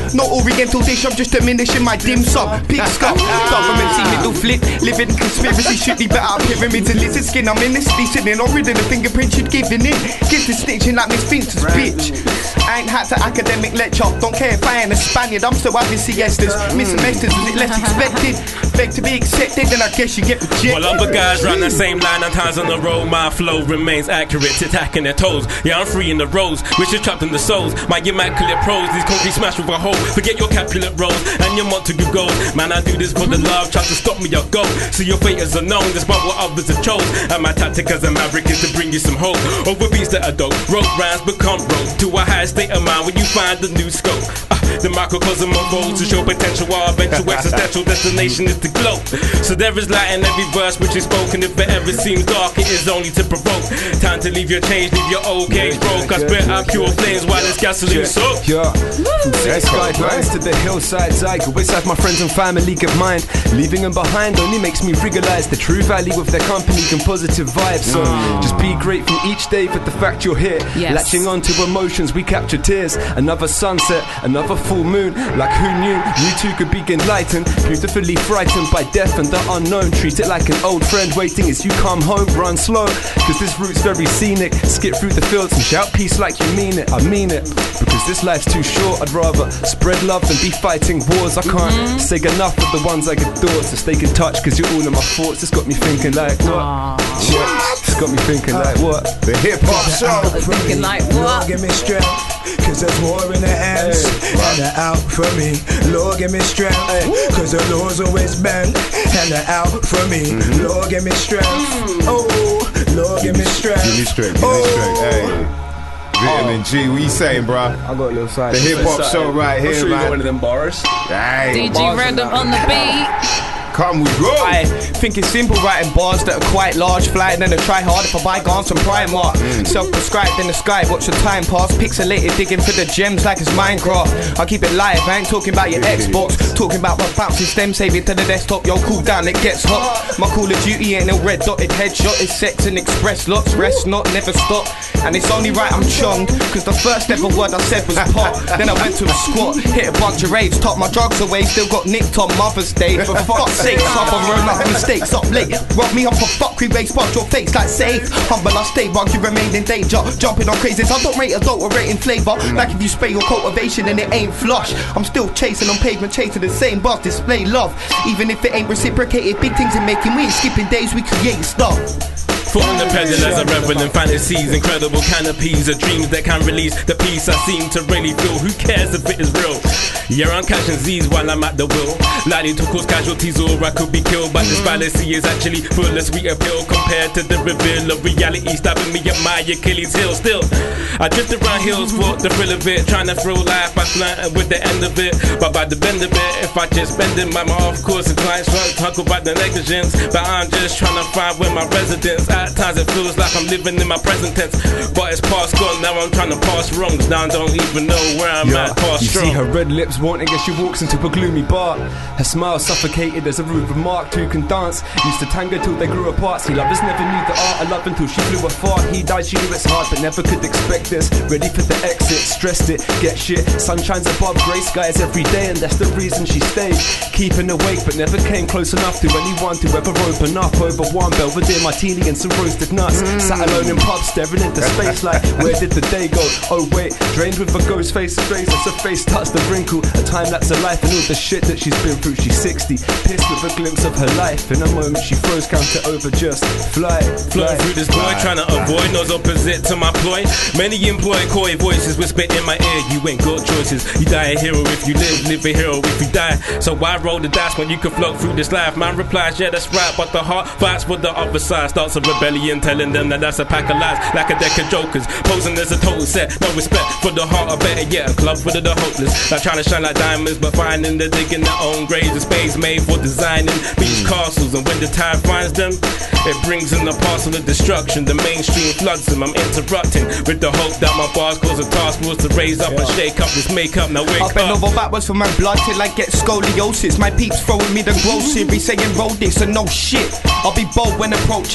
No oriental dish, I'm just diminishing my dim sum. Pig scum, government see middle flip. Living conspiracy, should be better pyramids and lizard skin. I'm in this sitting on rid of the fingerprint you'd giving in. Give the snitching like Miss Finster's bitch. I ain't had to academic lecture. Don't care if I ain't a Spaniard, I'm still having siestas. Miss semesters, was it less expected? Beg to be accepted, then I guess you get rejected. While other guys run the same line and times on the road, my flow remains accurate, attacking their toes. Yeah, I'm free in the roads, which is trapped in the souls. My immaculate prose, these concrete smash with a hole. Forget your Capulet roles and your Montague goals. Man, I do this for the love, try to stop me, I'll go. So your fate is unknown, despite what others have chose. And my tactic as a maverick is to bring you some hope. Over beats that are dope, rope rhymes become rope. To a higher state of mind when you find the new scope. The microcosm unfolds to show potential. Our eventual existential destination is to glow. So there is light in every verse which is spoken. If it ever seems dark, it is only to provoke. Time to leave your change, leave your old cage broke. I spit out pure flames while it's gasoline soaked. Yeah, from city skylines to the hillsides, I go beside my friends and family of mine. Leaving them behind only makes me realize the true value of their company and positive vibes. So just be grateful each day for the fact you're here. Latching on to emotions, we capture tears. Another sunset, another full moon. Like who knew you two could be enlightened, beautifully frightened by death and the unknown. Treat it like an old friend waiting as you come home. Run slow, cause this route's very scenic. Skip through the fields and shout peace like you mean it. I mean it, because this life's too short. I'd rather spread love than be fighting wars. I can't say enough of the ones I adore. So stay in touch, cause you're all in my thoughts. It's got me thinking like what? It's got me thinking like what? The hip hop show. Thinking like what? Give me strength, cause there's war in the ends. And they're out for me. Lord, give me strength, cause the Lord's always been. And they're out for me. Lord, give me strength. Oh, Lord, give me strength. Give me strength, give me strength. Hey. Vitamin G, what you saying, bro? I got a little side. The hip hop show right here, sure man. You got one of them bars. Hey. DG Random on the beat. Come we go. I think it's simple writing bars that are quite large. Flying and I try harder for bygones and Primark. Self-prescribed in the sky, watch the time pass. Pixelated, digging for the gems like it's Minecraft. I keep it live, I ain't talking about your Xbox. Talking about my bouncy stem, save it to the desktop. Yo, cool down, it gets hot. My Call of Duty ain't no red dotted headshot. It's sex and express lots, rest not, never stop. And it's only right I'm chonged, cause the first ever word I said was pop. Then I went to a squat, hit a bunch of raves, top my drugs away, still got nicked on Mother's Day. For fuck's sake, up and run up mistakes, up late. Rob me up for fuckery, race, punch your face like safe. Humble I stay, while you remain in danger. Jumping on crazies, I don't rate adulterating flavour. Like if you spray your cultivation and it ain't flush. I'm still chasing on pavement, chasing the same buzz, display love. Even if it ain't reciprocated, big things in making, we ain't skipping days, we create stuff. Foot on the pedal as I revel in fantasies. Incredible canopies of dreams that can release the peace I seem to really feel. Who cares if it is real? Yeah, I'm catching Z's while I'm at the wheel. Likely to cause casualties or I could be killed. But this fallacy is actually full of sweet appeal compared to the reveal of reality stabbing me at my Achilles heel. Still, I drift around hills for the thrill of it, trying to throw life by flying with the end of it. But by the bend of it, if I just bend it, my off course and clients trying to talk about the negligence. But I'm just trying to find where my residence. At times it feels like I'm living in my present tense, but it's past gone, now I'm trying to pass wrongs. Now I don't even know where I'm at, past you strong. See her red lips wanting as she walks into a gloomy bar. Her smile suffocated as a rude remark. Two can dance, used to tango till they grew apart. See, lovers never knew the art of love until she flew afar. He died, she knew it's hard, but never could expect this. Ready for the exit, stressed it, get shit. Sun shines above grey skies every day, and that's the reason she stayed. Keeping awake, but never came close enough to anyone to ever open up. Over one Belvedere martini and some roasted nuts. Sat alone in pubs, staring into space like, where did the day go? Oh wait, drained with a ghost face, strays as her face touched the wrinkle. A time lapse of life and all the shit that she's been through. She's 60, pissed with a glimpse of her life. In a moment she froze, counter over, just fly. Flowing through this void, trying to avoid noise opposite to my ploy. Many employ coy voices whisper in my ear, you ain't got choices. You die a hero if you live a hero if you die. So why roll the dice when you can float through this life? Man replies, yeah that's right, but the heart fights for the other side. Starts a rebellion, telling them that that's a pack of lies, like a deck of jokers, posing as a total set. No respect for the heart, or better yet, a club for the hopeless. Like trying to shine like diamonds, but finding they're digging their own graves. A space made for designing beach castles, and when the tide finds them, it brings in a parcel of destruction. The mainstream floods them. I'm interrupting with the hope that my bars cause a task force to raise up and shake up this makeup. Now wake up. I bend over backwards for my blood till I get scoliosis. My peeps throwing me the gross series, saying roll this and no shit. I'll be bold when approaching a spot.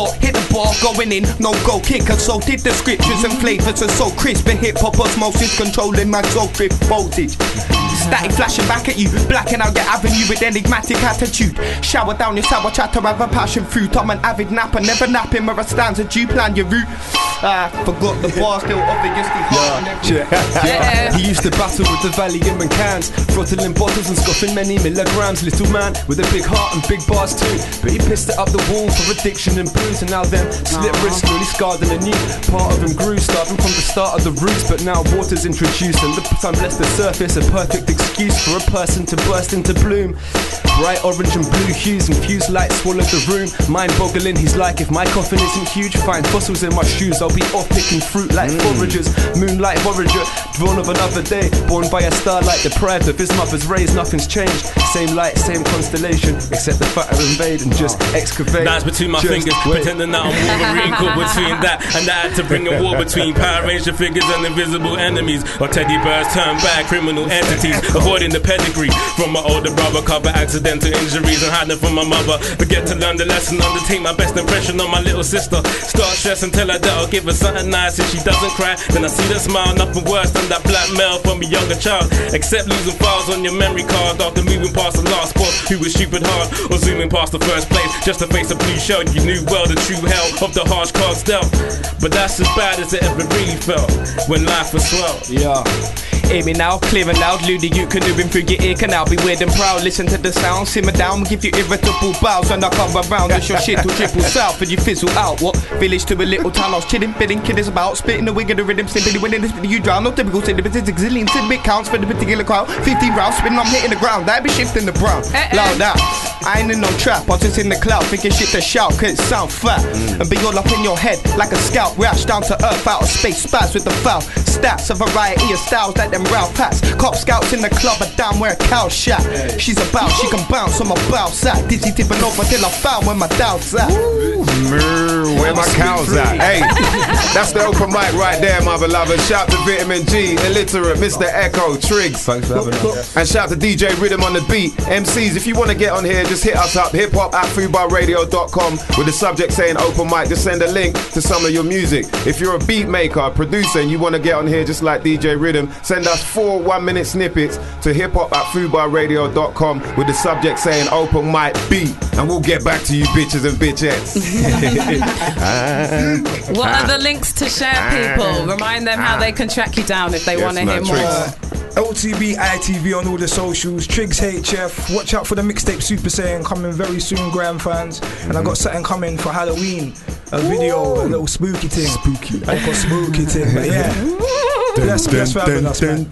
score, hit the ball, going in, no goal kicker. So did the scriptures and flavors are so crisp. And hip-hop osmosis controlling my soul drift voltage. Static flashing back at you, blacking out your avenue with enigmatic attitude. Shower down your sour chatter, have a passion fruit. I'm an avid napper, never napping where I stand. Do you plan your route? Forgot the bar, still obviously hard. He used to battle with the Valium and cans, throttling bottles and scoffing many milligrams. Little man with a big heart and big bars too, but he pissed it up the wall for addiction and booze. And now them slit wrists slowly scarred and anew. Part of him grew, starting from the start of the roots, but now water's introduced and the sun blessed the surface. A perfect excuse for a person to burst into bloom. Bright orange and blue hues and fused light swallowed the room. Mind-boggling, he's like, if my coffin isn't huge, find fossils in my shoes, I'll be off picking fruit like foragers. Moonlight voyager, drawn of another day, born by a starlight, deprived of his mother's rays. Nothing's changed, same light, same constellation, except the fatter invade and just excavate. Knives between my fingers, pretending that I'm Wolverine, caught between that and that, to bring a war between Power Ranger figures and invisible enemies, or teddy bears turned bad criminal entities. Avoiding the pedigree from my older brother, cover accidental injuries and hiding from my mother. Forget to learn the lesson, undertake my best impression on my little sister. Start stressing till I die, I'll give her something nice. If she doesn't cry, then I see the smile. Nothing worse than that blackmail from a younger child, except losing files on your memory card after moving past the last boss who was stupid hard, or zooming past the first place just to face a blue shell. You knew well the true hell of the harsh cards dealt, but that's as bad as it ever really felt when life was swell. Yeah. Hear me now, clear and loud. Ludy, you canoeing through your ear canal. Be weird and proud, listen to the sound. Simmer down, give you irritable bows. And I come around, it's your shit to triple south. And you fizzle out, what? Village to a little town. I was chilling, bidding, kidding about. Spitting the wig of the rhythm, simply winning this you drown. No typical syllabus, it's exillion. Syllabus counts for the particular crowd. 15 rounds, spinning, I'm hitting the ground. I be shifting the brown. Loud out. I ain't in no trap, I was just in the cloud. Thinking shit to shout, cause it sound fat. And be all up in your head, like a scout. Rash down to earth, out of space, spaz with the foul. Stats, a variety of styles like them Ralph Pats. Cop scouts in the club are down where a cow shot. She's about, she can bounce on my bow side. Dizzy tipping over till I found where my doubt's at. Where my cows at? Hey, that's the open mic right there, my beloved. Shout to Vitamin G, Illiterate, Mr. Echo, Triggs. Thanks for having us. And shout to DJ Rhythm on the beat. MCs, if you want to get on here, just hit us up, hiphop@fubarradio.com with the subject saying open mic. Just send a link to some of your music. If you're a beat maker, a producer, and you want to get on here just like DJ Rhythm, send us 4 1-minute snippets to hiphop@fubarradio.com with the subject saying open mic beat, and we'll get back to you bitches and bitchettes. What are the links to share, people? Remind them how they can track you down if they want to hear more. LTB ITV on all the socials. Triggs HF. Watch out for the mixtape Super Saiyan coming very soon, Graham fans. And I got something coming for Halloween. A video, a little spooky thing. Spooky. I got spooky thing, but yeah. That's for having us, man.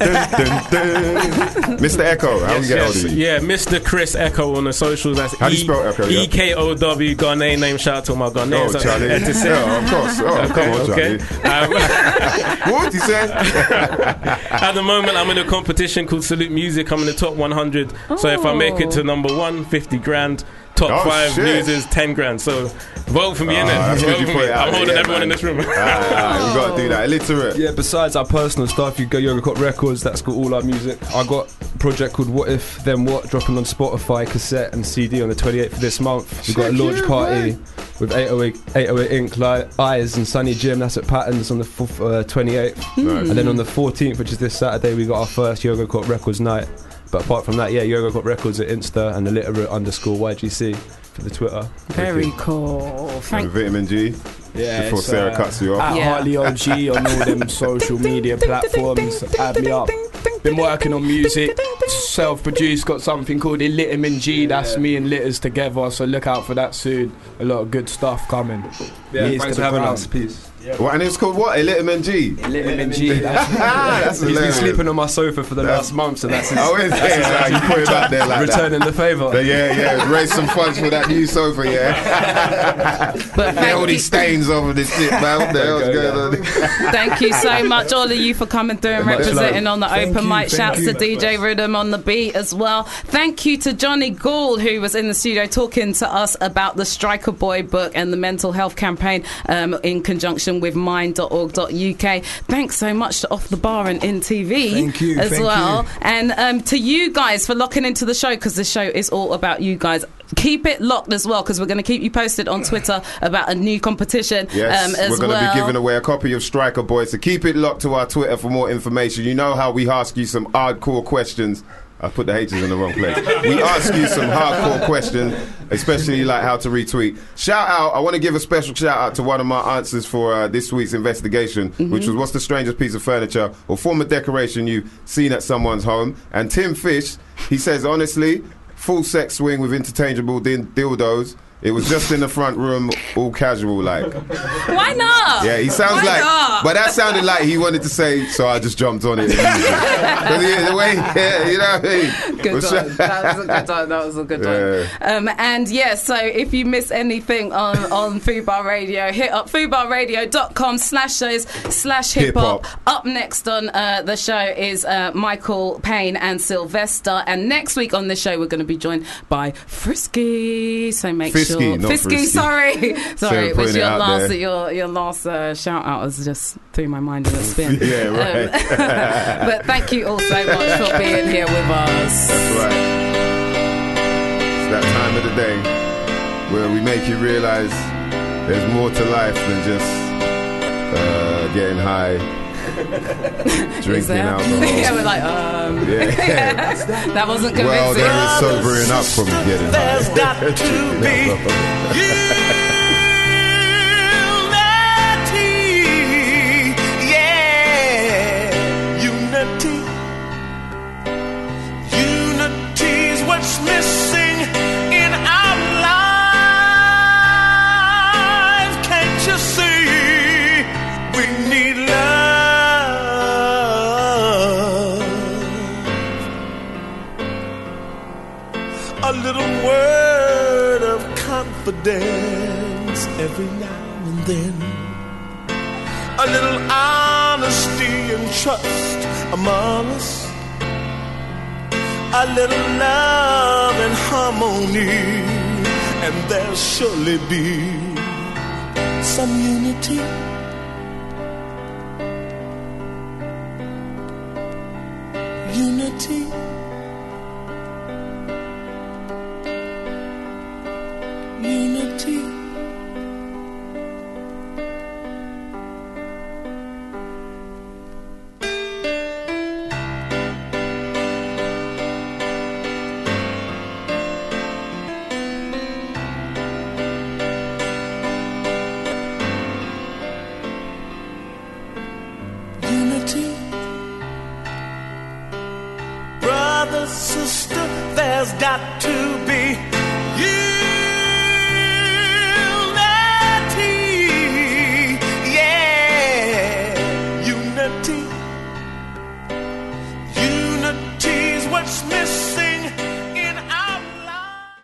Mr. Echo, how we get hold of you? Yeah, Mr. Chris Echo on the socials. That's how do you spell Echo? EKOW. Ghanaian name. Shout out to my Ghanaians. Oh, Charlie. Yeah, of course. Oh, come on, okay. What you say? At the moment, I'm in a competition called Salute Music. I'm in the top 100. So if I make it to number 1, 50 grand. Top 5 losers, 10 grand. So vote for me, innit? I'm holding everyone in this room. You got to do that. Illiterate. Yeah, besides our personal stuff, you go Yoga Cop Records, that's got all our music. I got a project called What If Then What, dropping on Spotify, cassette and CD on the 28th of this month. We've got a launch party with 808 Inc, Eyes and Sunny Jim, that's at Patterns on the 28th. Nice. And then on the 14th, which is this Saturday, we got our first Yoga Cop Records night. But apart from that, yeah, Yoga Cop Records at Insta and illiterate_YGC for the Twitter. Very cool. And Vitamin G. Yeah, before Sarah cuts you off. At Harley OG on all them social media platforms. Add me up. Been working on music, self-produced, got something called Illiterate G. That's me and Litters together, so look out for that soon. A lot of good stuff coming. Yeah, thanks for having us. Peace. What, and it's called what? Illiterate G? Illiterate G. That's He's been sleeping on my sofa for the last month, so that's his, oh, is it? You put it back there like returning the favour. Yeah, raise some funds for that new sofa, yeah. But get all these stains over this shit, man. What the hell's going on? Thank you so much, all of you, for coming through and representing on the open mic. Shouts to DJ Rhythm on the beat as well. Thank you to Johnny Gould, who was in the studio talking to us about the Striker Boy book and the mental health campaign in conjunction with mind.org.uk. Thanks so much to Off the Bar and In TV as well. And to you guys for locking into the show, because the show is all about you guys. keep it locked as well, because we're going to keep you posted on Twitter about a new competition. Yes, as we're going to well. be giving away a copy of Striker Boy, so keep it locked to our Twitter for more information. You know how we ask you some hardcore questions. I put the H's in the wrong place. We ask you some hardcore questions, especially like how to retweet. Shout out, I want to give a special shout out to one of my answers for this week's investigation, which was what's the strangest piece of furniture or form of decoration you've seen at someone's home. And Tim Fish, he says, honestly, full sex swing with interchangeable dildos. It was just in the front room, all casual like. Why not? Yeah, he sounds Why like, not? but that sounded like he wanted to say, so I just jumped on it. The way, you know what I mean? Good one. That was a good one. And so if you miss anything on Fubar Radio, hit up fubarradio.com/shows/hip-hop. Up next on the show is Michael Payne and Sylvester. And next week on the show, we're going to be joined by Frisky. So make sure. Fisky, sorry. Sarah Was putting it out there. your last shout out was just threw my mind in a spin. Yeah, right. But thank you all so much for being here with us. That's right. It's that time of the day where we make you realise there's more to life than just getting high, drinking alcohol. Yeah, we're like, Yeah. that wasn't convincing. Well, there is sobering up from getting high. There's got to be Unity's what's missing in our lives. Can't you see? We need love. A little word of confidence every now and then. A little honesty and trust among us. A little love and harmony, and there'll surely be some unity. Unity. Unity. Unity. Brother, sister, there's got to